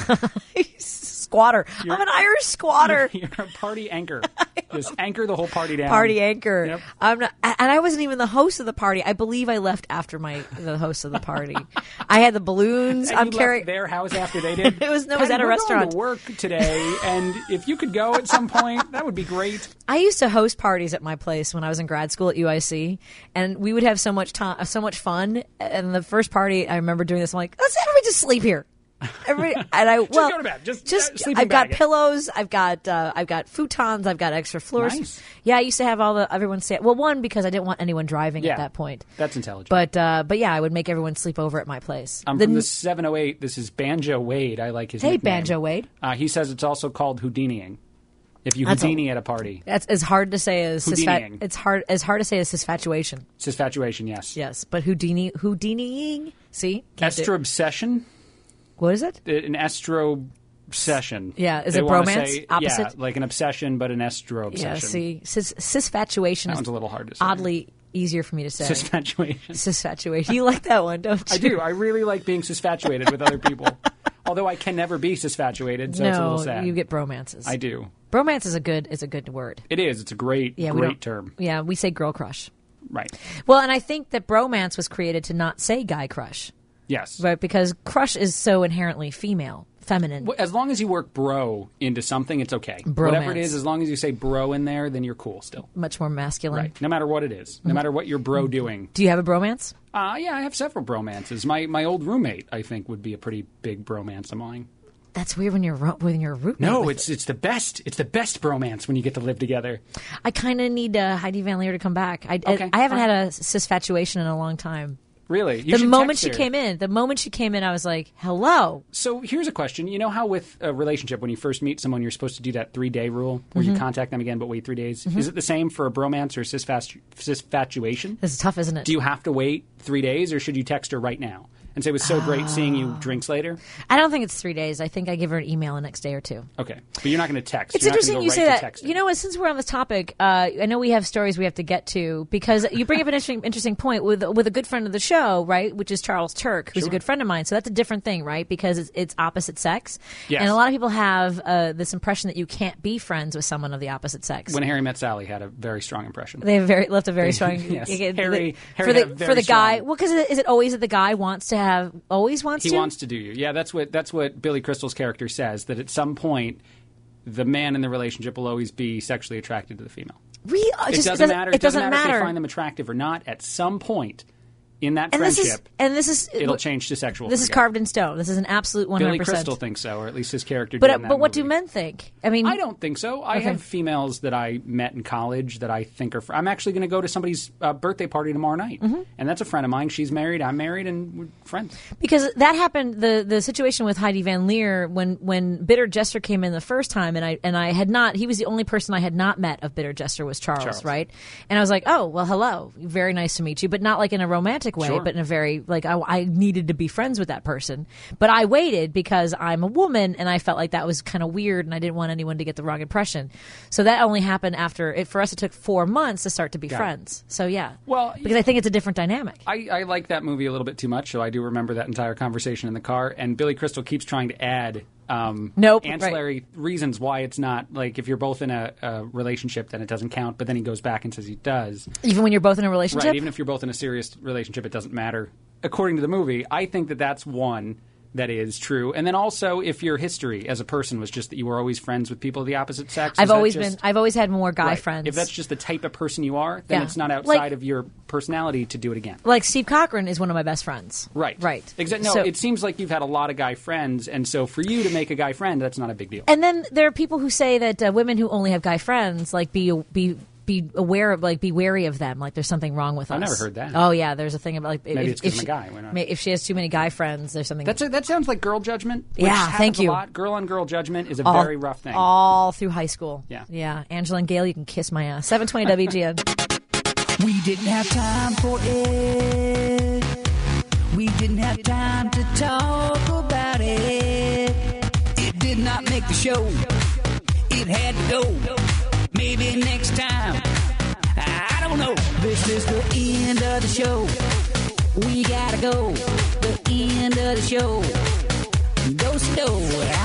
Squatter. I'm an Irish squatter. You're a party anchor. Just anchor the whole party down. Party anchor. Yep. I'm not, and I wasn't even the host of the party. I believe I left after the host of the party. I had the balloons. And I'm you carrying left their house after they did. It was at a we're Going restaurant. to work today, and if you could go at some point, that would be great. I used to host parties at my place when I was in grad school at UIC, and we would have so much fun. And the first party, I remember doing this. I'm like, let's everybody just sleep here. Just go to bed. Just sleeping I've got bag it. pillows. I've got futons. I've got extra floors. Nice. Yeah, I used to have everyone stay. Well, one because I didn't want anyone driving at that point. That's intelligent. But yeah, I would make everyone sleep over at my place. I'm from the 708. This is Banjo Wade. I like his Hey, nickname. Banjo Wade. He says it's also called Houdiniing. If you That's Houdini at a party. That's as hard to say as Houdiniing. it's hard to say as cisfatuation. Cisfatuation, yes. Yes, but Houdiniing. See, Estrobsession. What is it? An estrobsession. Yeah, is They it wanna bromance? say- Opposite? Yeah, like an obsession, but an estrobsession. Yeah, see, cisfatuation That is one's a little hard to say. oddly easier for me to say. Cisfatuation. Cisfatuation. You like that one, don't you? I do. I really like being cisfatuated with other people. Although I can never be cisfatuated, so it's a little sad. You get bromances. I do. Bromance is a good word. It is. It's a great term. Yeah, we say girl crush. Right. Well, and I think that bromance was created to not say guy crush. Yes. Right, because crush is so inherently feminine. Well, as long as you work bro into something, it's okay. Bromance. Whatever it is, as long as you say bro in there, then you're cool still. Much more masculine. Right. No matter what it is. No matter what you're bro doing. Do you have a bromance? Yeah, I have several bromances. My old roommate, I think, would be a pretty big bromance of mine. That's weird when you're a roommate. No, it's the best. It's the best bromance when you get to live together. I kind of need Heidi Van Leer to come back. I haven't had a cisfatuation in a long time. Really? You The should moment text she her. came in, I was like, hello. So here's a question. You know how with a relationship, when you first meet someone, you're supposed to do that 3-day rule where you contact them again but wait 3 days? Is it the same for a bromance or cisfatuation? This is tough, isn't it? Do you have to wait 3 days or should you text her right now and say it was so great seeing you drinks later? I don't think it's 3 days. I think I give her an email the next day or two. Okay. But you're not going to text. It's You're not interesting gonna you go say right to that. texting. You know what? Since we're on this topic, I know we have stories we have to get to because you bring up an interesting point with a good friend of the show, right? Which is Charles Turk, who's a good friend of mine. So that's a different thing, right? Because it's opposite sex. Yes. And a lot of people have this impression that you can't be friends with someone of the opposite sex. When Harry Met Sally had a very strong impression. They have left a very strong. Yes. for Harry the had a very for the guy. strong- Well, because is it always that the guy wants to have always wants He to? wants to do you. Yeah, that's what Billy Crystal's character says, that at some point the man in the relationship will always be sexually attracted to the female. Really? It doesn't matter. It doesn't matter if they find them attractive or not. At some point in that And friendship, this is it'll change to sexual. This is forget. carved in stone. This is an absolute 100%. Billy Crystal thinks so, or at least his character did in that But what do movie. men think? I mean, I don't think so. I Okay. have females that I met in college that I think are. I'm actually going to go to somebody's birthday party tomorrow night, and that's a friend of mine. She's married. I'm married, and we're friends. because that happened. The situation with Heidi Van Leer when Bitter Jester came in the first time, and I had not. He was the only person I had not met of Bitter Jester was Charles, right? And I was like, oh well, hello, very nice to meet you, but not like in a romantic way, Sure. but in a very like I needed to be friends with that person, but I waited because I'm a woman, and I felt like that was kind of weird, and I didn't want anyone to get the wrong impression. So that only happened after it. For us, it took 4 months to start to be Got it. friends. So yeah, Well, because I think it's a different dynamic. I like that movie a little bit too much, so I do remember that entire conversation in the car. And Billy Crystal keeps trying to add ancillary reasons why it's not like if you're both in a relationship, then it doesn't count. But then he goes back and says he does. Even when you're both in a relationship, Right, even if you're both in a serious relationship, it doesn't matter. According to the movie, I think that that's one that is true. And then also, if your history as a person was just that you were always friends with people of the opposite sex, I've always had more guy Right. friends. If that's just the type of person you are, then Yeah. it's not outside Like- of your personality to do it again. Like Steve Cochran is one of my best friends. Right. No, So- it seems like you've had a lot of guy friends, and so for you to make a guy friend, that's not a big deal. And then there are people who say that women who only have guy friends like be aware of be wary of them. Like there's something wrong with us. I've never heard that. Oh yeah, there's a thing about like Maybe it's 'cause I'm a she- guy. Why not? If she has too many guy friends, there's something. That sounds like girl judgment. Which Yeah, happens thank you. A lot. Girl on girl judgment is a all, very rough thing. all through high school. Yeah. Angela and Gail, you can kiss my ass. 720 WGN. We didn't have time for it. We didn't have time to talk about it. It did not make the show. It had to go. Maybe next time. I don't know. This is the end of the show. We gotta go. The end of the show. Go slow.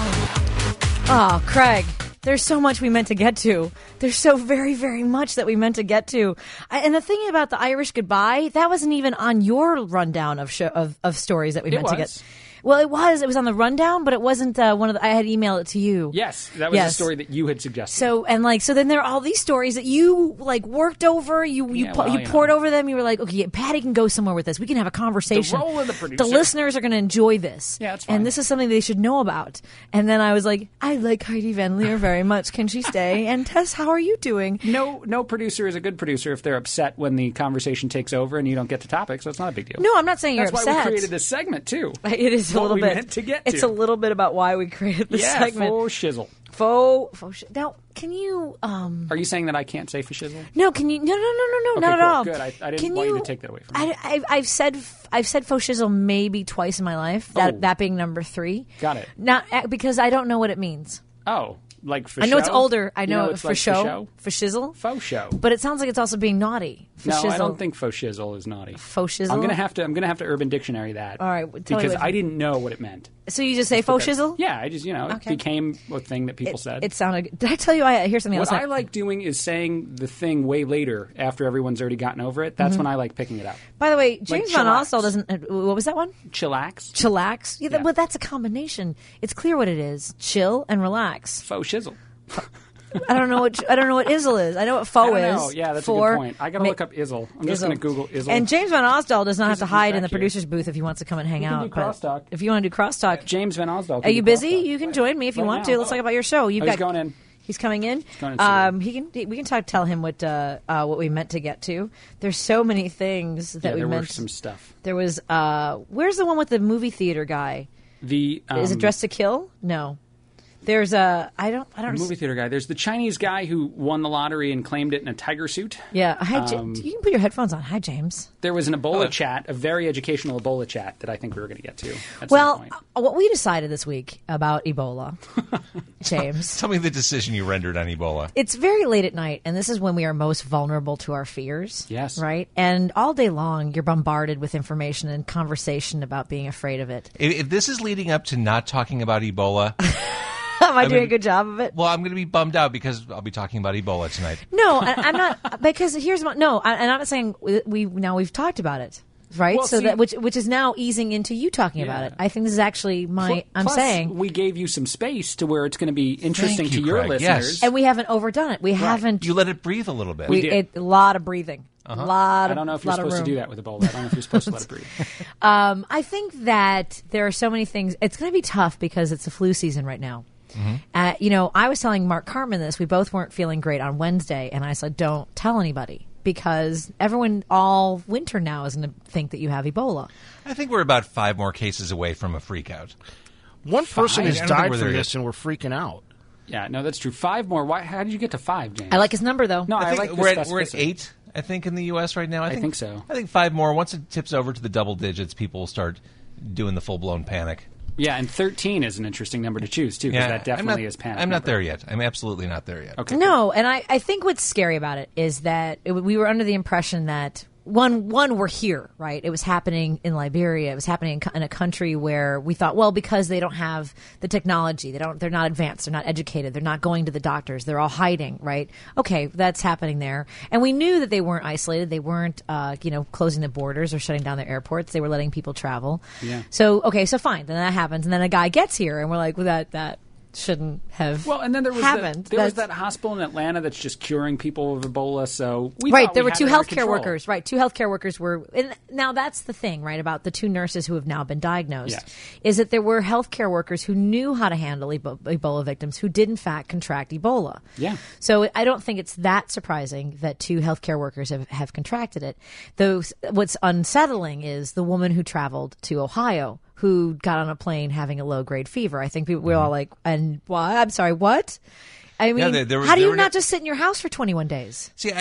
Oh, Craig. There's so much we meant to get to. There's so very, very much that we meant to get to. And the thing about the Irish goodbye, that wasn't even on your rundown of stories that we meant to get. Well, it was. It was on the rundown, but it wasn't one of the. I had emailed it to you. Yes, that was the story that you had suggested. So so then there are all these stories that you worked over. You poured over them. You were like, okay, Patty can go somewhere with this. We can have a conversation. The role of the producer. The listeners are going to enjoy this. Yeah, that's fine. And this is something they should know about. And then I was like, I like Heidi Van Leer very much. Can she stay? And Tess, how are you doing? No producer is a good producer if they're upset when the conversation takes over and you don't get to topics. So it's not a big deal. No, I'm not saying That's you're why upset. we created this segment too. It is a What little we bit. meant to get to. It's a little bit about why we created this segment. Faux shizzle. Faux. Now, can you? Are you saying that I can't say for shizzle? No, can you? No, Okay, not at cool. all. Good. I didn't Can want you to take that away from me. I've said faux shizzle maybe twice in my life. That being number 3. Got it. Not because I don't know what it means. Oh, like for I know show? it's older. I You know, it's for like show, for shizzle, faux show. But it sounds like it's also being naughty. For No, shizzle. I don't think faux shizzle is naughty. Faux shizzle. I'm gonna have to Urban Dictionary that. All right, tell me because what- I didn't know what it meant. So you just say faux shizzle? Yeah, I just it Okay. became a thing that people said. It sounded. Did I tell you? Here's something What else. I like doing is saying the thing way later after everyone's already gotten over it. That's when I like picking it up. By the way, Like James Van chillax. Osdale doesn't. What was that one? Chillax. Chillax. Yeah, but that's a combination. It's clear what it is. Chill and relax. Faux shizzle. I don't know what izzle is. I know what faux I don't is. know. Yeah, that's a For good point. I got to look up izzle. I'm just going to Google izzle. And James Van Osdale does not have to He's hide in the back here. producer's booth if he wants to come and hang We can out. do but crosstalk. if you want to do crosstalk, James Van Osdale. are you busy? You can join me if you Right want now. to. Let's talk about your show. You've He's got going in. He's coming in. Going in We can tell him what we meant to get to. There's so many things that we there meant. were some stuff. There was where's the one with the movie theater guy? Is it Dressed to Kill? No. There's I don't movie theater guy. There's the Chinese guy who won the lottery and claimed it in a tiger suit. Yeah. Hi, you can put your headphones on. Hi, James. There was an Ebola chat, a very educational Ebola chat that I think we were going to get to. At some point. What we decided this week about Ebola, James. Tell me the decision you rendered on Ebola. It's very late at night, and this is when we are most vulnerable to our fears. Yes. Right? And all day long, you're bombarded with information and conversation about being afraid of it. If this is leading up to not talking about Ebola... Am I doing a good job of it? Well, I'm going to be bummed out because I'll be talking about Ebola tonight. No, I'm not. Because here's what. No, I'm not saying we've talked about it, right? Well, so see, that which is now easing into you talking about it. I think this is actually I'm Plus, saying we gave you some space to where it's going to be interesting Thank you, to your Craig. listeners, Yes. and we haven't overdone it. We haven't. You let it breathe a little bit. A lot of breathing. A lot. I don't know if you're lot of supposed to room. do that with Ebola. I don't know if you're supposed to let it breathe. I think that there are so many things. It's going to be tough because it's the flu season right now. I was telling Mark Carman this. We both weren't feeling great on Wednesday, and I said, don't tell anybody because everyone all winter now is going to think that you have Ebola. I think we're about 5 more cases away from a freak out. One person has I don't think died we're from there this, yet. and we're freaking out. Yeah, no, that's true. 5 more. Why? How did you get to 5, James? I like his number, though. No, I think like the we're at specificity. 8, I think, in the U.S. right now. I think so. I think 5 more. Once it tips over to the double digits, people will start doing the full-blown panic. Yeah, and 13 is an interesting number to choose, too, because that definitely is panic. I'm not number. there yet. I'm absolutely not there yet. Okay. No, and I think what's scary about it is that we were under the impression that one we're here, right? It was happening in Liberia. It was happening in a country where we thought, well, because they don't have the technology, they're not advanced, they're not educated, they're not going to the doctors, they're all hiding, right? Okay, that's happening there, and we knew that they weren't isolated, they weren't, closing the borders or shutting down their airports. They were letting people travel. Yeah. So fine, then that happens, and then a guy gets here, and we're like, well, that shouldn't have and then there was happened. There was that hospital in Atlanta that's just curing people of Ebola. So there were 2 healthcare healthcare workers. Right, 2 healthcare workers were. And now that's the thing, right, about the 2 nurses who have now been diagnosed, is that there were healthcare workers who knew how to handle Ebola victims who did in fact contract Ebola. Yeah. So I don't think it's that surprising that 2 healthcare workers have contracted it. Though what's unsettling is the woman who traveled to Ohio, who got on a plane having a low-grade fever. I think we're all like, and why? I'm sorry, what? I mean, how do you not just sit in your house for 21 days? See,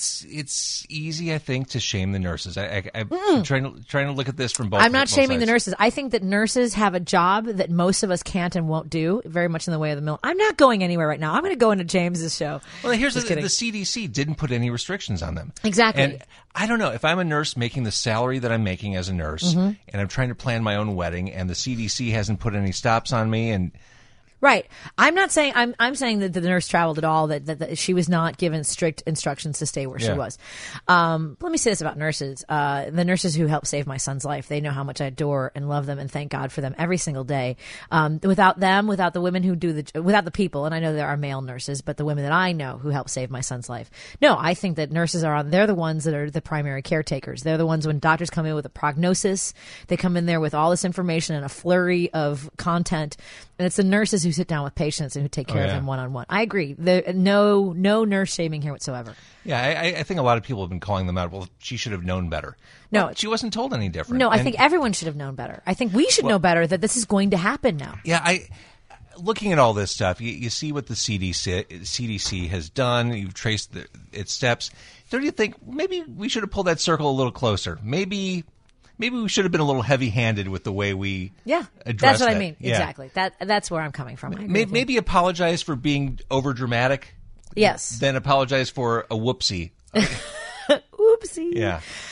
it's easy, I think, to shame the nurses. I'm trying to look at this from both. I'm not both shaming the sides. nurses. I think that nurses have a job that most of us can't and won't do, very much in the way of the mill. I'm not going anywhere right now. I'm going to go into James's show. Well, here's Just the kidding. CDC didn't put any restrictions on them. Exactly. And I don't know if I'm a nurse making the salary that I'm making as a nurse, and I'm trying to plan my own wedding, and the CDC hasn't put any stops on me, and. Right. I'm not saying I'm saying that the nurse traveled at all, that she was not given strict instructions to stay where she was. Let me say this about nurses. The nurses who helped save my son's life, they know how much I adore and love them and thank God for them every single day. Without them, without the women who without the people, and I know there are male nurses, but the women that I know who helped save my son's life. No, I think that nurses they're the ones that are the primary caretakers. They're the ones when doctors come in with a prognosis, they come in there with all this information and a flurry of content, and it's the nurses who sit down with patients and who take care of them one-on-one. I agree. No nurse shaming here whatsoever. Yeah, I think a lot of people have been calling them out. Well, she should have known better. No. Well, she wasn't told any different. No, I think everyone should have known better. I think we should know better that this is going to happen now. Yeah, looking at all this stuff, you see what the CDC has done. You've traced its steps. Don't you think maybe we should have pulled that circle a little closer? Maybe we should have been a little heavy-handed with the way we addressed that's what that. I mean. Yeah. Exactly. That's where I'm coming from. Maybe apologize for being overdramatic. Yes. Then apologize for a whoopsie. Oopsie. Yeah.